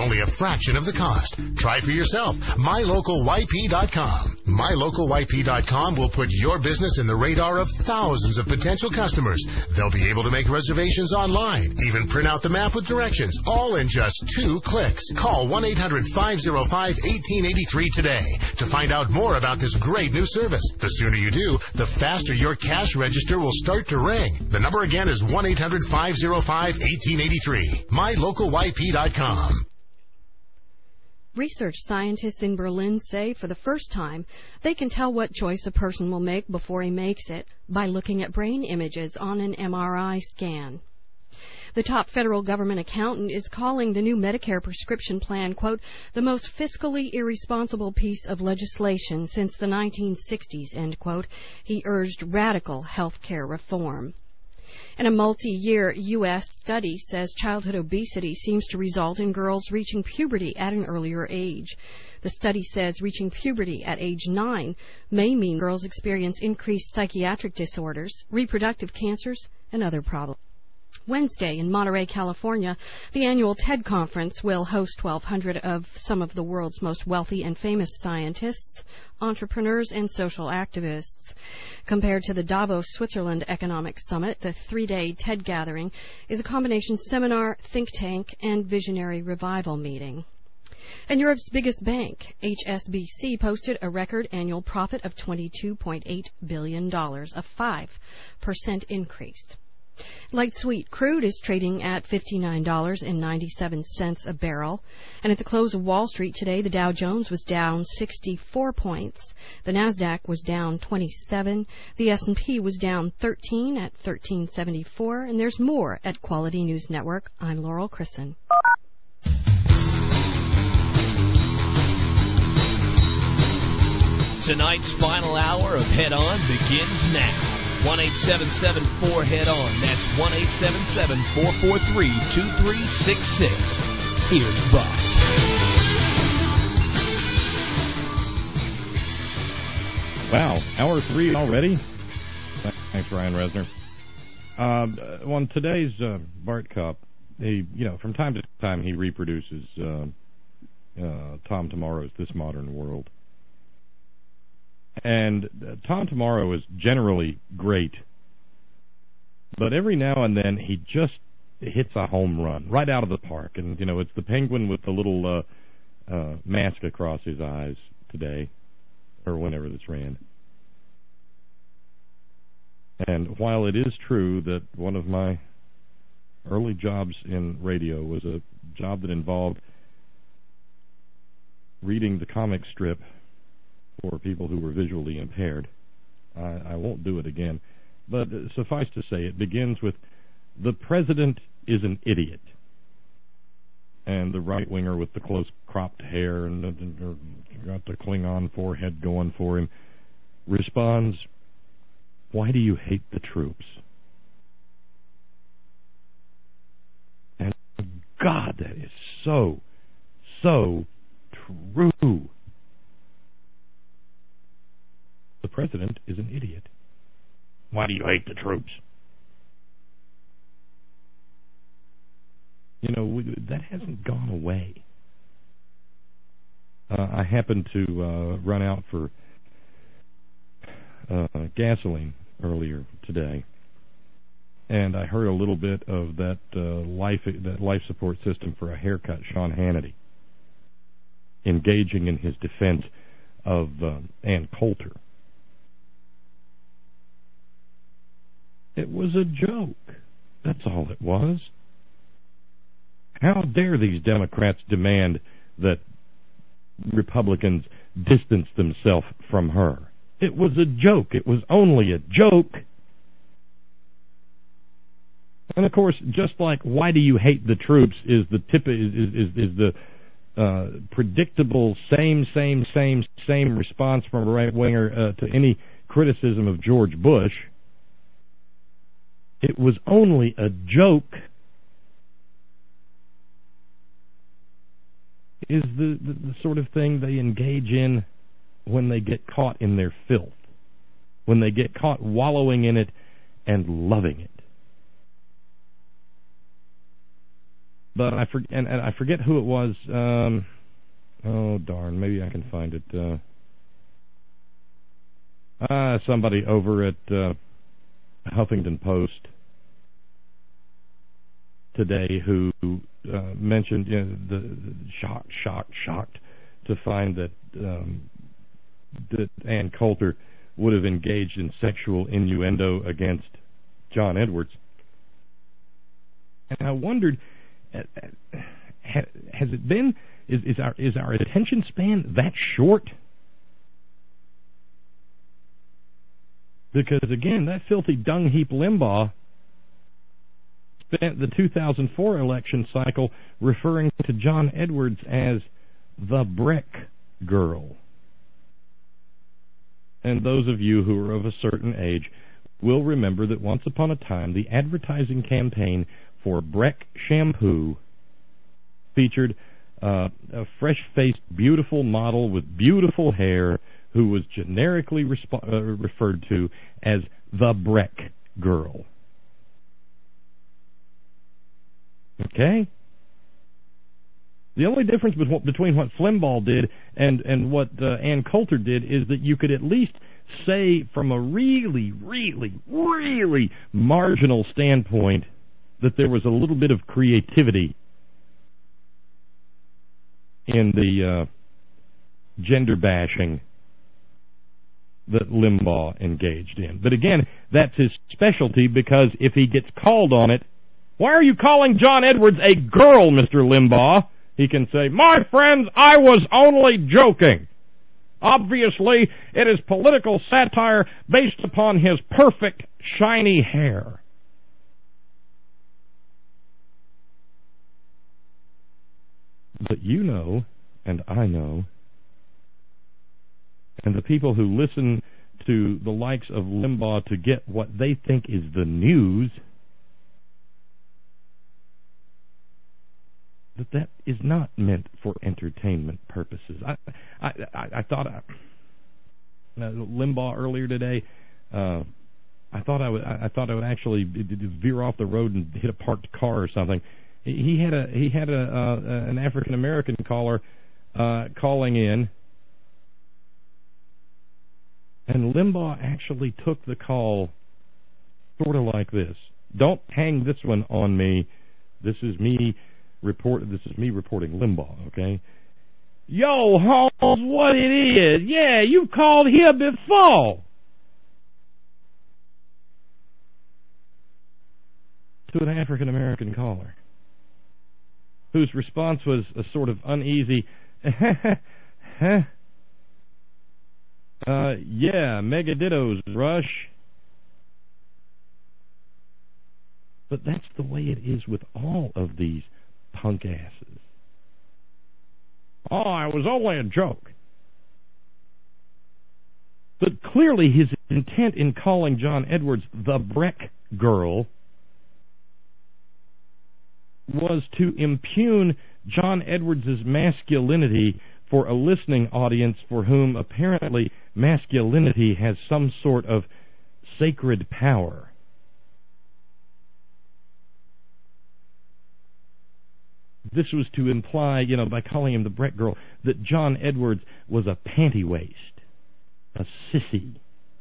fraction of the cost. Try for yourself. MyLocalYP.com. MyLocalYP.com will put your business in the radar of thousands of potential customers. They'll be able to make reservations online, even print out the map with directions, all in just 2 clicks. Call 1-800-505-1883 today to find out more about this great new service. The sooner you do, the faster your cash register will start to ring. The number again is 1-800-505-1883. MyLocalYP.com. Research scientists in Berlin say for the first time they can tell what choice a person will make before he makes it by looking at brain images on an MRI scan. The top federal government accountant is calling the new Medicare prescription plan, quote, the most fiscally irresponsible piece of legislation since the 1960s, end quote. He urged radical health care reform. And a multi-year U.S. study says childhood obesity seems to result in girls reaching puberty at an earlier age. The study says reaching puberty at age 9 may mean girls experience increased psychiatric disorders, reproductive cancers, and other problems. Wednesday in Monterey, California, the annual TED Conference will host 1,200 of some of the world's most wealthy and famous scientists, entrepreneurs, and social activists. Compared to the Davos, Switzerland Economic Summit, the 3-day TED gathering is a combination seminar, think tank, and visionary revival meeting. And Europe's biggest bank, HSBC, posted a record annual profit of $22.8 billion, a 5% increase. Light sweet crude is trading at $59.97 a barrel. And at the close of Wall Street today, the Dow Jones was down 64 points. The Nasdaq was down 27. The S&P was down 13 at 1374. And there's more at Quality News Network. I'm Laurel Chrisson. Tonight's final hour of Head On begins now. 1-877-4-HEAD-ON. That's 1-877-443-2366. Here's Buck. Wow, hour 3 already? Thanks, Ryan Resner. On today's Bart Cup, from time to time he reproduces Tom Tomorrow's This Modern World. And Tom Tomorrow is generally great, but every now and then he just hits a home run right out of the park. And, it's the penguin with the little mask across his eyes today, or whenever this ran. And while it is true that one of my early jobs in radio was a job that involved reading the comic strip for people who were visually impaired, I won't do it again. But suffice to say, it begins with, the president is an idiot. And the right-winger with the close-cropped hair and got the Klingon forehead going for him responds, why do you hate the troops? And God, that is so true. The president is an idiot. Why do you hate the troops? That hasn't gone away. I happened to run out for gasoline earlier today, and I heard a little bit of that life support system for a haircut, Sean Hannity, engaging in his defense of Ann Coulter. It was a joke. That's all it was. How dare these Democrats demand that Republicans distance themselves from her? It was a joke. It was only a joke. And of course, just like why do you hate the troops is the predictable same response from a right winger to any criticism of George Bush. It was only a joke is the sort of thing they engage in when they get caught in their filth, when they get caught wallowing in it and loving it. But I forget who it was. Oh darn! Maybe I can find it. Somebody over at Huffington Post today who mentioned the shocked to find that that Ann Coulter would have engaged in sexual innuendo against John Edwards. And I wondered, has it been, is our attention span that short? Because again, that filthy dung heap Limbaugh spent the 2004 election cycle referring to John Edwards as the Breck Girl. And those of you who are of a certain age will remember that once upon a time the advertising campaign for Breck shampoo featured a fresh-faced, beautiful model with beautiful hair who was generically referred to as the Breck Girl. Okay? The only difference between what Flimbaugh did and what Ann Coulter did is that you could at least say from a really, really, really marginal standpoint that there was a little bit of creativity in the gender bashing that Limbaugh engaged in. But again, that's his specialty, because if he gets called on it, why are you calling John Edwards a girl, Mr. Limbaugh? He can say, my friends, I was only joking. Obviously, it is political satire based upon his perfect, shiny hair. But you know, and I know, and the people who listen to the likes of Limbaugh to get what they think is the news, that is not meant for entertainment purposes. I thought Limbaugh earlier today. I thought I would actually veer off the road and hit a parked car or something. He had an African American caller calling in, and Limbaugh actually took the call sort of like this. Don't hang this one on me. This is me reporting Limbaugh, okay? Yo, Holmes, what it is? Yeah, you've called here before. To an African American caller, whose response was a sort of uneasy, yeah, mega dittos, Rush. But that's the way it is with all of these punk asses. Oh, it was only a joke. But clearly his intent in calling John Edwards the Breck Girl was to impugn John Edwards' masculinity for a listening audience for whom apparently masculinity has some sort of sacred power. This was to imply, by calling him the Breck Girl, that John Edwards was a panty waist, a sissy,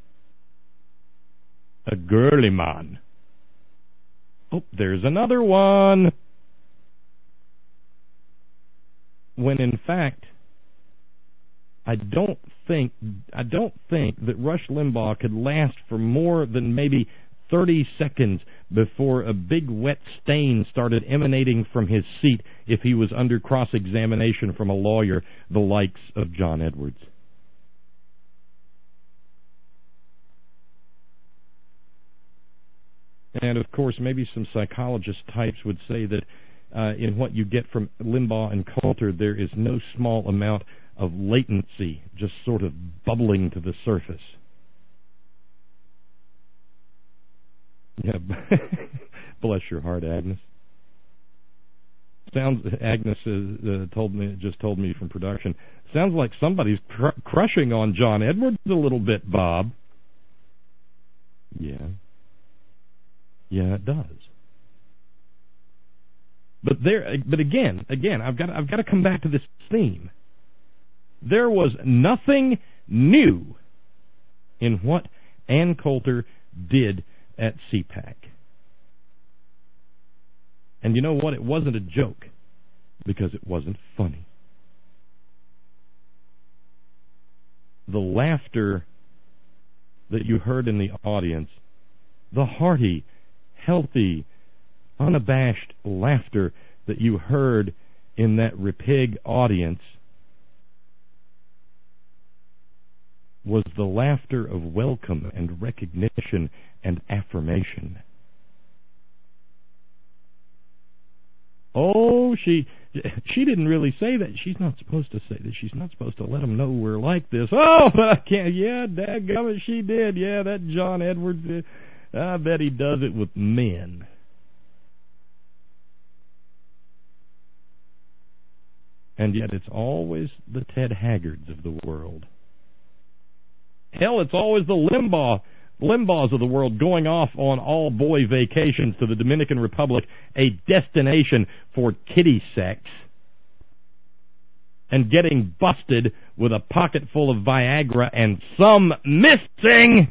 a girly man. Oh, there's another one. When in fact, I don't think that Rush Limbaugh could last for more than maybe 30 seconds before a big wet stain started emanating from his seat if he was under cross-examination from a lawyer the likes of John Edwards. And of course, maybe some psychologist types would say that in what you get from Limbaugh and Coulter, there is no small amount of latency just sort of bubbling to the surface. Yeah, bless your heart, Agnes. Agnes just told me from production. Sounds like somebody's crushing on John Edwards a little bit, Bob. Yeah, it does. But But again, I've got to come back to this theme. There was nothing new in what Ann Coulter did at CPAC. And you know what? It wasn't a joke, because it wasn't funny. The laughter that you heard in the audience, the hearty, healthy, unabashed laughter that you heard in that Repig audience, was the laughter of welcome and recognition and affirmation. Oh, she didn't really say that. She's not supposed to say that. She's not supposed to let them know we're like this. Oh, but I can't. Yeah, dadgummit, she did. Yeah, that John Edwards, I bet he does it with men. And yet it's always the Ted Haggards of the world. Hell, it's always the Limbaughs of the world going off on all-boy vacations to the Dominican Republic, a destination for kiddie sex, and getting busted with a pocket full of Viagra and some missing.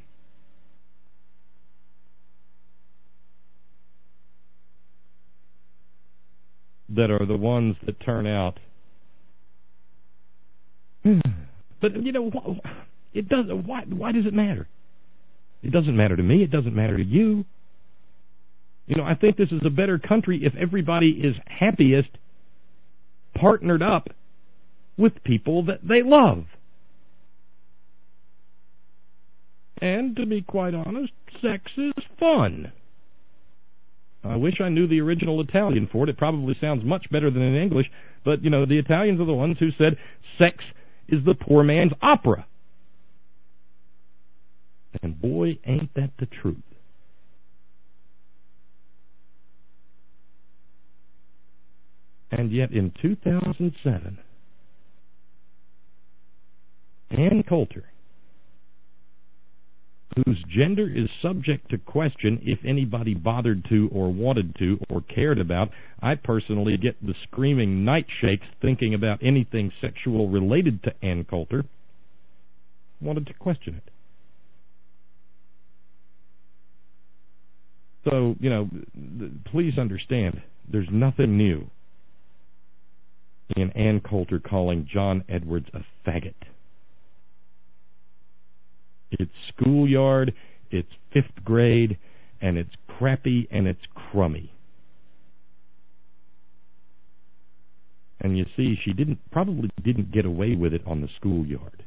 That are the ones that turn out. But, you know, it doesn't. Why does it matter? It doesn't matter to me. It doesn't matter to you. You know, I think this is a better country if everybody is happiest partnered up with people that they love. And to be quite honest, sex is fun. I wish I knew the original Italian for it. It probably sounds much better than in English. But, you know, the Italians are the ones who said sex is the poor man's opera. And boy, ain't that the truth. And yet in 2007, Ann Coulter, whose gender is subject to question if anybody bothered to or wanted to or cared about, I personally get the screaming night shakes thinking about anything sexual related to Ann Coulter, wanted to question it. So, you know, please understand, there's nothing new in Ann Coulter calling John Edwards a faggot. It's schoolyard, it's 5th grade, and it's crappy and it's crummy. And you see, she probably didn't get away with it on the schoolyard.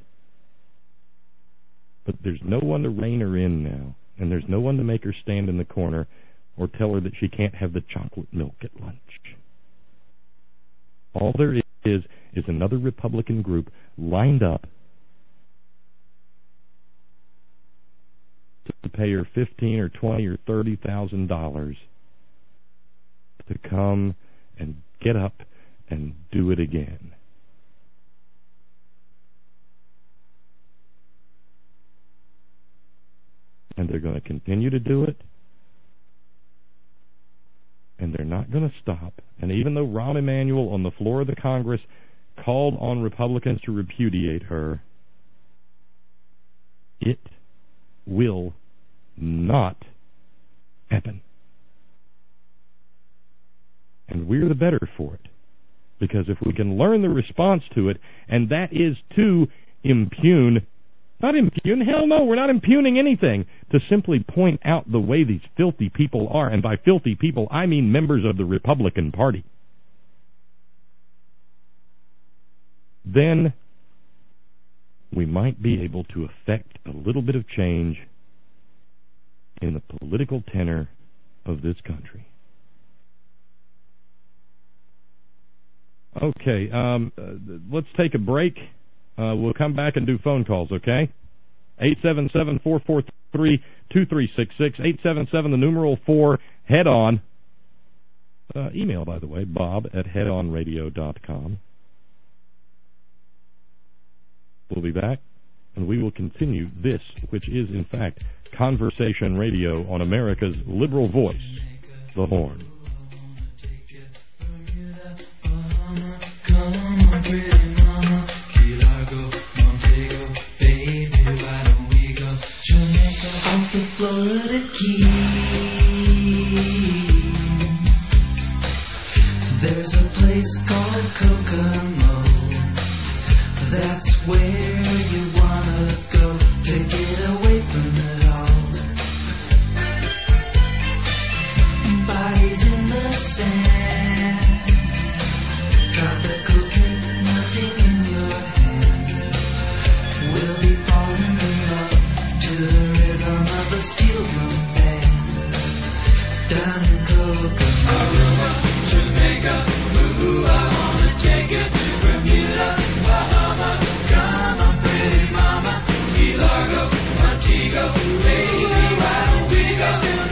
But there's no one to rein her in now. And there's no one to make her stand in the corner or tell her that she can't have the chocolate milk at lunch. All there is another Republican group lined up to pay her $15,000 or $20,000 or $30,000 to come and get up and do it again. And they're going to continue to do it. And they're not going to stop. And even though Rahm Emanuel on the floor of the Congress called on Republicans to repudiate her, it will not happen. And we're the better for it. Because if we can learn the response to it, and that is to impugn. Not impugn. Hell no, we're not impugning anything. To simply point out the way these filthy people are, and by filthy people, I mean members of the Republican Party. Then we might be able to effect a little bit of change in the political tenor of this country. Okay, let's take a break. We'll come back and do phone calls, okay? 877-443-2366, 877, the numeral 4, head on. Email, by the way, bob@headonradio.com. We'll be back, and we will continue this, which is, in fact, conversation radio on America's liberal voice, the Horn. There's a place called Kokomo. That's where you wanna go to get away from it all. Bodies in the sand, tropical drink melting in your hand. We'll be falling in love to the rhythm of a steel drum band. Down in Kokomo, Jamaica, ooh, I wanna take it to Bermuda, Bahama. Come on, pretty mama, Key Largo, Montego, baby, why don't we go?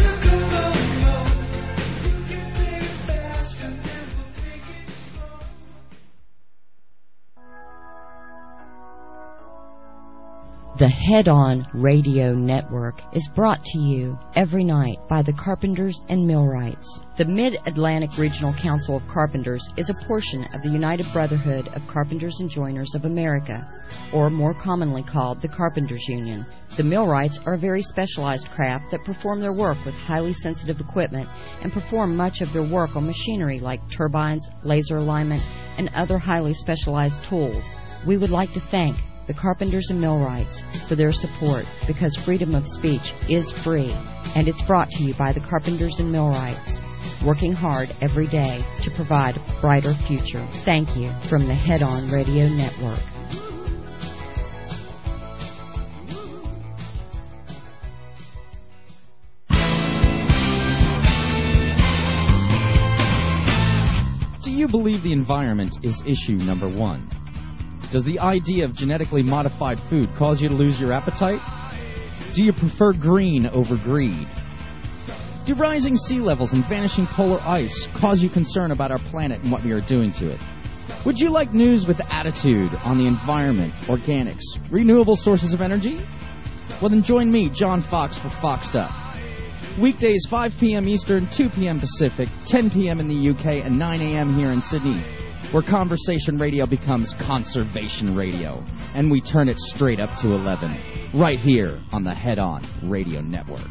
The Head On Radio Network is brought to you every night by the Carpenters and Millwrights. The Mid-Atlantic Regional Council of Carpenters is a portion of the United Brotherhood of Carpenters and Joiners of America, or more commonly called the Carpenters Union. The Millwrights are a very specialized craft that perform their work with highly sensitive equipment and perform much of their work on machinery like turbines, laser alignment, and other highly specialized tools. We would like to thank the Carpenters and Millwrights for their support, because freedom of speech is free, and it's brought to you by the Carpenters and Millwrights, working hard every day to provide a brighter future. Thank you from the Head On Radio Network. Do you believe the environment is issue number one? Does the idea of genetically modified food cause you to lose your appetite? Do you prefer green over greed? Do rising sea levels and vanishing polar ice cause you concern about our planet and what we are doing to it? Would you like news with attitude on the environment, organics, renewable sources of energy? Well, then join me, John Fox, for Foxed Up. Weekdays 5 p.m. Eastern, 2 p.m. Pacific, 10 p.m. in the UK, and 9 a.m. here in Sydney, where conversation radio becomes conservation radio, and we turn it straight up to 11, right here on the Head On Radio Network.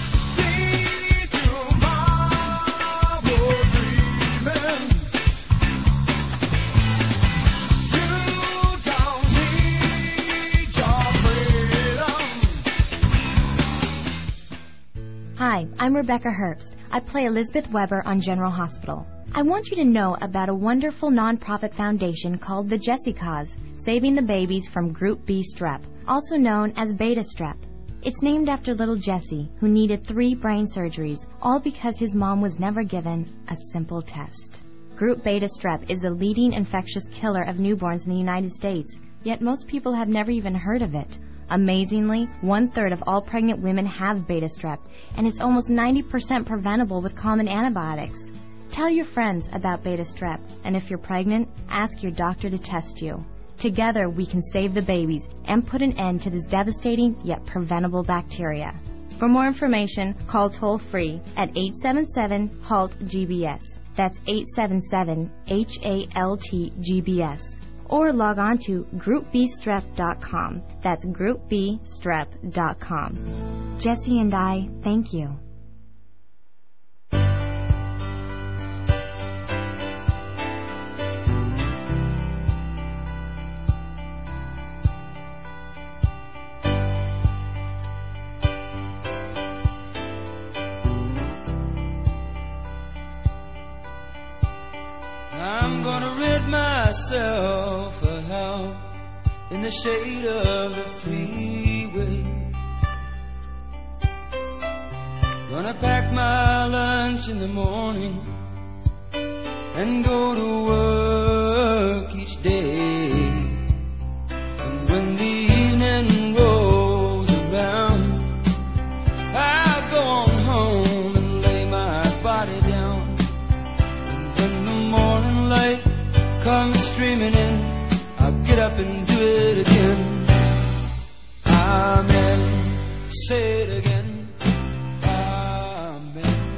Hi, I'm Rebecca Herbst. I play Elizabeth Weber on General Hospital. I want you to know about a wonderful nonprofit foundation called the Jessie Cause, saving the babies from Group B strep, also known as beta strep. It's named after little Jesse, who needed 3 brain surgeries, all because his mom was never given a simple test. Group beta strep is the leading infectious killer of newborns in the United States, yet most people have never even heard of it. Amazingly, 1/3 of all pregnant women have beta strep, and it's almost 90% preventable with common antibiotics. Tell your friends about beta strep, and if you're pregnant, ask your doctor to test you. Together, we can save the babies and put an end to this devastating yet preventable bacteria. For more information, call toll-free at 877-HALT-GBS. That's 877-HALT-GBS. Or log on to groupbstrep.com. That's groupbstrep.com. Jesse and I thank you. I'm gonna rid myself a house in the shade of the freeway. Gonna pack my lunch in the morning and go to work each day. And when the evening rolls around, I'll go on home and lay my body down. Morning light comes streaming in, I'll get up and do it again. Amen. Say it again. Amen.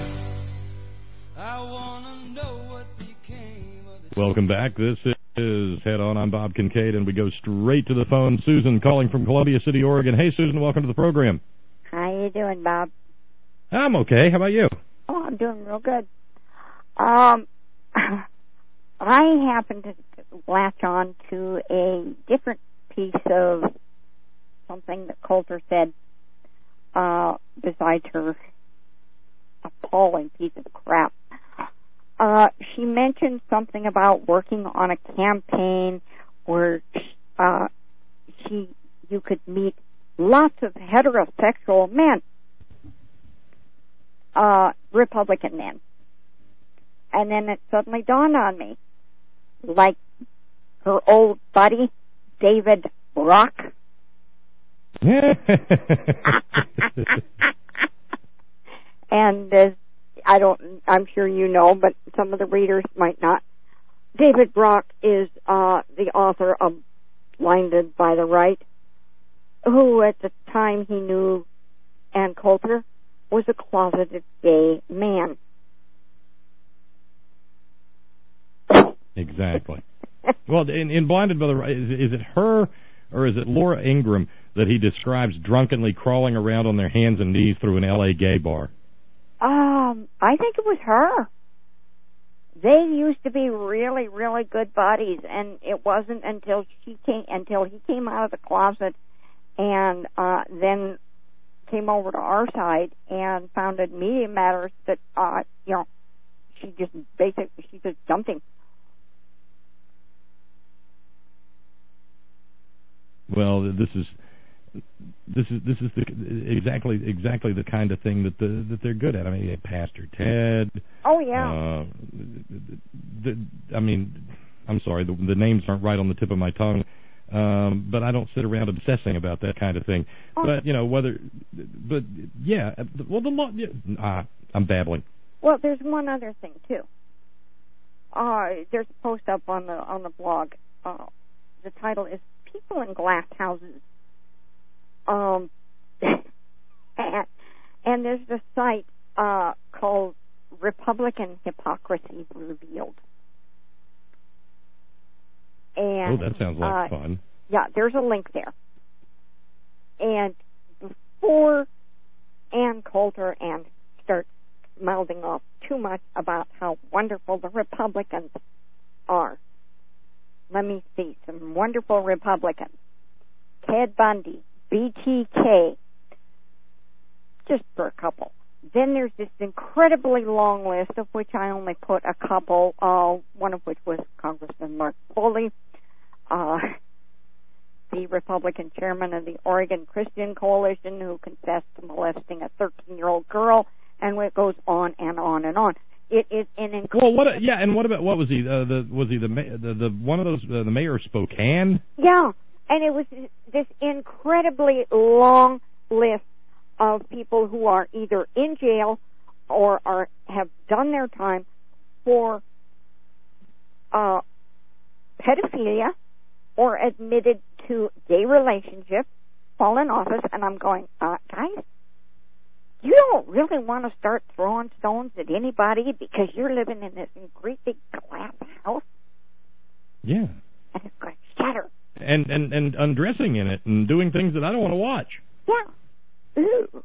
I wanna know what became of the... Welcome back. This is Head On. I'm Bob Kincaid, and we go straight to the phone. Susan calling from Columbia City, Oregon. Hey, Susan, welcome to the program. How you doing, Bob? I'm okay. How about you? Oh, I'm doing real good. I happened to latch on to a different piece of something that Coulter said besides her appalling piece of crap. She mentioned something about working on a campaign where you could meet lots of heterosexual men, Republican men. And then it suddenly dawned on me, like her old buddy, David Brock. And I'm sure you know, but some of the readers might not. David Brock is the author of Blinded by the Right, who at the time he knew Ann Coulter was a closeted gay man. Exactly. Well, in Blinded by the Right, is it her or is it Laura Ingraham that he describes drunkenly crawling around on their hands and knees through an L.A. gay bar? I think it was her. They used to be really, really good buddies, and it wasn't until he came out of the closet and then came over to our side and founded Media Matters that she just jumped him. Well, this is exactly the kind of thing that they're good at. I mean, Pastor Ted. Oh yeah. I mean, I'm sorry, the names aren't right on the tip of my tongue, but I don't sit around obsessing about that kind of thing. Oh. But I'm babbling. Well, there's one other thing too. There's a post up on the blog. The title is "People in Glass Houses." And there's a site called Republican Hypocrisy Revealed. And, that sounds like fun. Yeah, there's a link there. And before Ann Coulter starts mouthing off too much about how wonderful the Republicans are, let me see some wonderful Republicans. Ted Bundy, BTK, just for a couple. Then there's this incredibly long list, of which I only put a couple, one of which was Congressman Mark Foley, the Republican chairman of the Oregon Christian Coalition, who confessed to molesting a 13-year-old girl, and it goes on and on and on. It is an incredible... Well, what was he? Was he the one of those, the mayor of Spokane? Yeah. And it was this incredibly long list of people who are either in jail or have done their time for pedophilia or admitted to gay relationships while in office. And I'm going, guys, you don't really want to start throwing stones at anybody because you're living in this great big glass house? Yeah. And it's going to shatter. And undressing in it and doing things that I don't want to watch. Yeah. Ooh.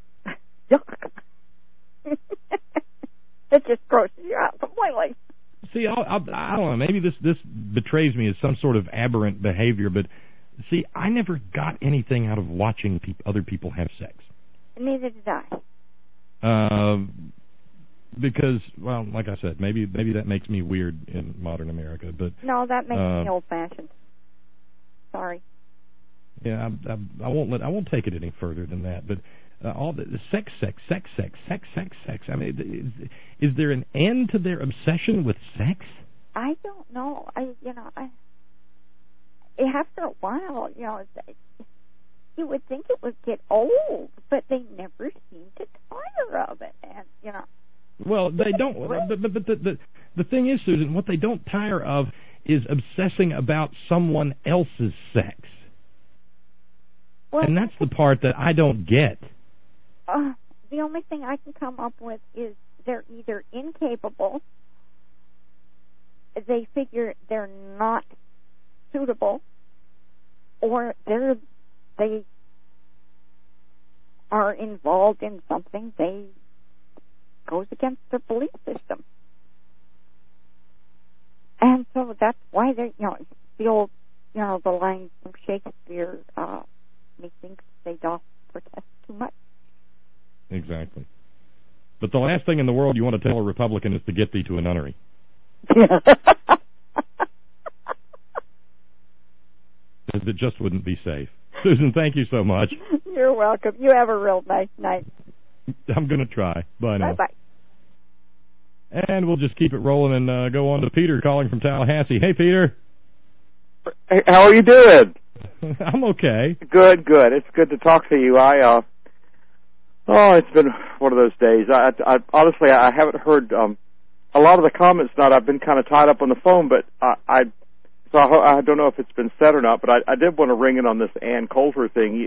It just grosses you out completely. See, I don't know. Maybe this betrays me as some sort of aberrant behavior, but see, I never got anything out of watching other people have sex. Neither did I. Because, well, like I said, maybe that makes me weird in modern America, but no, that makes me old-fashioned. Sorry. Yeah, I won't take it any further than that. But all the sex. I mean, is there an end to their obsession with sex? I don't know. After a while, you would think it would get old, but they never seem to tire of it, and Well, they don't. But the thing is, Susan, what they don't tire of is obsessing about someone else's sex. Well, and that's the part that I don't get. The only thing I can come up with is they're either incapable, they figure they're not suitable, or they are involved in something goes against their belief system. And so so that's why they, the old, the line from Shakespeare, methinks they doth protest too much. Exactly. But the last thing in the world you want to tell a Republican is to get thee to a nunnery. It just wouldn't be safe. Susan, thank you so much. You're welcome. You have a real nice night. I'm going to try. Bye now. Bye-bye. And we'll just keep it rolling and go on to Peter calling from Tallahassee. Hey, Peter. Hey, how are you doing? I'm okay. Good. It's good to talk to you. It's been one of those days. I honestly, I haven't heard a lot of the comments tonight. I've been kind of tied up on the phone, but I don't know if it's been said or not, but I did want to ring in on this Ann Coulter thing.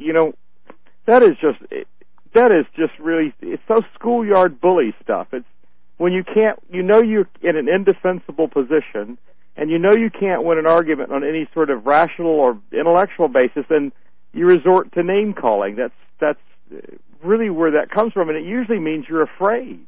That is just really, it's so schoolyard bully stuff. It's when you can't, you're in an indefensible position, and you can't win an argument on any sort of rational or intellectual basis, and you resort to name calling. That's really where that comes from, and it usually means you're afraid.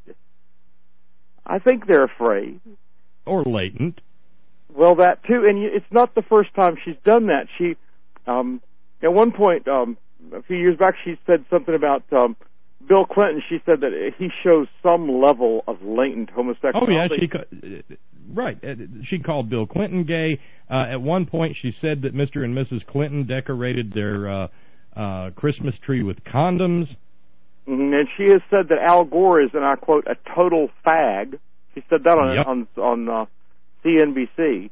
I think they're afraid. Or latent. Well, that too, and it's not the first time she's done that. She, at one point, a few years back, she said something about Bill Clinton. She said that he shows some level of latent homosexuality. Oh, yeah, right. She called Bill Clinton gay. At one point, she said that Mr. and Mrs. Clinton decorated their Christmas tree with condoms. Mm-hmm. And she has said that Al Gore is, and I quote, a total fag. She said that on CNBC,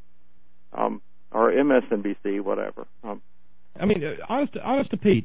or MSNBC, whatever. Honest to Pete,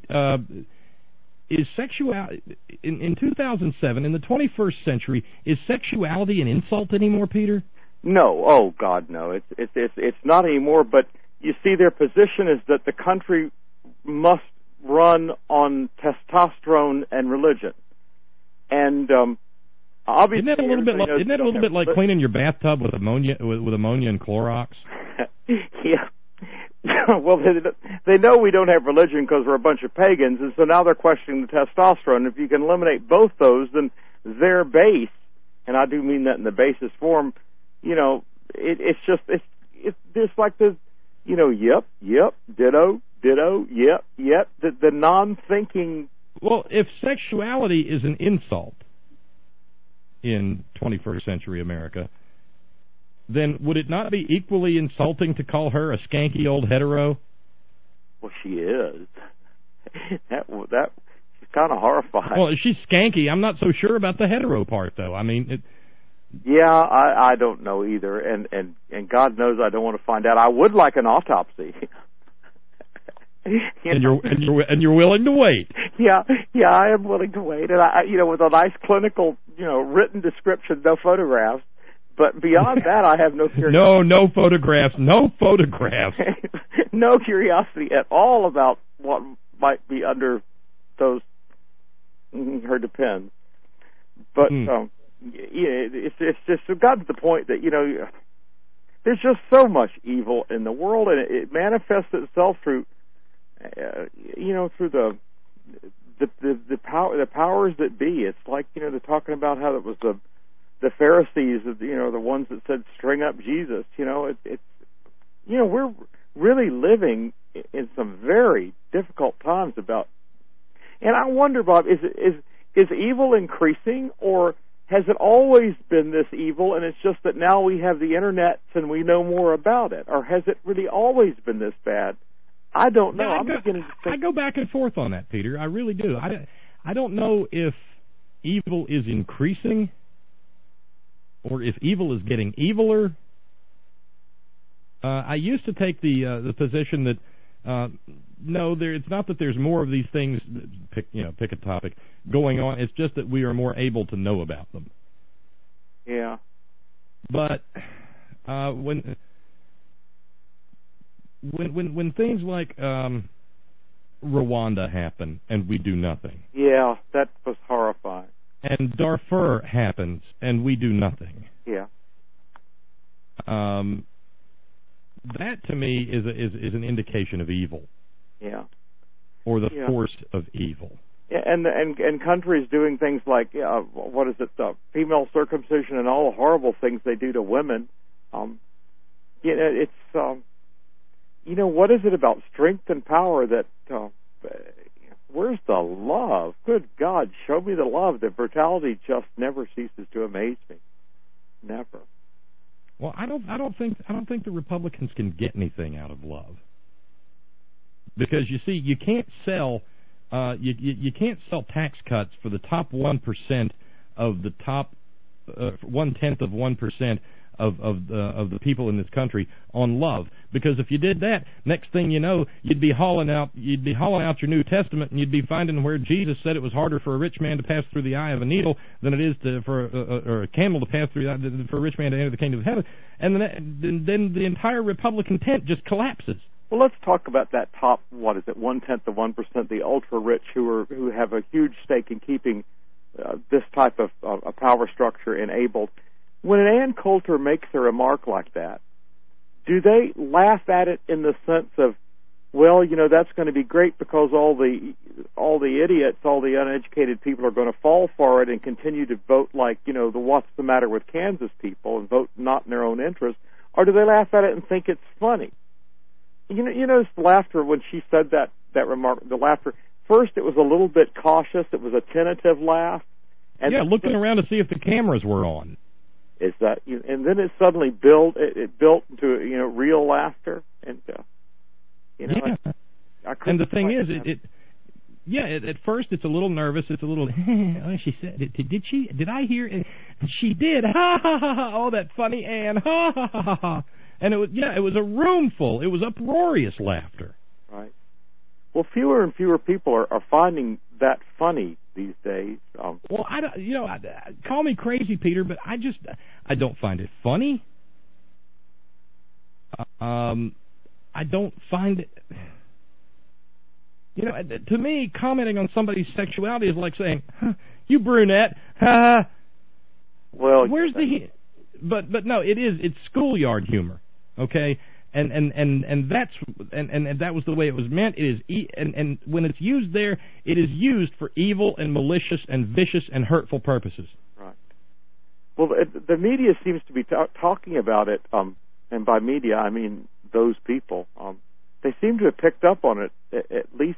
is sexuality in 2007, in the 21st century, is sexuality an insult anymore, Peter? No, oh God, no. It's not anymore. But you see, their position is that the country must run on testosterone and religion, and obviously, isn't that a little bit like cleaning your bathtub with ammonia and Clorox? Yeah. Well, they know we don't have religion because we're a bunch of pagans, and so now they're questioning the testosterone. If you can eliminate both those, then their base, and I do mean that in the basest form, it's just like the, yep, ditto, yep, the non-thinking. Well, if sexuality is an insult in 21st century America, then would it not be equally insulting to call her a skanky old hetero? Well, she is. That she's kind of horrifying. Well, if she's skanky, I'm not so sure about the hetero part, though. Yeah, I don't know either, and God knows I don't want to find out. I would like an autopsy. And you're willing to wait. Yeah, I am willing to wait, and with a nice clinical, written description, no photographs. But beyond that, I have no curiosity. No photographs. No curiosity at all about what might be under those her depends. But it's just gotten to the point that there's just so much evil in the world, and it manifests itself through through the powers that be. It's like they're talking about how it was the Pharisees, the ones that said string up Jesus. We're really living in some very difficult times and I wonder, Bob, is evil increasing, or has it always been this evil, and it's just that now we have the internet and we know more about it, or has it really always been this bad? I don't know. I go back and forth on that, Peter. I really do. I don't know if evil is increasing or if evil is getting eviler. I used to take the position that no, it's not that there's more of these things. Pick a topic going on. It's just that we are more able to know about them. Yeah. But when things like Rwanda happen and we do nothing. Yeah, that was horrifying. And Darfur happens and we do nothing. Yeah. That to me is an indication of evil. Yeah. Or the force of evil. Yeah, and countries doing things like what is it, female circumcision and all the horrible things they do to women. it's what is it about strength and power that where's the love? Good God, show me the love. The brutality just never ceases to amaze me. Never. Well, I don't think the Republicans can get anything out of love, because you see, you can't sell you can't sell tax cuts for the top 1% of the top 1/10% of the people in this country on love, because if you did that, next thing you know, you'd be hauling out your New Testament, and you'd be finding where Jesus said it was harder for a rich man to pass through the eye of a needle than it is for a camel to pass through for a rich man to enter the kingdom of heaven, and then the entire Republican tent just collapses. Well, let's talk about that top 1/10 of 1%, the ultra rich who have a huge stake in keeping this type of power structure enabled. When Ann Coulter makes a remark like that, do they laugh at it in the sense of, well, that's going to be great because all the idiots, all the uneducated people are going to fall for it and continue to vote like, the what's the matter with Kansas people and vote not in their own interest? Or do they laugh at it and think it's funny? You notice the laughter when she said that remark, the laughter, first it was a little bit cautious, it was a tentative laugh. And looking around to see if the cameras were on. Is that, and then it suddenly built into real laughter, and and the thing is, at first it's a little nervous, it's a little oh, she said, did I hear it? She did, ha ha ha ha, oh, that funny Ann, ha ha ha ha ha, and it was a room full, it was uproarious laughter. Right. Well, fewer and fewer people are finding that funny these days. Well, call me crazy, Peter, but I don't find it funny. I don't find it. To me, commenting on somebody's sexuality is like saying, "You brunette." Well, where's the? But no, it's schoolyard humor. Okay. And that was the way it was meant. It is and when it's used there, it is used for evil and malicious and vicious and hurtful purposes. Right. Well, the media seems to be talking about it, and by media I mean those people. They seem to have picked up on it at least.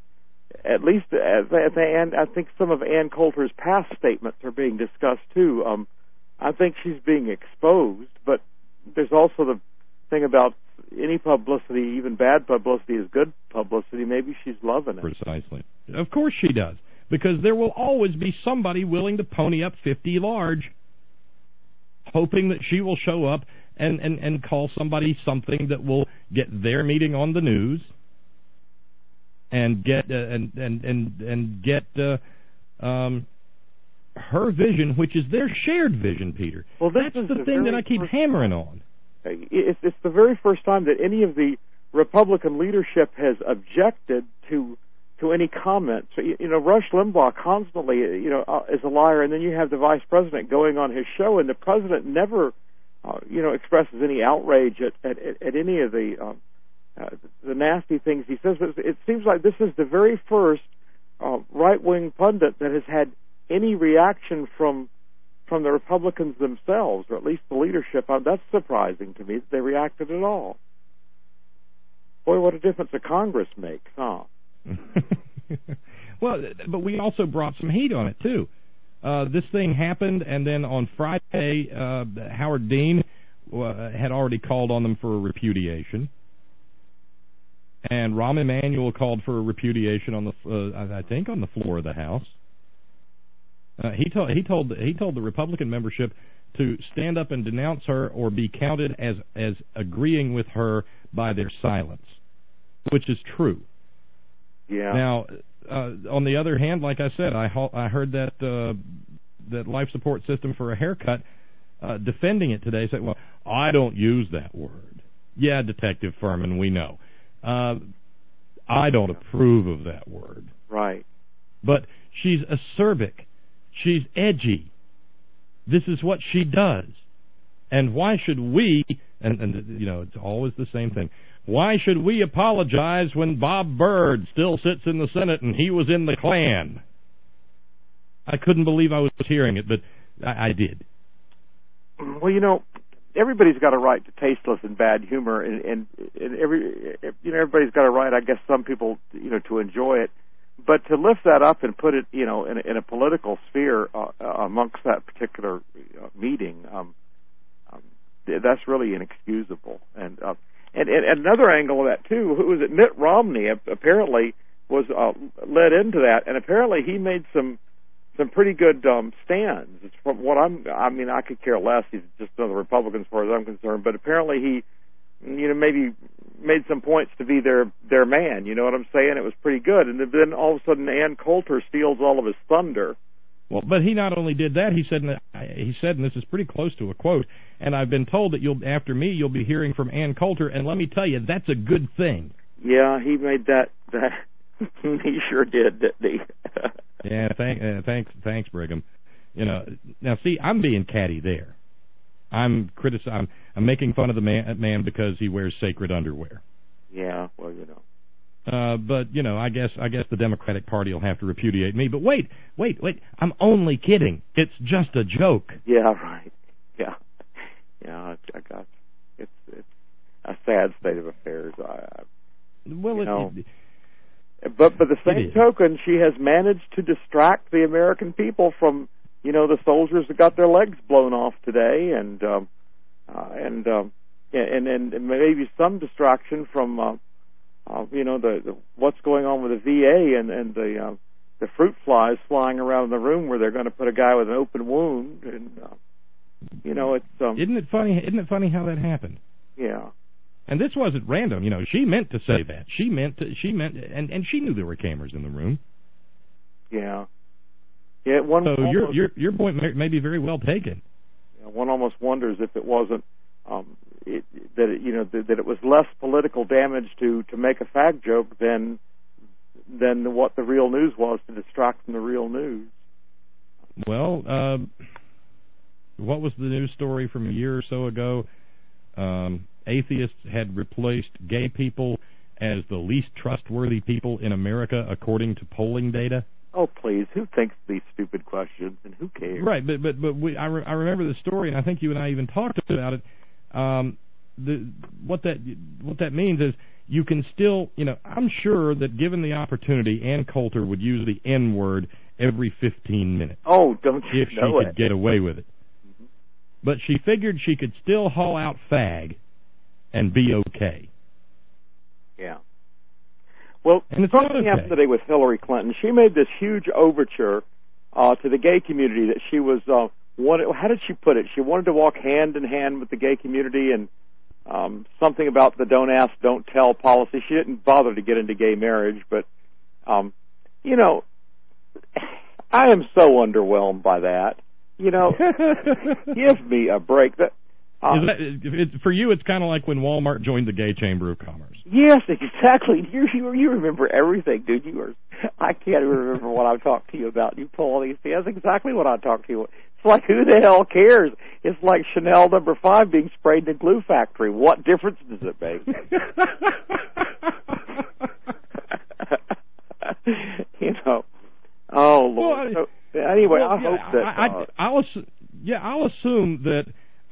And I think some of Ann Coulter's past statements are being discussed too. I think she's being exposed, but there's also the thing about any publicity, even bad publicity, is good publicity. Maybe she's loving it. Precisely. Of course she does, because there will always be somebody willing to pony up 50 large, hoping that she will show up and call somebody something that will get their meeting on the news and get her vision, which is their shared vision, Peter. Well, that's the thing that I keep hammering on. It's the very first time that any of the Republican leadership has objected to any comment. So, Rush Limbaugh constantly, is a liar, and then you have the vice president going on his show, and the president never, expresses any outrage at any of the nasty things he says. But it seems like this is the very first right-wing pundit that has had any reaction from the Republicans themselves, or at least the leadership. That's surprising to me that they reacted at all. Boy, what a difference a Congress makes, huh? Well, but we also brought some heat on it, too. This thing happened, and then on Friday, Howard Dean had already called on them for a repudiation. And Rahm Emanuel called for a repudiation on I think on the floor of the House. He told the Republican membership to stand up and denounce her or be counted as agreeing with her by their silence, which is true. Yeah. Now, on the other hand, like I said, I heard that life support system for a haircut defending it today. Said, "Well, I don't use that word." Yeah, Detective Furman, we know. I don't approve of that word. Right. But she's acerbic. She's edgy. This is what she does. And why should we, and it's always the same thing, why should we apologize when Bob Byrd still sits in the Senate and he was in the Klan? I couldn't believe I was hearing it, but I did. Well, everybody's got a right to tasteless and bad humor, and everybody's got a right, I guess, some people, to enjoy it. But to lift that up and put it, in a political sphere amongst that particular meeting, that's really inexcusable. And another angle of that too, who was it? Mitt Romney apparently was led into that, and apparently he made some pretty good stands. It's from what I could care less. He's just another Republican as far as I'm concerned. But apparently he, maybe made some points to be their man. You know what I'm saying? It was pretty good. And then all of a sudden Ann Coulter steals all of his thunder. Well, but he not only did that, he said, and this is pretty close to a quote, and I've been told that after me, you'll be hearing from Ann Coulter, and let me tell you, that's a good thing. Yeah, he made that he sure did, didn't he? Yeah, thanks, Brigham. Now see, I'm being catty there. I'm making fun of the man because he wears sacred underwear. Yeah, well, But I guess the Democratic Party will have to repudiate me. But wait, I'm only kidding. It's just a joke. Yeah, right. Yeah, I got you. It's a sad state of affairs. But by the same token, she has managed to distract the American people from, the soldiers that got their legs blown off today, and maybe some distraction from, the what's going on with the VA and the fruit flies flying around the room where they're going to put a guy with an open wound, and it's Isn't it funny how that happened? Yeah. And this wasn't random, she meant to say that. She meant, and she knew there were cameras in the room. Yeah. Yeah. So your point may be very well taken. One almost wonders if it wasn't that it was less political damage to make a fag joke than what the real news was, to distract from the real news. Well, what was the news story from a year or so ago? Atheists had replaced gay people as the least trustworthy people in America, according to polling data. Oh, please! Who thinks these stupid questions, and who cares? Right, but I remember the story, and I think you and I even talked about it. What that means is you can still, I'm sure that given the opportunity, Ann Coulter would use the N-word every 15 minutes. Oh, don't you know it? If she could get away with it. Mm-hmm. But she figured she could still haul out fag and be okay. Yeah. Well, something happened today with Hillary Clinton. She made this huge overture to the gay community that she was how did she put it? She wanted to walk hand in hand with the gay community, and something about the don't ask, don't tell policy. She didn't bother to get into gay marriage, but I am so underwhelmed by that. Give me a break. For you, it's kind of like when Walmart joined the Gay Chamber of Commerce. Yes, exactly. You remember everything, dude. I can't even remember what I talked to you about. You pull all these things. That's exactly what I talked to you about. It's like, who the hell cares? It's like Chanel No. 5 being sprayed in a glue factory. What difference does it make? Oh, Lord. Well, anyway, I hope that... I'll assume that...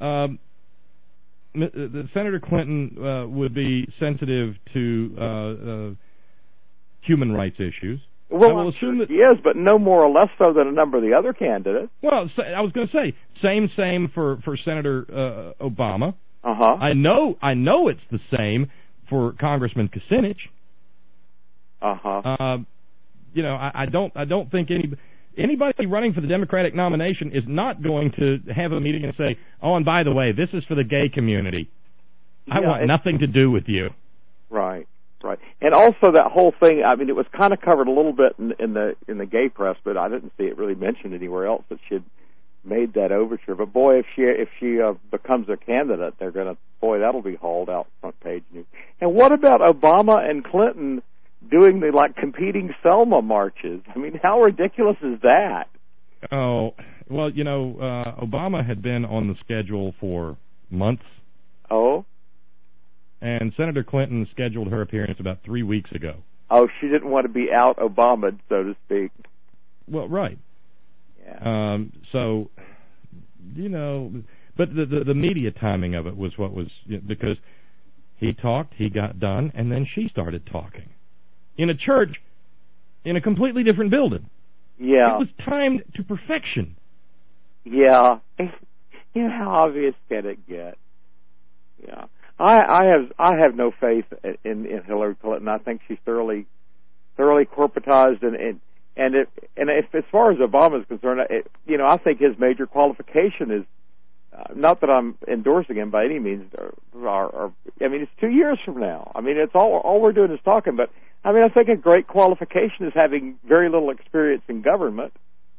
Senator Clinton would be sensitive to human rights issues. Well, I'm sure she is, but no more or less so than a number of the other candidates. Well, I was going to say same for Senator Obama. Uh-huh. I know it's the same for Congressman Kucinich. Uh-huh. I don't think anybody running for the Democratic nomination is not going to have a meeting and say, oh, and by the way, this is for the gay community. I want nothing to do with you. Right. And also that whole thing, it was kind of covered a little bit in the gay press, but I didn't see it really mentioned anywhere else that she had made that overture. But boy, if she becomes a candidate, that'll be hauled out front page news. And what about Obama and Clinton doing the competing Selma marches? How ridiculous is that? Oh, well, Obama had been on the schedule for months. Oh? And Senator Clinton scheduled her appearance about 3 weeks ago. Oh, she didn't want to be out Obama'd, so to speak. Well, right. Yeah. So, But the media timing of it was what was, because he talked, he got done, and then she started talking in a church in a completely different building. Yeah, it was timed to perfection. Yeah, how obvious can it get? Yeah, I have no faith in Hillary Clinton. I think she's thoroughly corporatized, and if as far as Obama is concerned, I think his major qualification is not that I'm endorsing him by any means. It's 2 years from now. I mean, it's all we're doing is talking. But I mean, I think a great qualification is having very little experience in government.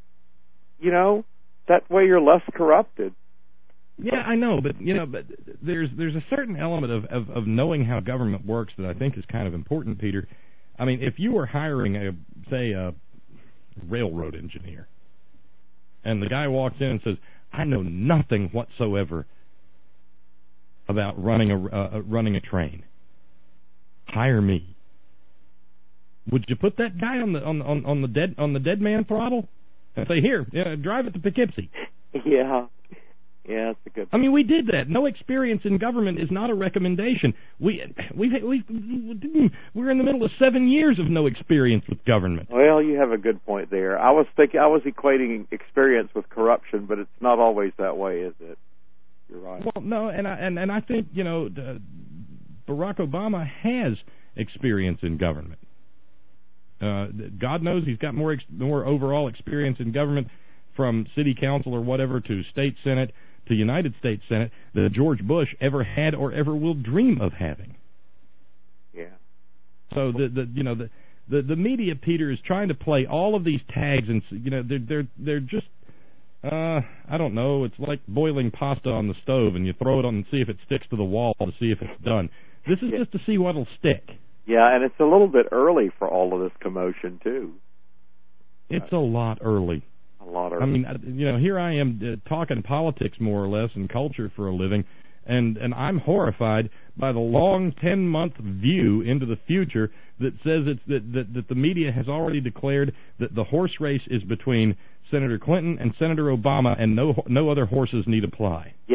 That way you're less corrupted. Yeah, I know, but there's a certain element of knowing how government works that I think is kind of important, Peter. I mean, if you were hiring a railroad engineer, and the guy walks in and says, "I know nothing whatsoever about running a train. Hire me." Would you put that guy on the dead man throttle and say, "Here, drive it to Poughkeepsie"? Yeah. Yeah, that's a good point. I mean, we did that. No experience in government is not a recommendation. We're in the middle of 7 years of no experience with government. Well, you have a good point there. I was equating experience with corruption, but it's not always that way, is it? You're right. Well, no, and I think Barack Obama has experience in government. God knows he's got more overall experience in government, from city council or whatever to state senate to United States Senate, that George Bush ever had or ever will dream of having. Yeah. So the media, Peter, is trying to play all of these tags, and they're just I don't know. It's like boiling pasta on the stove, and you throw it on and see if it sticks to the wall to see if it's done. This is just to see what'll stick. Yeah, and it's a little bit early for all of this commotion too. It's a lot early. A lot early. I mean, here I am talking politics more or less and culture for a living, and I'm horrified by the long 10-month view into the future that says that the media has already declared that the horse race is between Senator Clinton and Senator Obama, and no other horses need apply. Yeah,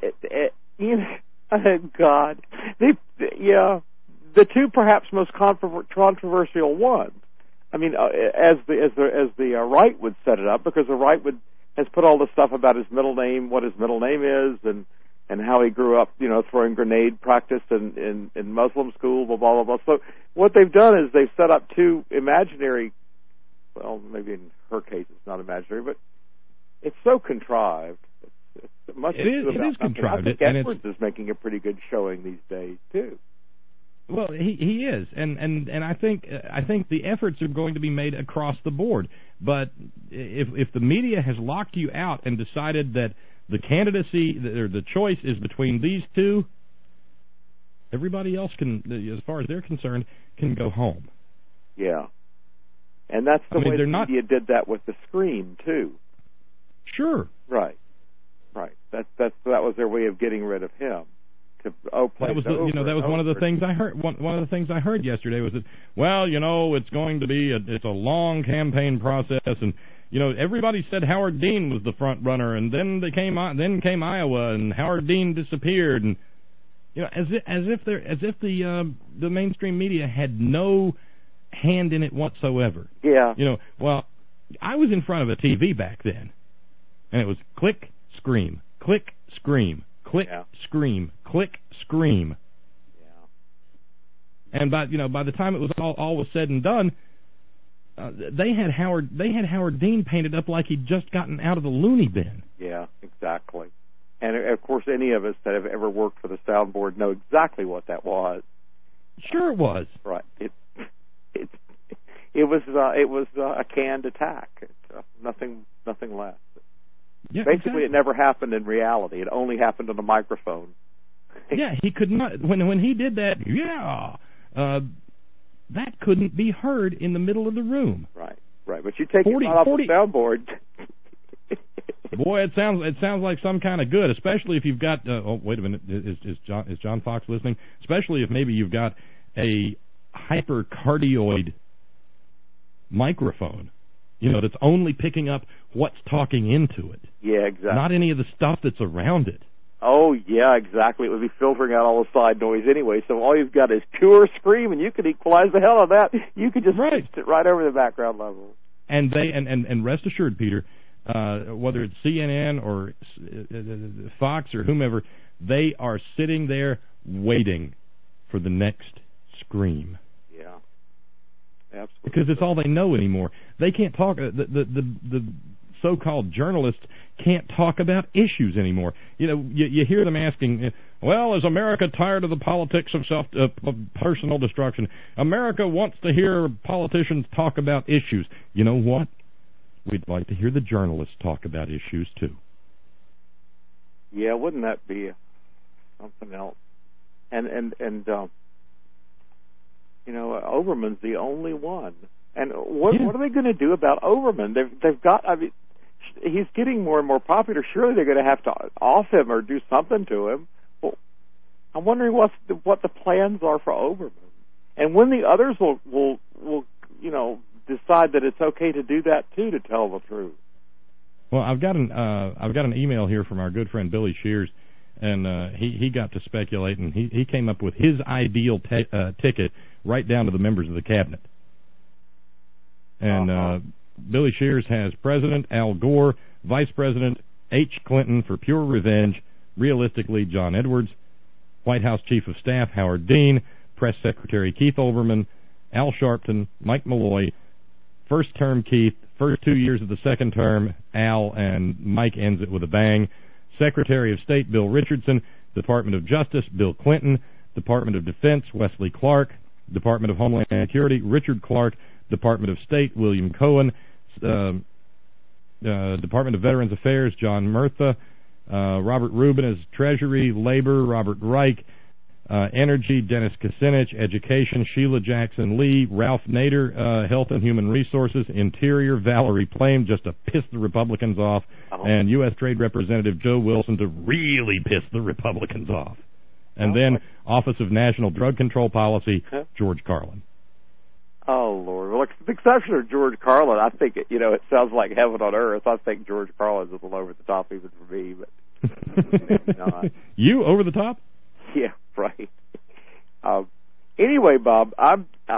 God, the two perhaps most controversial ones. I mean, as the right would set it up, because the right has put all this stuff about his middle name, what his middle name is, and how he grew up, throwing grenade practice in Muslim school, blah, blah, blah. So what they've done is they've set up two imaginary, well, maybe in her case it's not imaginary, but it's so contrived. It is contrived. I think Edwards is making a pretty good showing these days, too. Well, he is, and I think the efforts are going to be made across the board. But if the media has locked you out and decided that the candidacy or the choice is between these two, everybody else can, as far as they're concerned, can go home. Yeah, and that's the way the media did that with the Scream too. Sure. Right. That was their way of getting rid of him. That was one of the things I heard. One of the things I heard yesterday was that, it's going to be it's a long campaign process, and everybody said Howard Dean was the front runner, and then came Iowa, and Howard Dean disappeared, and as if the mainstream media had no hand in it whatsoever. Yeah. I was in front of a TV back then, and it was click, scream, click, scream. Click, scream, click, scream. Yeah. And by the time it was all was said and done, they had Howard Dean painted up like he'd just gotten out of the loony bin. Yeah, exactly. And of course, any of us that have ever worked for the soundboard know exactly what that was. Sure, it was. Right. It was a canned attack. Nothing less. Yeah, basically, exactly. It never happened in reality. It only happened on a microphone. Yeah, he could not. When he did that, that couldn't be heard in the middle of the room. Right. But you take it off the soundboard. Boy, it sounds like some kind of good, especially if you've got. Wait a minute, is John Fox listening? Especially if maybe you've got a hypercardioid microphone. That's only picking up what's talking into it. Yeah, exactly. Not any of the stuff that's around it. Oh, yeah, exactly. It would be filtering out all the side noise anyway, so all you've got is pure scream, and you could equalize the hell out of that. You could just pitch it right over the background level. And they and rest assured, Peter, whether it's CNN or Fox or whomever, they are sitting there waiting for the next scream. Yeah, absolutely. Because it's all they know anymore. They can't talk. The so-called journalists can't talk about issues anymore. You know, you hear them asking, well, is America tired of the politics of personal destruction? America wants to hear politicians talk about issues. You know what? We'd like to hear the journalists talk about issues, too. Yeah, wouldn't that be something else? And you know, Overman's the only one. And what are they going to do about Overman? They've got, I mean, he's getting more and more popular. Surely they're going to have to off him or do something to him. Well, I'm wondering what the plans are for Overman, and when the others will you know, decide that it's okay to do that too, to tell the truth. Well, I've got an email here from our good friend Billy Shears, and he got to speculate, and he came up with his ideal ticket right down to the members of the cabinet. And Billy Shears has President Al Gore, Vice President H. Clinton for pure revenge, realistically John Edwards, White House Chief of Staff Howard Dean, Press Secretary Keith Olbermann, Al Sharpton, Mike Malloy, first term Keith, first 2 years of the second term Al, and Mike ends it with a bang, Secretary of State Bill Richardson, Department of Justice Bill Clinton, Department of Defense Wesley Clark, Department of Homeland Security Richard Clark, Department of State William Cohen, Department of Veterans Affairs John Murtha, Robert Rubin as Treasury, Labor Robert Reich, Energy Dennis Kucinich, Education Sheila Jackson Lee, Ralph Nader, Health and Human Resources, Interior Valerie Plame, just to piss the Republicans off, and U.S. Trade Representative Joe Wilson to really piss the Republicans off. And then Office of National Drug Control Policy, George Carlin. Oh, Lord. Well, with the exception of George Carlin, I think, it sounds like heaven on earth. I think George Carlin's a little over the top even for me, but maybe not. You over the top? Yeah, right. Anyway, Bob, I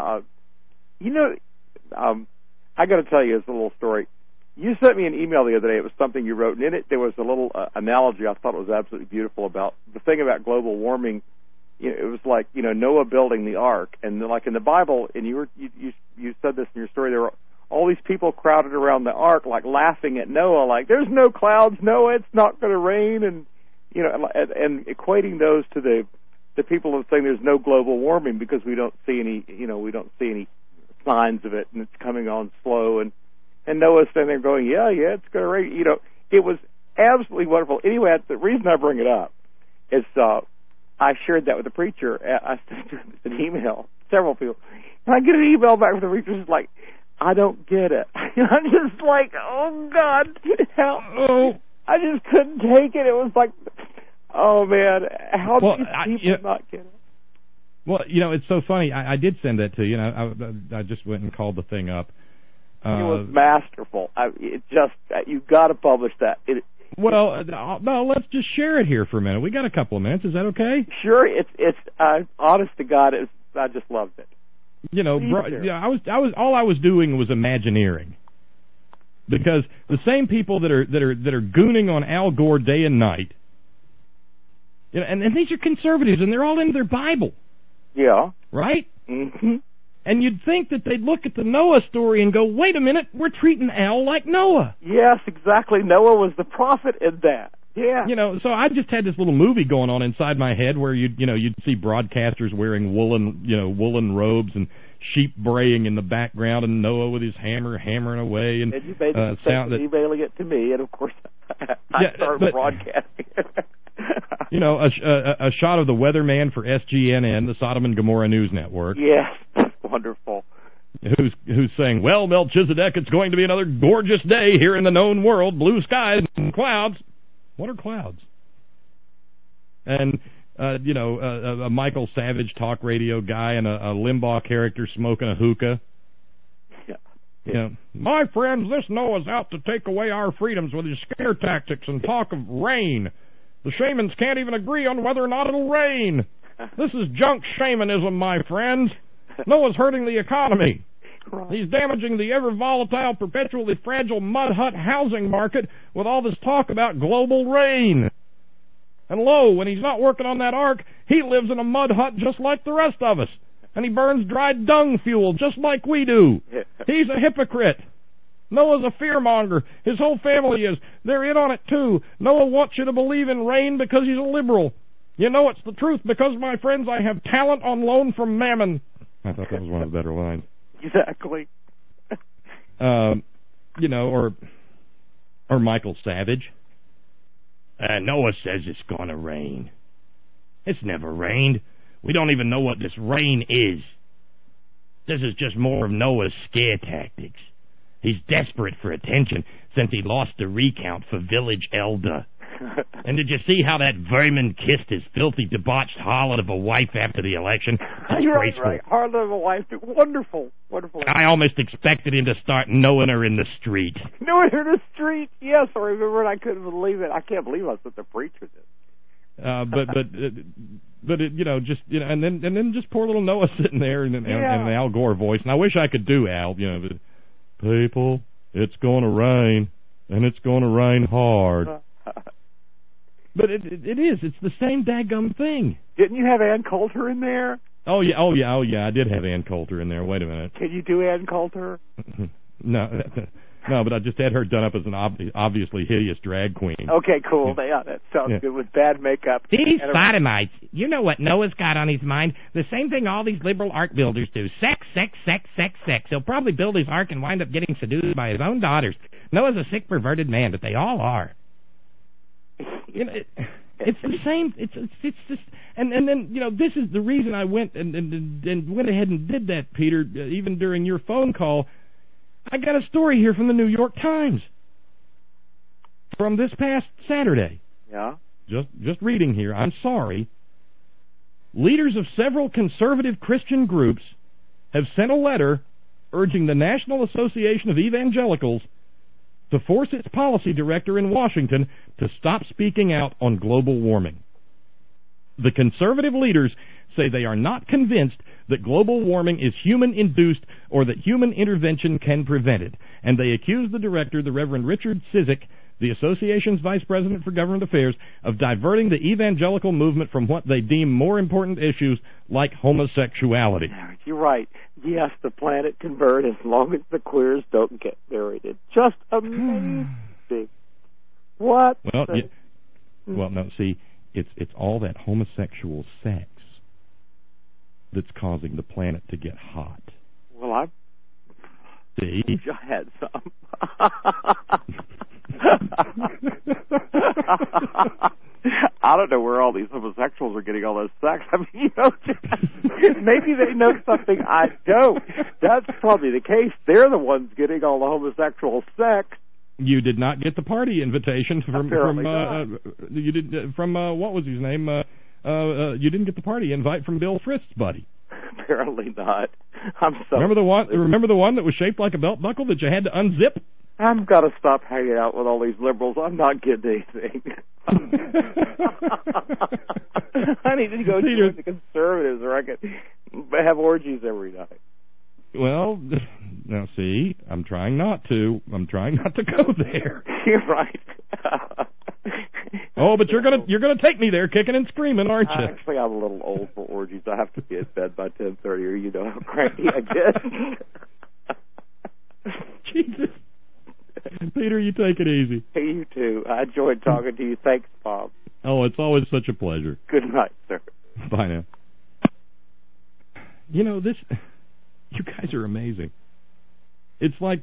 got to tell you this little story. You sent me an email the other day. It was something you wrote, and in it there was a little analogy I thought was absolutely beautiful about the thing about global warming. It was like, Noah building the ark, and like in the Bible, and you said this in your story, there were all these people crowded around the ark, like laughing at Noah, like, there's no clouds, Noah, it's not going to rain, and and equating those to the people who are saying there's no global warming because we don't see any signs of it, and it's coming on slow, and Noah's standing there going, yeah, it's going to rain. It was absolutely wonderful. Anyway, the reason I bring it up is I shared that with the preacher. I sent him an email, several people, and I get an email back from the preacher who's like, I don't get it. I'm just like, oh, God, help. Oh. I just couldn't take it. It was like, oh, man, how do these people not get it? Well, it's so funny. I did send that to you. I just went and called the thing up. It was masterful. You got to publish that. Well, no, let's just share it here for a minute. We got a couple of minutes. Is that okay? Sure. It's honest to God, I just loved it. All I was doing was imagineering, because the same people that are gooning on Al Gore day and night, and these are conservatives, and they're all into their Bible. Yeah. Right? Mm-hmm. And you'd think that they'd look at the Noah story and go, wait a minute, we're treating Al like Noah. Yes, exactly. Noah was the prophet in that. Yeah. So I just had this little movie going on inside my head where you'd see broadcasters wearing woolen robes and sheep braying in the background, and Noah with his hammer hammering away, and you made emailing it to me, and of course I started broadcasting. A shot of the weatherman for SGNN, the Sodom and Gomorrah News Network. Yes, that's wonderful. Who's saying, well, Melchizedek, it's going to be another gorgeous day here in the known world, blue skies and clouds. What are clouds? And, a Michael Savage talk radio guy and a Limbaugh character smoking a hookah. Yeah. My friends, this Noah's out to take away our freedoms with his scare tactics and talk of rain. The shamans can't even agree on whether or not it'll rain. This is junk shamanism, my friends. Noah's hurting the economy. He's damaging the ever-volatile, perpetually fragile mud hut housing market with all this talk about global rain. And lo, when he's not working on that ark, he lives in a mud hut just like the rest of us. And he burns dried dung fuel just like we do. He's a hypocrite. Noah's a fearmonger. His whole family is. They're in on it, too. Noah wants you to believe in rain because he's a liberal. You know it's the truth because, my friends, I have talent on loan from Mammon. I thought that was one of the better lines. Exactly. Or Michael Savage. Noah says it's going to rain. It's never rained. We don't even know what this rain is. This is just more of Noah's scare tactics. He's desperate for attention since he lost the recount for village elder. And did you see how that vermin kissed his filthy, debauched harlot of a wife after the election? That's graceful. Right. Harlot of a wife. Wonderful. Wonderful. I almost expected him to start knowing her in the street. Knowing her in the street? Yes, I remember, and I couldn't believe it. I can't believe that's what the preacher did. And then just poor little Noah sitting there in an Al Gore voice. And I wish I could do Al, but people, it's going to rain, and it's going to rain hard. But it is. It's the same daggum thing. Didn't you have Ann Coulter in there? Oh yeah. I did have Ann Coulter in there. Wait a minute. Can you do Ann Coulter? No, but I just had her done up as an obviously hideous drag queen. Okay, cool. Yeah, that sounds good with bad makeup. These sodomites. You know what Noah's got on his mind? The same thing all these liberal ark builders do. Sex, sex, sex, sex, sex. He'll probably build his ark and wind up getting seduced by his own daughters. Noah's a sick, perverted man, but they all are. It's the same. It's just, and then this is the reason I went and went ahead and did that, Peter. Even during your phone call, I got a story here from the New York Times from this past Saturday. Yeah. Just reading here. I'm sorry. Leaders of several conservative Christian groups have sent a letter urging the National Association of Evangelicals to force its policy director in Washington to stop speaking out on global warming. The conservative leaders say they are not convinced that global warming is human-induced or that human intervention can prevent it, and they accuse the director, the Reverend Richard Cizik, the association's vice president for government affairs, of diverting the evangelical movement from what they deem more important issues like homosexuality. You're right. Yes, the planet can burn as long as the queers don't get married. It's just amazing. What? It's all that homosexual sex that's causing the planet to get hot. Well, I had some. I don't know where all these homosexuals are getting all this sex. I mean, maybe they know something I don't. That's probably the case. They're the ones getting all the homosexual sex. You did not get the party invitation from what was his name? You didn't get the party invite from Bill Frist's buddy. Apparently not. I'm sorry. Remember the one that was shaped like a belt buckle that you had to unzip? I've got to stop hanging out with all these liberals. I'm not getting anything. I need to go join the conservatives, or I could have orgies every night. Well, now see, I'm trying not to go there. You're right. Oh, but you're gonna take me there, kicking and screaming, aren't you? Actually, I'm a little old for orgies. I have to be in bed by 10:30, or you know how cranky I get. Jesus, Peter, you take it easy. Hey, you too. I enjoyed talking to you. Thanks, Bob. Oh, it's always such a pleasure. Good night, sir. Bye now. You guys are amazing. It's like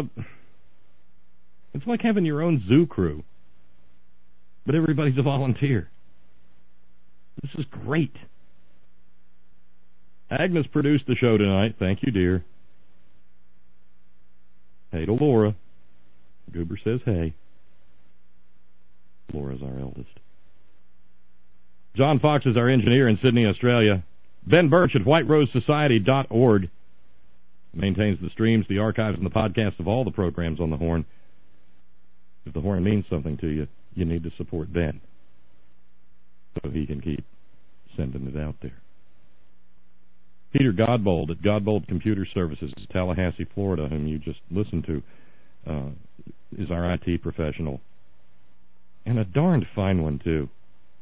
having your own zoo crew, but everybody's a volunteer. This is great. Agnes produced the show tonight. Thank you, dear. Hey to Laura. Goober says hey. Laura's our eldest. John Fox is our engineer in Sydney, Australia. Ben Birch at whiterosesociety.org maintains the streams, the archives, and the podcasts of all the programs on the Horn. If the Horn means something to you, you need to support Ben. so he can keep sending it out there. Peter Godbold at Godbold Computer Services, Tallahassee, Florida, whom you just listened to, is our IT professional. And a darned fine one, too.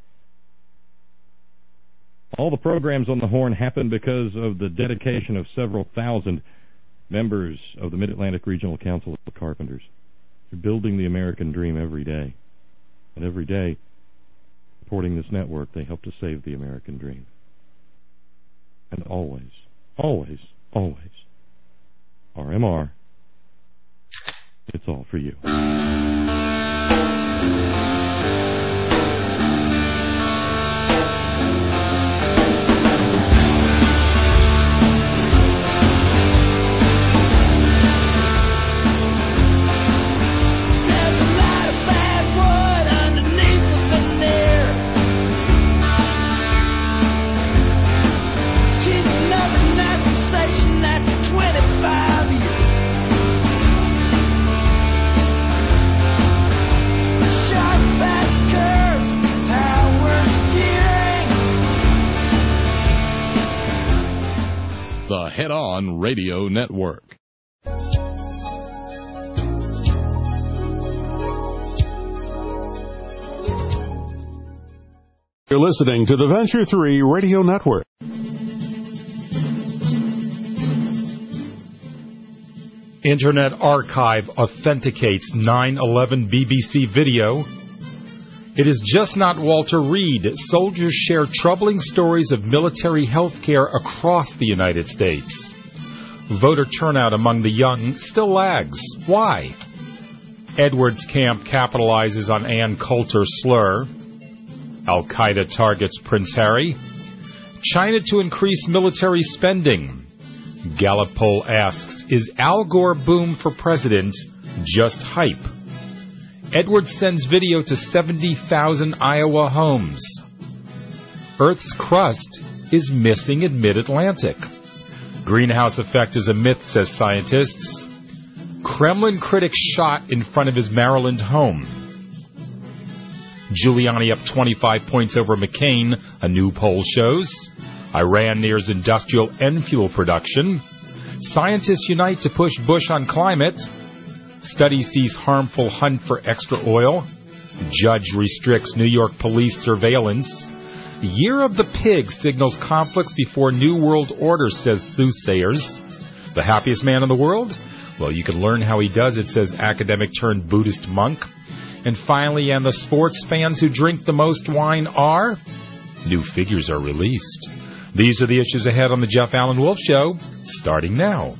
All the programs on the Horn happen because of the dedication of several thousand members of the Mid-Atlantic Regional Council of Carpenters. They're building the American dream every day. And every day, supporting this network, they help to save the American dream. And always, always, always, RMR, it's all for you. The Head On Radio Network. You're listening to the Venture 3 Radio Network. Internet Archive authenticates 9/11 BBC video. It is just not Walter Reed. Soldiers share troubling stories of military health care across the United States. Voter turnout among the young still lags. Why? Edwards Camp capitalizes on Ann Coulter slur. Al-Qaeda targets Prince Harry. China to increase military spending. Gallup poll asks, is Al Gore boom for president just hype? Edwards sends video to 70,000 Iowa homes. Earth's crust is missing in mid-Atlantic. Greenhouse effect is a myth, says scientists. Kremlin critic shot in front of his Maryland home. Giuliani up 25 points over McCain, a new poll shows. Iran nears industrial end fuel production. Scientists unite to push Bush on climate. Study sees harmful hunt for extra oil. Judge restricts New York police surveillance. Year of the Pig signals conflicts before New World Order, says soothsayers. The happiest man in the world? Well, you can learn how he does it, says academic turned Buddhist monk. And finally, and the sports fans who drink the most wine are? New figures are released. These are the issues ahead on the Jeff Allen Wolf Show, starting now.